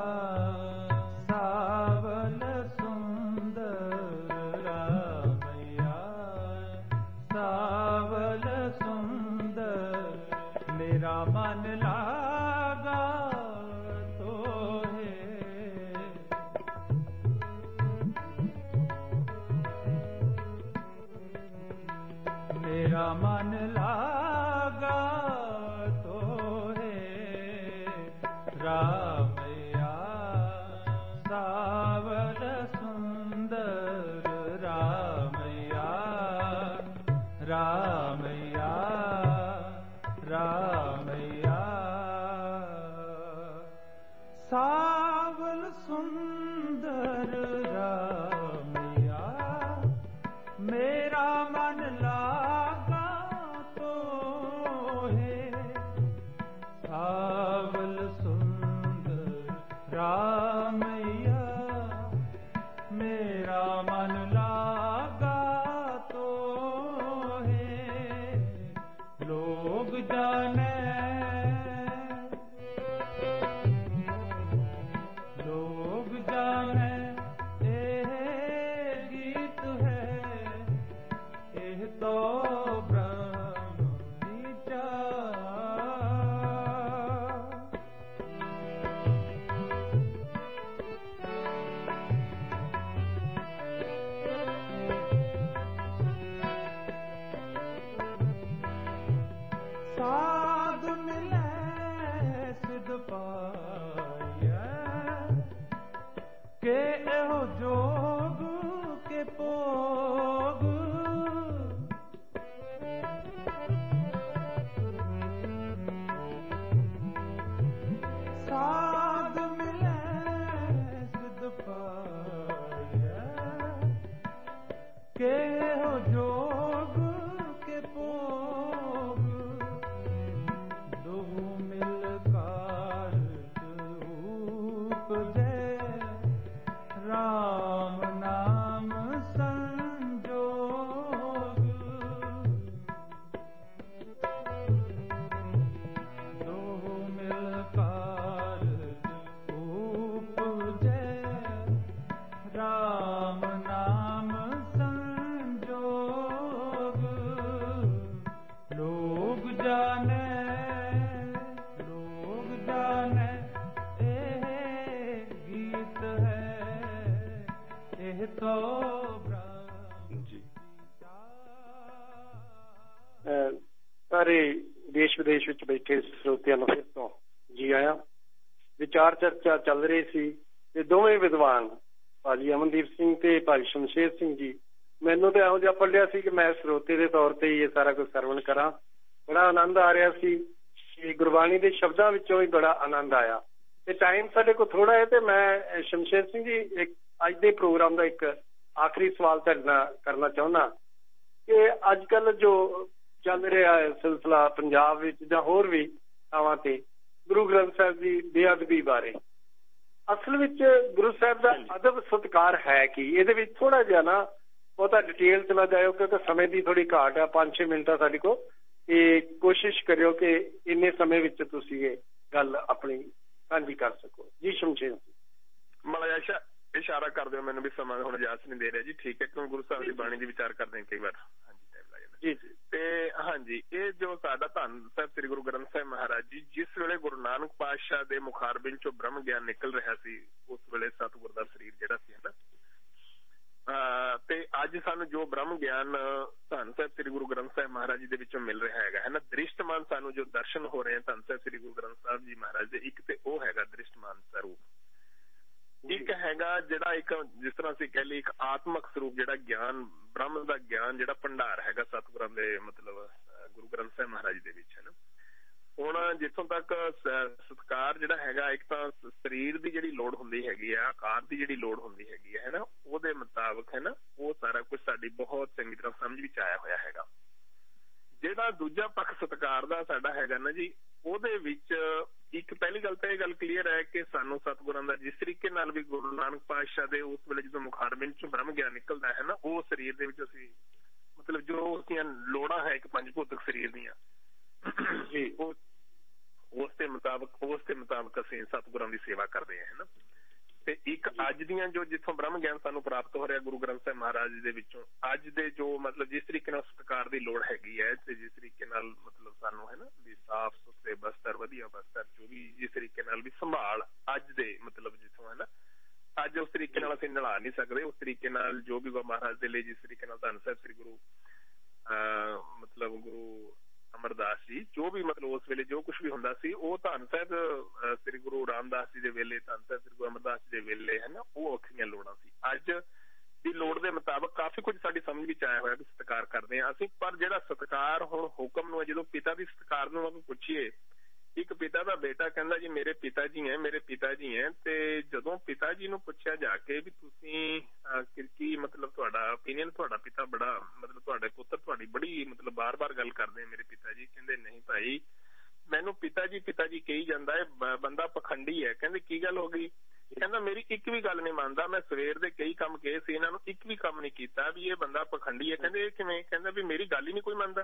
सावल सावल सुंदर मेरा मन लागा तो है मेरा मन लागा तो है रामैया सावल सुंदर रामैया रामैया रामैया सावल सुंदर रामैया मेरा मन लागा तो है सावल सुंदर रामैया मेरा मन लागा तो है लोग जाने लोग जाने ए गीत है ए तो ब्रह्म विचार साध मिले सिद्ध पाया के एहो जोग के पोग साध मिले सिद्ध पाया के एहो जोग के पोग दो मिल कारज उपजे राम नाम संजोग दो मिल कारज उपजे राम नाम संजोग लोग जाने लोग जाने ए गीत है ए तो जी ਸਾਰੇ ਦੇਸ਼ ਵਿਦੇਸ਼ ਵਿੱਚ ਬੈਠੇ ਸਰੋਤਿਆਂ ਨੂੰ ਫਿਰ ਤੋਂ ਜੀ ਆਇਆਂ। ਵਿਚਾਰ ਚਰਚਾ ਚੱਲ ਰਹੀ ਸੀ ਤੇ ਦੋਵੇਂ ਵਿਦਵਾਨ ਭਾਜੀ ਅਮਨਦੀਪ ਸਿੰਘ ਤੇ ਭਾਜੀ ਸ਼ਮਸ਼ੇਰ ਸਿੰਘ ਜੀ। ਮੈਨੂੰ ਤਾਂ ਇਹੋ ਜਿਹਾ ਪੜ੍ਹਿਆ ਸੀ ਕਿ ਮੈਂ ਸਰੋਤੇ ਦੇ ਤੌਰ ਤੇ ਹੀ ਇਹ ਸਾਰਾ ਕੁਝ ਸਰਵਣ ਕਰਾਂ। ਬੜਾ ਆਨੰਦ ਆ ਰਿਹਾ ਸੀ ਕਿ ਗੁਰਬਾਣੀ ਦੇ ਸ਼ਬਦਾਂ ਵਿੱਚੋਂ ਹੀ ਬੜਾ ਆਨੰਦ ਆਇਆ। ਤੇ ਟਾਈਮ ਸਾਡੇ ਕੋਲ ਥੋੜਾ ਹੈ ਤੇ ਮੈਂ ਸ਼ਮਸ਼ੇਰ ਸਿੰਘ ਜੀ ਇੱਕ ਅੱਜ ਦੇ ਪ੍ਰੋਗਰਾਮ ਦਾ ਇੱਕ ਆਖਰੀ ਸਵਾਲ ਤੁਹਾਡੇ ਨਾਲ ਕਰਨਾ ਚਾਹੁੰਦਾ ਕਿ ਅੱਜ ਕੱਲ੍ਹ ਜੋ ਚੱਲ ਰਿਹਾ ਹੈ ਸਿਲਸਿਲਾ ਪੰਜਾਬ ਵਿੱਚ ਜਾਂ ਹੋਰ ਵੀ ਥਾਵਾਂ ਤੇ ਗੁਰੂ ਗ੍ਰੰਥ ਸਾਹਿਬ ਦੀ ਬੇਅਦਬੀ ਬਾਰੇ, ਅਸਲ ਵਿੱਚ ਗੁਰੂ ਸਾਹਿਬ ਦਾ ਅਦਬ ਸਤਿਕਾਰ ਹੈ ਕੀ? ਇਹਦੇ ਵਿੱਚ ਥੋੜਾ ਜਿਹਾ ਨਾ ਬਹੁਤਾ ਡਿਟੇਲ ਚ ਨਾ ਜਾਇਓ ਕਿਉਂਕਿ ਸਮੇਂ ਦੀ ਥੋੜੀ ਘਾਟ ਆ, ਪੰਜ ਛੇ ਮਿੰਟ ਆ ਸਾਡੇ ਕੋਲ, ਤੇ ਕੋਸ਼ਿਸ਼ ਕਰਿਓ ਕਿ ਇੰਨੇ ਸਮੇਂ ਵਿੱਚ ਤੁਸੀਂ ਇਹ ਗੱਲ ਆਪਣੀ ਸਾਂਝੀ ਕਰ ਸਕੋ। ਜੀ ਸ਼ਮਸ਼ੇਰ ਮਲਾਇਆ ਇਸ਼ਾਰਾ ਕਰ ਦਿਓ ਮੈਨੂੰ ਵੀ ਸਮਾਂ ਹੁਣ ਇਜਾਜ਼ਤ ਨਹੀਂ ਦੇ ਰਿਹਾ ਜੀ। ਠੀਕ ਹੈ, ਕਿਉਂਕਿ ਗੁਰੂ ਸਾਹਿਬ ਦੀ ਬਾਣੀ ਦੀ ਵਿਚਾਰ ਕਰਦੇ ਕਈ ਵਾਰ ਹਾਂਜੀ ਟਾਈਮ ਲੱਗ ਜਾਂਦਾ ਜੀ ਜੀ ਤੇ ਹਾਂਜੀ ਇਹ ਜੋ ਸਾਡਾ ਧੰਨ ਸਾਹਿਬ ਸ੍ਰੀ ਗੁਰੂ ਗ੍ਰੰਥ ਸਾਹਿਬ ਮਹਾਰਾਜ ਜੀ ਜਿਸ ਵੇਲੇ ਗੁਰੂ ਨਾਨਕ ਪਾਤਸ਼ਾਹ ਦੇ ਮੁਖਾਰਬਿੰਦ ਚੋਂ ਬ੍ਰਹਮ ਗਿਆਨ ਨਿਕਲ ਰਿਹਾ ਸੀ ਉਸ ਵੇਲੇ ਸਤਿਗੁਰ ਦਾ ਸਰੀਰ ਜਿਹੜਾ ਸੀ ਹਨਾ ਤੇ ਅੱਜ ਸਾਨੂੰ ਜੋ ਬ੍ਰਹਮ ਗਿਆਨ ਧੰਨ ਸਾਹਿਬ ਸ੍ਰੀ ਗੁਰੂ ਗ੍ਰੰਥ ਸਾਹਿਬ ਮਹਾਰਾਜ ਜੀ ਦੇ ਵਿੱਚੋਂ ਮਿਲ ਰਿਹਾ ਹੈਗਾ ਹੈ ਨਾ ਦ੍ਰਿਸ਼ਟਮਾਨ ਸਾਨੂੰ ਜੋ ਦਰਸ਼ਨ ਹੋ ਰਹੇ ਧੰਨ ਸਾਹਿਬ ਸ੍ਰੀ ਗੁਰੂ ਗ੍ਰੰਥ ਸਾਹਿਬ ਜੀ ਮਹਾਰਾਜ ਦੇ ਇੱਕ ਤੇ ਉਹ ਹੈਗਾ ਦ੍ਰਿਸ਼ਟਮਾਨ ਸਰੂਪ, ਇੱਕ ਹੈਗਾ ਜਿਹੜਾ ਇੱਕ ਜਿਸ ਤਰ੍ਹਾਂ ਅਸੀਂ ਕਹਿ ਲਈ ਇੱਕ ਆਤਮਕ ਸਰੂਪ ਜਿਹੜਾ ਗਿਆਨ ਬ੍ਰਹਮ ਦਾ ਗਿਆਨ ਜਿਹੜਾ ਭੰਡਾਰ ਹੈਗਾ ਸਤਿਗੁਰਾਂ ਦੇ ਮਤਲਬ ਗੁਰੂ ਗ੍ਰੰਥ ਸਾਹਿਬ ਮਹਾਰਾਜ ਦੇ ਵਿੱਚ ਹੈ ਨਾ। ਹੁਣ ਜਿੱਥੋਂ ਤੱਕ ਸਤਿਕਾਰ ਜਿਹੜਾ ਹੈਗਾ ਇੱਕ ਤਾਂ ਸਰੀਰ ਦੀ ਜਿਹੜੀ ਲੋੜ ਹੁੰਦੀ ਹੈਗੀ ਆ ਆਕਾਰ ਦੀ ਜਿਹੜੀ ਲੋੜ ਹੁੰਦੀ ਹੈਗੀ ਹੈ ਨਾ ਉਹਦੇ ਮੁਤਾਬਕ ਹੈ ਨਾ ਉਹ ਸਾਰਾ ਕੁਛ ਸਾਡੀ ਬਹੁਤ ਚੰਗੀ ਤਰ੍ਹਾਂ ਸਮਝ ਵਿੱਚ ਆਇਆ ਹੋਇਆ ਹੈਗਾ। ਜਿਹੜਾ ਦੂਜਾ ਪੱਖ ਸਤਿਕਾਰ ਦਾ ਸਾਡਾ ਹੈਗਾ ਨਾ ਜੀ ਉਹਦੇ ਵਿੱਚ ਇੱਕ ਪਹਿਲੀ ਗੱਲ ਤਾਂ ਇਹ ਗੱਲ ਕਲੀਅਰ ਹੈ ਕਿ ਸਾਨੂੰ ਸਤਿਗੁਰਾਂ ਦਾ ਜਿਸ ਤਰੀਕੇ ਨਾਲ ਵੀ ਗੁਰੂ ਨਾਨਕ ਪਾਤਸ਼ਾਹ ਦੇ ਉਸ ਵੇਲੇ ਜਦੋਂ ਮੁਖਾਰਬਿੰਦ ਚੋਂ ਬ੍ਰਹਮ ਗਿਆਨ ਨਿਕਲਦਾ ਹੈ ਨਾ ਉਹ ਸਰੀਰ ਦੇ ਵਿੱਚ ਅਸੀਂ ਮਤਲਬ ਜੋ ਉਸਦੀਆਂ ਲੋੜਾਂ ਹੈ ਇੱਕ ਪੰਜ ਭੌਤਿਕ ਸਰੀਰ ਦੀਆਂ ਜੀ ਉਹ ਉਸ ਦੇ ਮੁਤਾਬਕ ਉਸ ਦੇ ਮੁਤਾਬਕ ਅਸੀਂ ਸਤਿਗੁਰਾਂ ਦੀ ਸੇਵਾ ਕਰਦੇ ਹਾਂ ਨਾ। ਤੇ ਇੱਕ ਅੱਜ ਦੀਆਂ ਜੋ ਜਿੱਥੋਂ ਬ੍ਰਹਮ ਗਿਆਨ ਸਾਨੂੰ ਪ੍ਰਾਪਤ ਹੋ ਰਿਹਾ ਗੁਰੂ ਗ੍ਰੰਥ ਸਾਹਿਬ ਮਹਾਰਾਜ ਦੇ ਵਿੱਚੋਂ ਅੱਜ ਦੇ ਜੋ ਮਤਲਬ ਜਿਸ ਤਰੀਕੇ ਨਾਲ ਸਤਿਕਾਰ ਦੀ ਲੋੜ ਹੈਗੀ ਹੈ ਤੇ ਜਿਸ ਤਰੀਕੇ ਨਾਲ ਮਤਲਬ ਸਾਨੂੰ ਹੈ ਨਾ ਵੀ ਸਾਫ਼ ਸੁਥਰੇ ਬਸਤਰ ਵਧੀਆ ਬਸਤਰ ਜੋ ਵੀ ਜਿਸ ਤਰੀਕੇ ਨਾਲ ਵੀ ਸੰਭਾਲ ਅੱਜ ਦੇ ਮਤਲਬ ਜਿੱਥੋਂ ਹੈ ਨਾ ਅੱਜ ਉਸ ਤਰੀਕੇ ਨਾਲ ਅਸੀਂ ਨਿਭਾ ਨਹੀਂ ਸਕਦੇ ਉਸ ਤਰੀਕੇ ਨਾਲ ਜੋ ਵੀ ਮਹਾਰਾਜ ਦੇ ਲਈ ਜਿਸ ਤਰੀਕੇ ਨਾਲ ਧੰਨ ਸਾਹਿਬ ਸ੍ਰੀ ਗੁਰੂ ਅਹ ਮਤਲਬ ਗੁਰੂ ਅਮਰਦਾਸ ਜੀ ਜੋ ਵੀ ਮਤਲਬ ਉਸ ਵੇਲੇ ਜੋ ਕੁਛ ਵੀ ਹੁੰਦਾ ਸੀ ਉਹ ਧੰਨ ਸਾਹਿਬ ਸ੍ਰੀ ਗੁਰੂ ਰਾਮਦਾਸ ਜੀ ਦੇ ਵੇਲੇ ਧੰਨ ਸਾਹਿਬ ਸ੍ਰੀ ਗੁਰੂ ਅਮਰਦਾਸ ਜੀ ਦੇ ਵੇਲੇ ਹੈ ਨਾ ਉਹ ਵੱਖਰੀਆਂ ਲੋੜਾਂ ਸੀ। ਅੱਜ ਦੀ ਲੋੜ ਦੇ ਮੁਤਾਬਕ ਕਾਫੀ ਕੁਝ ਸਾਡੀ ਸਮਝ ਵਿੱਚ ਆਇਆ ਹੋਇਆ ਵੀ ਸਤਿਕਾਰ ਕਰਦੇ ਹਾਂ ਅਸੀਂ, ਪਰ ਜਿਹੜਾ ਸਤਿਕਾਰ ਹੁਣ ਹੁਕਮ ਨੂੰ ਜਦੋਂ ਪਿਤਾ ਦੀ ਸਤਿਕਾਰ ਨੂੰ ਆਪਾਂ ਪੁੱਛੀਏ ਇੱਕ ਪਿਤਾ ਦਾ ਬੇਟਾ ਕਹਿੰਦਾ ਜੀ ਮੇਰੇ ਪਿਤਾ ਜੀ ਹੈ ਮੇਰੇ ਪਿਤਾ ਜੀ ਹੈ ਤੇ ਜਦੋਂ ਪਿਤਾ ਜੀ ਨੂੰ ਪੁੱਛਿਆ ਜਾ ਕੇ ਵੀ ਤੁਸੀਂ ਕੀ ਮਤਲਬ ਤੁਹਾਡਾ ਓਪੀਨੀਅਨ ਤੁਹਾਡਾ ਪਿਤਾ ਬੜਾ ਮਤਲਬ ਤੁਹਾਡੇ ਪੁੱਤਰ ਤੁਹਾਡੀ ਬੜੀ ਮਤਲਬ ਬਾਰ-ਬਾਰ ਗੱਲ ਕਰਦੇ ਮੇਰੇ ਪਿਤਾ ਜੀ ਕਹਿੰਦੇ ਨਹੀਂ ਭਾਈ ਮੈਨੂੰ ਪਿਤਾ ਜੀ ਪਿਤਾ ਜੀ ਕਹੀ ਜਾਂਦਾ ਹੈ ਬੰਦਾ ਪਖੰਡੀ ਹੈ। ਕਹਿੰਦੇ ਕੀ ਗੱਲ ਹੋ ਗਈ? ਕਹਿੰਦਾ ਮੇਰੀ ਇੱਕ ਵੀ ਗੱਲ ਨਹੀਂ ਮੰਨਦਾ ਮੈਂ ਸਵੇਰ ਦੇ ਕਈ ਕੰਮ ਕਹੇ ਸੀ ਇਹਨਾਂ ਨੂੰ ਇੱਕ ਵੀ ਕੰਮ ਨਹੀਂ ਕੀਤਾ ਵੀ ਇਹ ਬੰਦਾ ਪਖੰਡੀ ਹੈ। ਕਹਿੰਦੇ ਇਹ ਕਿਵੇਂ? ਕਹਿੰਦਾ ਵੀ ਮੇਰੀ ਗੱਲ ਹੀ ਨਹੀਂ ਕੋਈ ਮੰਨਦਾ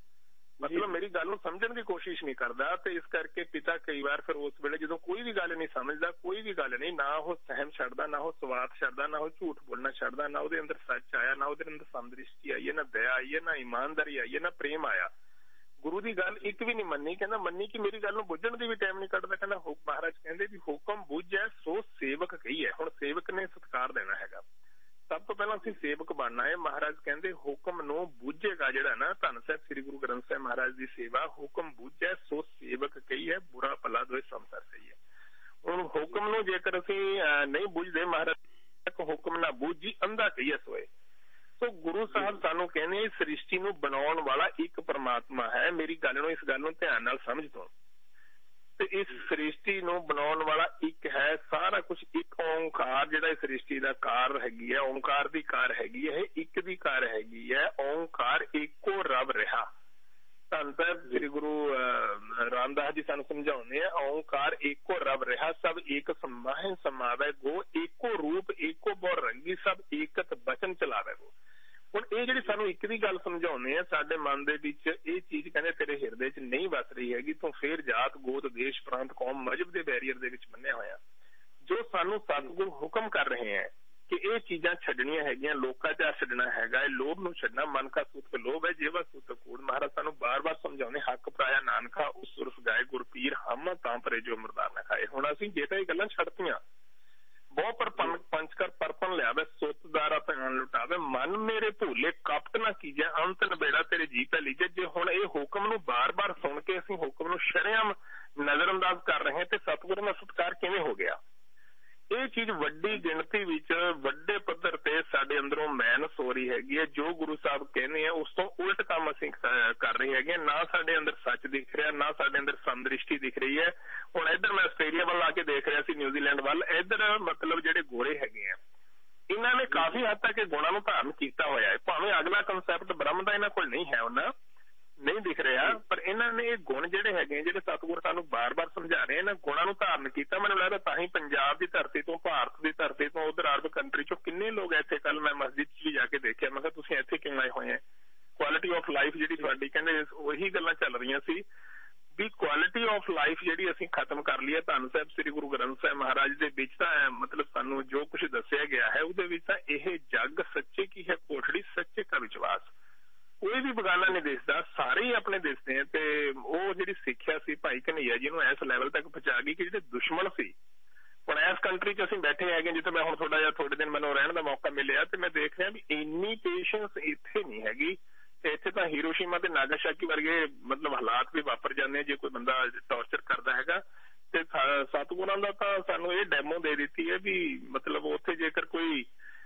ਮਤਲਬ ਮੇਰੀ ਗੱਲ ਨੂੰ ਸਮਝਣ ਦੀ ਕੋਸ਼ਿਸ਼ ਨਹੀਂ ਕਰਦਾ ਤੇ ਇਸ ਕਰਕੇ ਪਿਤਾ ਕਈ ਵਾਰ ਫਿਰ ਉਸ ਵੇਲੇ ਜਦੋਂ ਕੋਈ ਵੀ ਗੱਲ ਨਹੀਂ ਸਮਝਦਾ ਕੋਈ ਵੀ ਗੱਲ ਨਹੀਂ ਨਾ ਉਹ ਸਹਿਮ ਛੱਡਦਾ ਨਾ ਉਹ ਸਵਾਦ ਛੱਡਦਾ ਨਾ ਉਹ ਝੂਠ ਬੋਲਣਾ ਛੱਡਦਾ ਨਾ ਉਹਦੇ ਅੰਦਰ ਸੱਚ ਆਇਆ ਨਾ ਉਹਦੇ ਅੰਦਰ ਸਮਦ੍ਰਿਸ਼ਟੀ ਆਈ ਹੈ ਨਾ ਦਇਆ ਆਈ ਹੈ ਨਾ ਇਮਾਨਦਾਰੀ ਆਈ ਹੈ ਨਾ ਪ੍ਰੇਮ ਆਇਆ। ਗੁਰੂ ਦੀ ਗੱਲ ਇੱਕ ਵੀ ਨਹੀਂ ਮੰਨੀ। ਕਹਿੰਦਾ ਮੰਨੀ ਕਿ ਮੇਰੀ ਗੱਲ ਨੂੰ ਬੁੱਝਣ ਦੀ ਵੀ ਟਾਈਮ ਨਹੀਂ ਕੱਢਦਾ। ਕਹਿੰਦਾ ਮਹਾਰਾਜ ਕਹਿੰਦੇ ਵੀ ਹੁਕਮ ਬੁੱਝੈ ਸੋ ਸੇਵਕ ਕਹੀ ਹੈ। ਹੁਣ ਸੇਵਕ ਨੇ ਸਤਿਕਾਰ ਦੇਣਾ ਹੈਗਾ ਸਭ ਤੋਂ ਪਹਿਲਾਂ ਅਸੀਂ ਸੇਵਕ ਬਣਨਾ ਹੈ। ਮਹਾਰਾਜ ਕਹਿੰਦੇ ਹੁਕਮ ਨੂੰ ਬੁੱਝੇਗਾ ਜਿਹੜਾ ਨਾ ਧੰਨ ਸਾਹਿਬ ਸ੍ਰੀ ਗੁਰੂ ਗ੍ਰੰਥ ਸਾਹਿਬ ਮਹਾਰਾਜ ਦੀ ਸੇਵਾ ਹੁਕਮ ਬੁੱਝੈ ਸੋ ਸੇਵਕ ਕਹੀ ਹੈ ਬੁਰਾ ਭਲਾ ਦੋਏ ਸੰਸਾਰ ਸਹੀ ਹੈ। ਹੁਣ ਹੁਕਮ ਨੂੰ ਜੇਕਰ ਅਸੀਂ ਨਹੀਂ ਬੁੱਝਦੇ ਮਹਾਰਾਜ ਹੁਕਮ ਨਾ ਬੁੱਝੀ ਅੰਧਾ ਕਹੀਏ ਸੋਏ। ਸੋ ਗੁਰੂ ਸਾਹਿਬ ਸਾਨੂੰ ਕਹਿੰਦੇ ਸ੍ਰਿਸ਼ਟੀ ਨੂੰ ਬਣਾਉਣ ਵਾਲਾ ਇੱਕ ਪਰਮਾਤਮਾ ਹੈ। ਮੇਰੀ ਗੱਲ ਨੂੰ ਇਸ ਗੱਲ ਨੂੰ ਧਿਆਨ ਨਾਲ ਸਮਝ ਦੋ ਤੇ ਇਸ ਸ੍ਰਿਸ਼ਟੀ ਨੂੰ ਬਣਾਉਣ ਵਾਲਾ ਇੱਕ ਹੈ ਸਾਰਾ ਕੁਝ ਇੱਕ ਓਂਕਾਰ ਜਿਹੜਾ ਇਸ ਸ੍ਰਿਸ਼ਟੀ ਦਾ ਕਾਰ ਹੈਗੀ ਹੈ ਓਂਕਾਰ ਦੀ ਕਾਰ ਹੈਗੀ ਹੈ ਇੱਕ ਦੀ ਕਾਰ ਹੈਗੀ ਹੈ ਓਂਕਾਰ ਇੱਕੋ ਰੱਬ ਰਿਹਾ। ਧੰਨ ਸਾਹਿਬ ਸ੍ਰੀ ਗੁਰੂ ਰਾਮਦਾਸ ਜੀ ਸਾਨੂੰ ਸਮਝਾਉਂਦੇ ਆ ਓਂਕਾਰ ਇੱਕੋ ਰੱਬ ਰਿਹਾ ਸਭ ਏਕ ਸਮਾਹਿ ਸਮਾਵੈ ਗੋ ਇੱਕੋ ਰੂਪ ਇੱਕੋ ਬਹੁ ਰੰਗੀ ਸਭ ਏਕਤ ਬਚਨ ਚਲਾਵੇ ਗੋ। ਹੁਣ ਇਹ ਜਿਹੜੀ ਸਾਨੂੰ ਇੱਕ ਦੀ ਗੱਲ ਸਮਝਾਉਂਦੇ ਆ ਸਾਡੇ ਮਨ ਦੇ ਵਿੱਚ ਇਹ ਚੀਜ਼ ਕਹਿੰਦੇ ਤੇਰੇ ਹਿਰਦੇ 'ਚ ਨਹੀਂ ਵਸ ਰਹੀ ਹੈਗੀ ਤੂੰ ਫੇਰ ਜਾਤ ਗੋਤ ਦੇਸ਼ ਪ੍ਰਾਂਤ ਕੌਮ ਮਜ਼ਹਬ ਦੇ ਬੈਰੀਅਰ ਦੇ ਵਿੱਚ ਬੰਨਿਆ ਹੋਇਆ। ਜੋ ਸਾਨੂੰ ਸਤਿਗੁਰੂ ਹੁਕਮ ਕਰ ਰਹੇ ਹੈ ਕਿ ਇਹ ਚੀਜ਼ਾਂ ਛੱਡਣੀਆਂ ਹੈਗੀਆਂ ਲੋਕਾਂ 'ਚ ਛੱਡਣਾ ਹੈਗਾ ਇਹ ਲੋਭ ਨੂੰ ਛੱਡਣਾ ਮਨ ਕਾ ਸੁੱਤ ਲੋਭ ਹੈ ਜੇਵਾ ਸੁੱਤ ਕੂੜ। ਮਹਾਰਾਜ ਸਾਨੂੰ ਬਾਰ-ਬਾਰ ਸਮਝਾਉਂਦੇ ਹੱਕ ਪਰਾਇਆ ਨਾਨਕਾ ਉਸ ਸੁਰਸ ਗਾਏ ਗੁਰਪੀਰ ਹਮ ਤਾਂ ਪਰੇ ਜੋ ਮਰਦਾਰ ਨਾ ਖਾਏ। ਹੁਣ ਅਸੀਂ ਜੇ ਤਾਂ ਇਹ ਗੱਲਾਂ ਛੱਡਤੀਆਂ ਬਹੁ ਪਰ ਪੰਚ ਕਰ ਪਰਪਨ ਲਿਆਵੇ ਸੁੱਤਦਾਰਾ ਭੈਣ ਲੁਟਾਵੇ ਮਨ ਮੇਰੇ ਭੂਲੇ ਕਪਟ ਨਾ ਕੀਜੇ ਅੰਤ ਨਬੇੜਾ ਤੇਰੇ ਜੀ ਪੈ ਲੀਜੇ। ਜੇ ਹੁਣ ਇਹ ਹੁਕਮ ਨੂੰ ਬਾਰ-ਬਾਰ ਸੁਣ ਕੇ ਅਸੀਂ ਹੁਕਮ ਨੂੰ ਸ਼ਰੇਆਮ ਨਜ਼ਰ ਅੰਦਾਜ਼ ਕਰ ਰਹੇ ਤੇ ਸਤਿਗੁਰੂ ਦਾ ਸਤਿਕਾਰ ਕਿਵੇਂ ਹੋ ਗਿਆ? ਇਹ ਚੀਜ਼ ਵੱਡੀ ਗਿਣਤੀ ਵਿੱਚ ਵੱਡੇ ਪੱਧਰ ਤੇ ਸਾਡੇ ਅੰਦਰੋਂ ਮੈਨਸ ਹੋ ਰਹੀ ਹੈਗੀ ਹੈ। ਜੋ ਗੁਰੂ ਸਾਹਿਬ ਕਹਿੰਦੇ ਆ ਉਸ ਤੋਂ ਉਲਟ ਕੰਮ ਅਸੀਂ ਕਰ ਰਹੇ ਹੈਗੇ। ਨਾ ਸਾਡੇ ਅੰਦਰ ਸੱਚ ਦਿਖ ਰਿਹਾ, ਨਾ ਸਾਡੇ ਅੰਦਰ ਸੰਦ੍ਰਿਸ਼ਟੀ ਦਿਖ ਰਹੀ ਹੈ। ਹੁਣ ਇੱਧਰ ਮੈਂ ਆਸਟ੍ਰੇਲੀਆ ਵੱਲ ਆ ਕੇ ਦੇਖ ਰਿਹਾ ਸੀ, ਨਿਊਜ਼ੀਲੈਂਡ ਵੱਲ, ਇੱਧਰ ਮਤਲਬ ਜਿਹੜੇ ਗੋਰੇ ਹੈਗੇ ਆ ਇਹਨਾਂ ਨੇ ਕਾਫੀ ਹੱਦ ਤੱਕ ਗੁਣਾਂ ਨੂੰ ਧਾਰਨ ਕੀਤਾ ਹੋਇਆ ਹੈ। ਭਾਵੇਂ ਅਗਲਾ ਕੰਸੈਪਟ ਬ੍ਰਹਮ ਦਾ ਇਹਨਾਂ ਕੋਲ ਨਹੀਂ ਹੈ, ਉਹਨਾਂ ਨਹੀਂ ਦਿਖ ਰਿਹਾ, ਪਰ ਇਹਨਾਂ ਨੇ ਇਹ ਗੁਣ ਜਿਹੜੇ ਹੈਗੇ ਜਿਹੜੇ ਸਤਿਗੁਰ ਸਾਨੂੰ ਬਾਰ-ਬਾਰ ਸਮਝਾ ਰਹੇ ਇਹਨਾਂ ਗੁਣਾਂ ਨੂੰ ਧਾਰਨ ਕੀਤਾ। ਮੈਨੂੰ ਲੱਗਦਾ ਤਾਂ ਹੀ ਪੰਜਾਬ ਦੀ ਧਰਤੀ ਤੋਂ, ਭਾਰਤ ਦੀ ਧਰਤੀ ਤੋਂ, ਉਧਰ ਅਰਬ ਕੰਟਰੀ ਚੋਂ ਕਿੰਨੇ ਲੋਕ ਇੱਥੇ, ਕੱਲ ਮੈਂ ਮਸਜਿਦ 'ਚ ਵੀ ਜਾ ਕੇ ਦੇਖਿਆ, ਮੈਂ ਕਿਹਾ ਤੁਸੀਂ ਇੱਥੇ ਕਿਉਂ ਆਏ ਹੋਏ ਆ। ਕੁਆਲਿਟੀ ਆਫ ਲਾਈਫ ਜਿਹੜੀ ਤੁਹਾਡੀ ਕਹਿੰਦੇ ਉਹੀ ਗੱਲਾਂ ਚੱਲ ਰਹੀਆਂ ਸੀ ਵੀ ਕੁਆਲਿਟੀ ਆਫ ਲਾਈਫ ਜਿਹੜੀ ਅਸੀਂ ਖਤਮ ਕਰ ਲਈ ਹੈ। ਧੰਨ ਸਾਹਿਬ ਸ੍ਰੀ ਗੁਰੂ ਗ੍ਰੰਥ ਸਾਹਿਬ ਮਹਾਰਾਜ ਦੇ ਵਿੱਚ ਤਾਂ ਮਤਲਬ ਸਾਨੂੰ ਜੋ ਕੁਝ ਦੱਸਿਆ ਗਿਆ ਹੈ ਉਹਦੇ ਵਿੱਚ ਤਾਂ ਇਹ ਜੱਗ ਸੱਚੇ ਕੀ ਹੈ ਕੋਠੜੀ, ਸੱਚੇ ਕਾ ਵਿਸ਼ਵਾਸ, ਕੋਈ ਵੀ ਬਗਾਨਾ ਨਹੀਂ ਦਿਸਦਾ, ਸਾਰੇ ਹੀ ਆਪਣੇ ਦਿਸਦੇ ਆ। ਤੇ ਉਹ ਜਿਹੜੀ ਸਿੱਖਿਆ ਸੀ ਭਾਈ ਕਨ੍ਹਈਆ ਜੀ ਨੂੰ ਇਸ ਲੈਵਲ ਤੱਕ ਪਹੁੰਚਾ ਗਈ ਕਿ ਜਿਹੜੇ ਦੁਸ਼ਮਣ ਸੀ, ਹੁਣ ਇਸ ਕੰਟਰੀ 'ਚ ਅਸੀਂ ਬੈਠੇ ਹੈਗੇ ਜਿੱਥੇ ਮੈਂ ਹੁਣ ਥੋੜਾ ਜਿਹਾ ਥੋੜੇ ਦਿਨ ਮੈਨੂੰ ਰਹਿਣ ਦਾ ਮੌਕਾ ਮਿਲਿਆ ਤੇ ਮੈਂ ਦੇਖ ਰਿਹਾ ਵੀ ਇੰਨੀ ਪੇਸ਼ੈਂਸ ਇੱਥੇ ਨਹੀਂ ਹੈਗੀ। ਤੇ ਇੱਥੇ ਤਾਂ ਹੀਰੋਸ਼ੀਮਾ ਤੇ ਨਾਗਾਸਾਕੀ ਵਰਗੇ ਮਤਲਬ ਹਾਲਾਤ ਵੀ ਵਾਪਰ ਜਾਂਦੇ ਆ ਜੇ ਕੋਈ ਬੰਦਾ ਟੌਰਚਰ ਕਰਦਾ ਹੈਗਾ। ਤੇ ਸਤਿਗੁਰਾਂ ਦਾ ਤਾਂ ਸਾਨੂੰ ਇਹ ਡੈਮੋ ਦੇ ਦਿੱਤੀ ਹੈ ਵੀ ਮਤਲਬ ਉੱਥੇ ਜੇਕਰ ਕੋਈ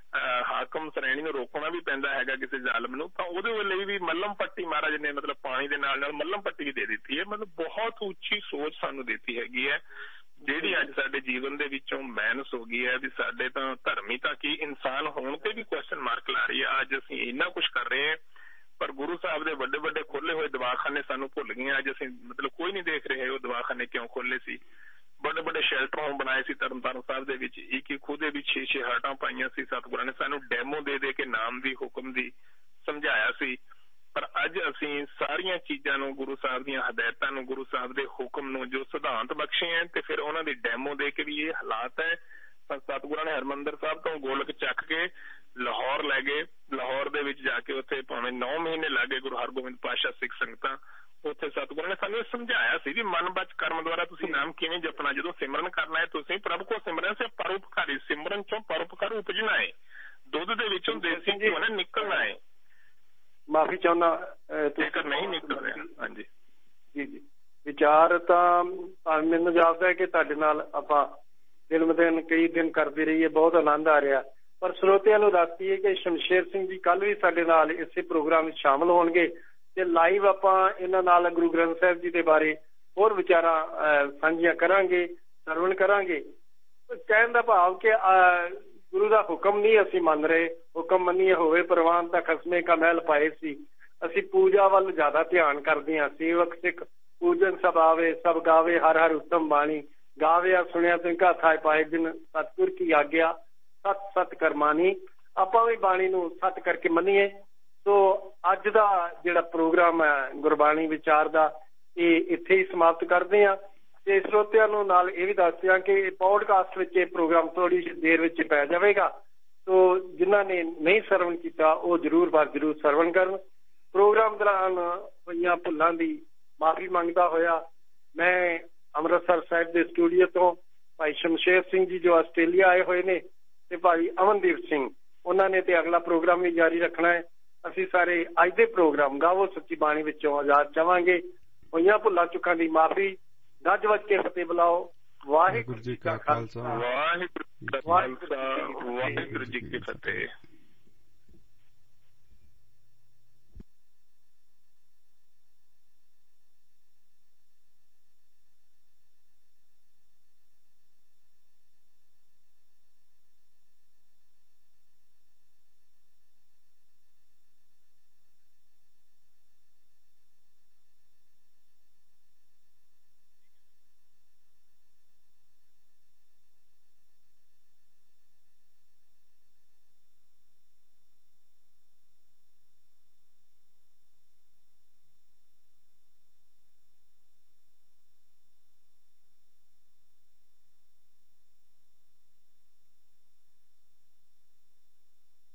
ਹਾਕਮ ਸ਼੍ਰੇਣੀ ਨੂੰ ਰੋਕਣਾ ਵੀ ਪੈਂਦਾ ਹੈਗਾ ਕਿਸੇ ਜ਼ਾਲਮ ਨੂੰ ਤਾਂ ਉਹਦੇ ਲਈ ਵੀ ਮੱਲਮ ਪੱਟੀ ਮਹਾਰਾਜ ਨੇ ਮਤਲਬ ਪਾਣੀ ਦੇ ਨਾਲ ਨਾਲ ਮੱਲਮ ਪੱਟੀ ਵੀ ਦੇ ਦਿੱਤੀ ਹੈ। ਮਤਲਬ ਬਹੁਤ ਉੱਚੀ ਸੋਚ ਸਾਨੂੰ ਦਿੱਤੀ ਹੈਗੀ ਹੈ ਜਿਹੜੀ ਅੱਜ ਸਾਡੇ ਜੀਵਨ ਦੇ ਵਿੱਚੋਂ ਮੈਨਸ ਹੋ ਗਈ ਹੈ ਵੀ ਸਾਡੇ ਤਾਂ ਧਰਮੀ ਤਾਂ ਕੀ ਇਨਸਾਨ ਹੋਣ ਤੇ ਵੀ ਕੁਐਸਚਨ ਮਾਰਕ ਲਾ ਰਹੀ ਹੈ। ਅੱਜ ਅਸੀਂ ਇੰਨਾ ਕੁਛ ਕਰ ਰਹੇ ਹਾਂ ਪਰ ਗੁਰੂ ਸਾਹਿਬ ਦੇ ਵੱਡੇ ਵੱਡੇ ਖੋਲੇ ਹੋਏ ਦਵਾਖਾਨੇ ਸਾਨੂੰ ਭੁੱਲ ਗਏ। ਅੱਜ ਅਸੀਂ ਮਤਲਬ ਕੋਈ ਨਹੀਂ ਦੇਖ ਰਹੇ ਉਹ ਦਵਾਖਾਨੇ ਕਿਉਂ ਖੋਲੇ ਸੀ। ਵੱਡੇ ਵੱਡੇ ਸ਼ੈਲਟਰ ਹੋਮ ਬਣਾਏ ਸੀ ਤਰਨਤਾਰਨ ਸਾਹਿਬ ਦੇ ਵਿੱਚ, ਇੱਕ ਇੱਕ ਖੁਦੇ ਵਿੱਚ ਛੇ ਛੇ ਹਰਟਾਂ ਪਾਈਆਂ ਸੀ। ਸਤਿਗੁਰਾਂ ਨੇ ਸਾਨੂੰ ਡੈਮੋ ਦੇ ਦੇ ਕੇ ਨਾਮ ਦੀ ਹੁਕਮ ਦੀ ਸਮਝਾਇਆ ਸੀ। ਪਰ ਅੱਜ ਅਸੀਂ ਸਾਰੀਆਂ ਚੀਜ਼ਾਂ ਨੂੰ ਗੁਰੂ ਸਾਹਿਬ ਦੀਆਂ ਹਦਾਇਤਾਂ ਨੂੰ, ਗੁਰੂ ਸਾਹਿਬ ਦੇ ਹੁਕਮ ਨੂੰ ਜੋ ਸਿਧਾਂਤ ਬਖਸ਼ੇ ਹੈ ਤੇ ਫਿਰ ਉਹਨਾਂ ਦੀ ਡੈਮੋ ਦੇ ਕੇ ਵੀ ਇਹ ਹਾਲਾਤ ਹੈ। ਸਤਿਗੁਰਾਂ ਨੇ ਹਰਿਮੰਦਰ ਸਾਹਿਬ ਤੋਂ ਗੋਲਕ ਚੱਕ ਕੇ ਲਾਹੌਰ ਲੈ ਗਏ। ਲਾਹੌਰ ਦੇ ਵਿੱਚ ਜਾ ਕੇ ਉੱਥੇ ਭਾਵੇਂ ਨੌ ਮਹੀਨੇ ਲੱਗੇ ਗੁਰੂ ਹਰਗੋਬਿੰਦ ਪਾਤਸ਼ਾਹ ਸਿੱਖ ਸੰਗਤਾਂ ਉੱਥੇ ਸਤਿਗੁਰਾਂ ਨੇ ਸਾਨੂੰ ਸਮਝਾਇਆ ਸੀ ਵੀ ਮਨ ਬਚ ਕਰਮ ਦੁਆਰਾ ਤੁਸੀਂ ਨਾਮ ਕਿਵੇਂ ਜਪਣਾ। ਜਦੋਂ ਸਿਮਰਨ ਕਰਨਾ ਹੈ ਤੁਸੀਂ ਪ੍ਰਭੂ ਕੋ ਸਿਮਰਨ ਸੇ ਪਰਉਪਕਾਰੀ, ਸਿਮਰਨ ਚੋਂ ਪਰਉਪਕਾਰ ਉਪਜਣਾ ਹੈ, ਦੁੱਧ ਦੇ ਵਿੱਚੋਂ ਦੇਸੀ ਘਿਓ ਨੇ ਨਿਕਲਣਾ ਹੈ। ਮਾਫੀ ਚਾਹੁੰਦਾ ਜੇਕਰ ਨਹੀਂ ਨਿਕਲ ਰਿਹਾ। ਹਾਂਜੀ ਜੀ ਜੀ ਵਿਚਾਰ ਤਾਂ ਮੈਨੂੰ ਜਾਪਦਾ ਹੈ ਕਿ ਤੁਹਾਡੇ ਨਾਲ ਆਪਾਂ ਦਿਨ ਬ ਦਿਨ ਕਈ ਦਿਨ ਕਰਦੇ ਰਹੀਏ, ਬਹੁਤ ਆਨੰਦ ਆ ਰਿਹਾ। ਪਰ ਸਰੋਤਿਆਂ ਨੂੰ ਦੱਸ ਦਈਏ ਕਿ ਸ਼ਮਸ਼ੇਰ ਸਿੰਘ ਜੀ ਕੱਲ ਵੀ ਸਾਡੇ ਨਾਲ ਇਸੇ ਪ੍ਰੋਗਰਾਮ ਵਿੱਚ ਸ਼ਾਮਲ ਹੋਣਗੇ ਤੇ ਲਾਈਵ ਆਪਾਂ ਇਹਨਾਂ ਨਾਲ ਗੁਰੂ ਗ੍ਰੰਥ ਸਾਹਿਬ ਜੀ ਦੇ ਬਾਰੇ ਹੋਰ ਵਿਚਾਰਾਂ ਸਾਂਝੀਆਂ ਕਰਾਂਗੇ, ਸਰਵਣ ਕਰਾਂਗੇ। ਕਹਿਣ ਦਾ ਭਾਵ ਕਿ ਗੁਰੂ ਦਾ ਹੁਕਮ ਨਹੀਂ ਅਸੀਂ ਮੰਨ ਰਹੇ, ਹੁਕਮ ਮੰਨੀਏ ਹੋਵੇ ਪ੍ਰਵਾਨ ਤਾਂ ਖਸਮੇ ਕਾ ਮਹਿਲ ਪਾਏ ਸੀ। ਅਸੀਂ ਪੂਜਾ ਵੱਲ ਜ਼ਿਆਦਾ ਧਿਆਨ ਕਰਦੇ ਹਾਂ। ਸੇਵਕ ਸਿੱਖ ਪੂਜਨ ਸਭ ਆਵੇ, ਸਭ ਗਾਵੇ ਹਰ ਹਰ ਉੱਤਮ ਬਾਣੀ, ਗਾਵਿਆ ਸੁਣਿਆ ਤਿਨਕਾ ਥਾਇ ਪਾਏ ਬਿਨ ਸਤਿਗੁਰ ਕੀ ਆਗਿਆ ਸਤ ਸਤ ਕਰਮਾਨੀ। ਆਪਾਂ ਵੀ ਬਾਣੀ ਨੂੰ ਸਤ ਕਰਕੇ ਮੰਨੀਏ। ਸੋ ਅੱਜ ਦਾ ਜਿਹੜਾ ਪ੍ਰੋਗਰਾਮ ਹੈ ਗੁਰਬਾਣੀ ਵਿਚਾਰ ਦਾ ਇਹ ਇੱਥੇ ਹੀ ਸਮਾਪਤ ਕਰਦੇ ਹਾਂ ਤੇ ਸਰੋਤਿਆਂ ਨੂੰ ਨਾਲ ਇਹ ਵੀ ਦੱਸ ਦਿਆਂ ਕਿ ਪੋਡਕਾਸਟ ਵਿੱਚ ਇਹ ਪ੍ਰੋਗਰਾਮ ਥੋੜੀ ਜਿਹੀ ਦੇਰ ਵਿੱਚ ਪੈ ਜਾਵੇਗਾ। ਸੋ ਜਿਨ੍ਹਾਂ ਨੇ ਨਹੀਂ ਸਰਵਣ ਕੀਤਾ ਉਹ ਜ਼ਰੂਰ ਬਾਰ ਜ਼ਰੂਰ ਸਰਵਣ ਕਰਨ। ਪ੍ਰੋਗਰਾਮ ਦੌਰਾਨ ਹੋਈਆਂ ਭੁੱਲਾਂ ਦੀ ਮਾਫੀ ਮੰਗਦਾ ਹੋਇਆ ਮੈਂ ਅੰਮ੍ਰਿਤਸਰ ਸਾਹਿਬ ਦੇ ਸਟੂਡੀਓ ਤੋਂ ਭਾਈ ਸ਼ਮਸ਼ੇਰ ਸਿੰਘ ਜੀ ਜੋ ਆਸਟ੍ਰੇਲੀਆ ਆਏ ਹੋਏ ਨੇ ਤੇ ਭਾਈ ਅਮਨਦੀਪ ਸਿੰਘ ਉਹਨਾਂ ਨੇ ਤੇ ਅਗਲਾ ਪ੍ਰੋਗਰਾਮ ਵੀ ਜਾਰੀ ਰੱਖਣਾ ਹੈ। ਅਸੀਂ ਸਾਰੇ ਅੱਜ ਦੇ ਪ੍ਰੋਗਰਾਮ ਗਾਵੋ ਸੱਚੀ ਬਾਣੀ ਵਿੱਚੋਂ ਆਜ਼ਾਦ ਚਾਹਾਂਗੇ। ਹੋਈਆਂ ਭੁੱਲਾਂ ਚੁੱਕਾਂ ਦੀ ਮਾਫੀ, ਗੱਜ ਵੱਜ ਕੇ ਫਤਿਹ ਬੁਲਾਓ। ਵਾਹਿਗੁਰੂ ਜੀ ਕਾ ਖਾਲਸਾ, ਵਾਹਿਗੁਰੂ ਜੀ ਕੀ ਫਤਿਹ।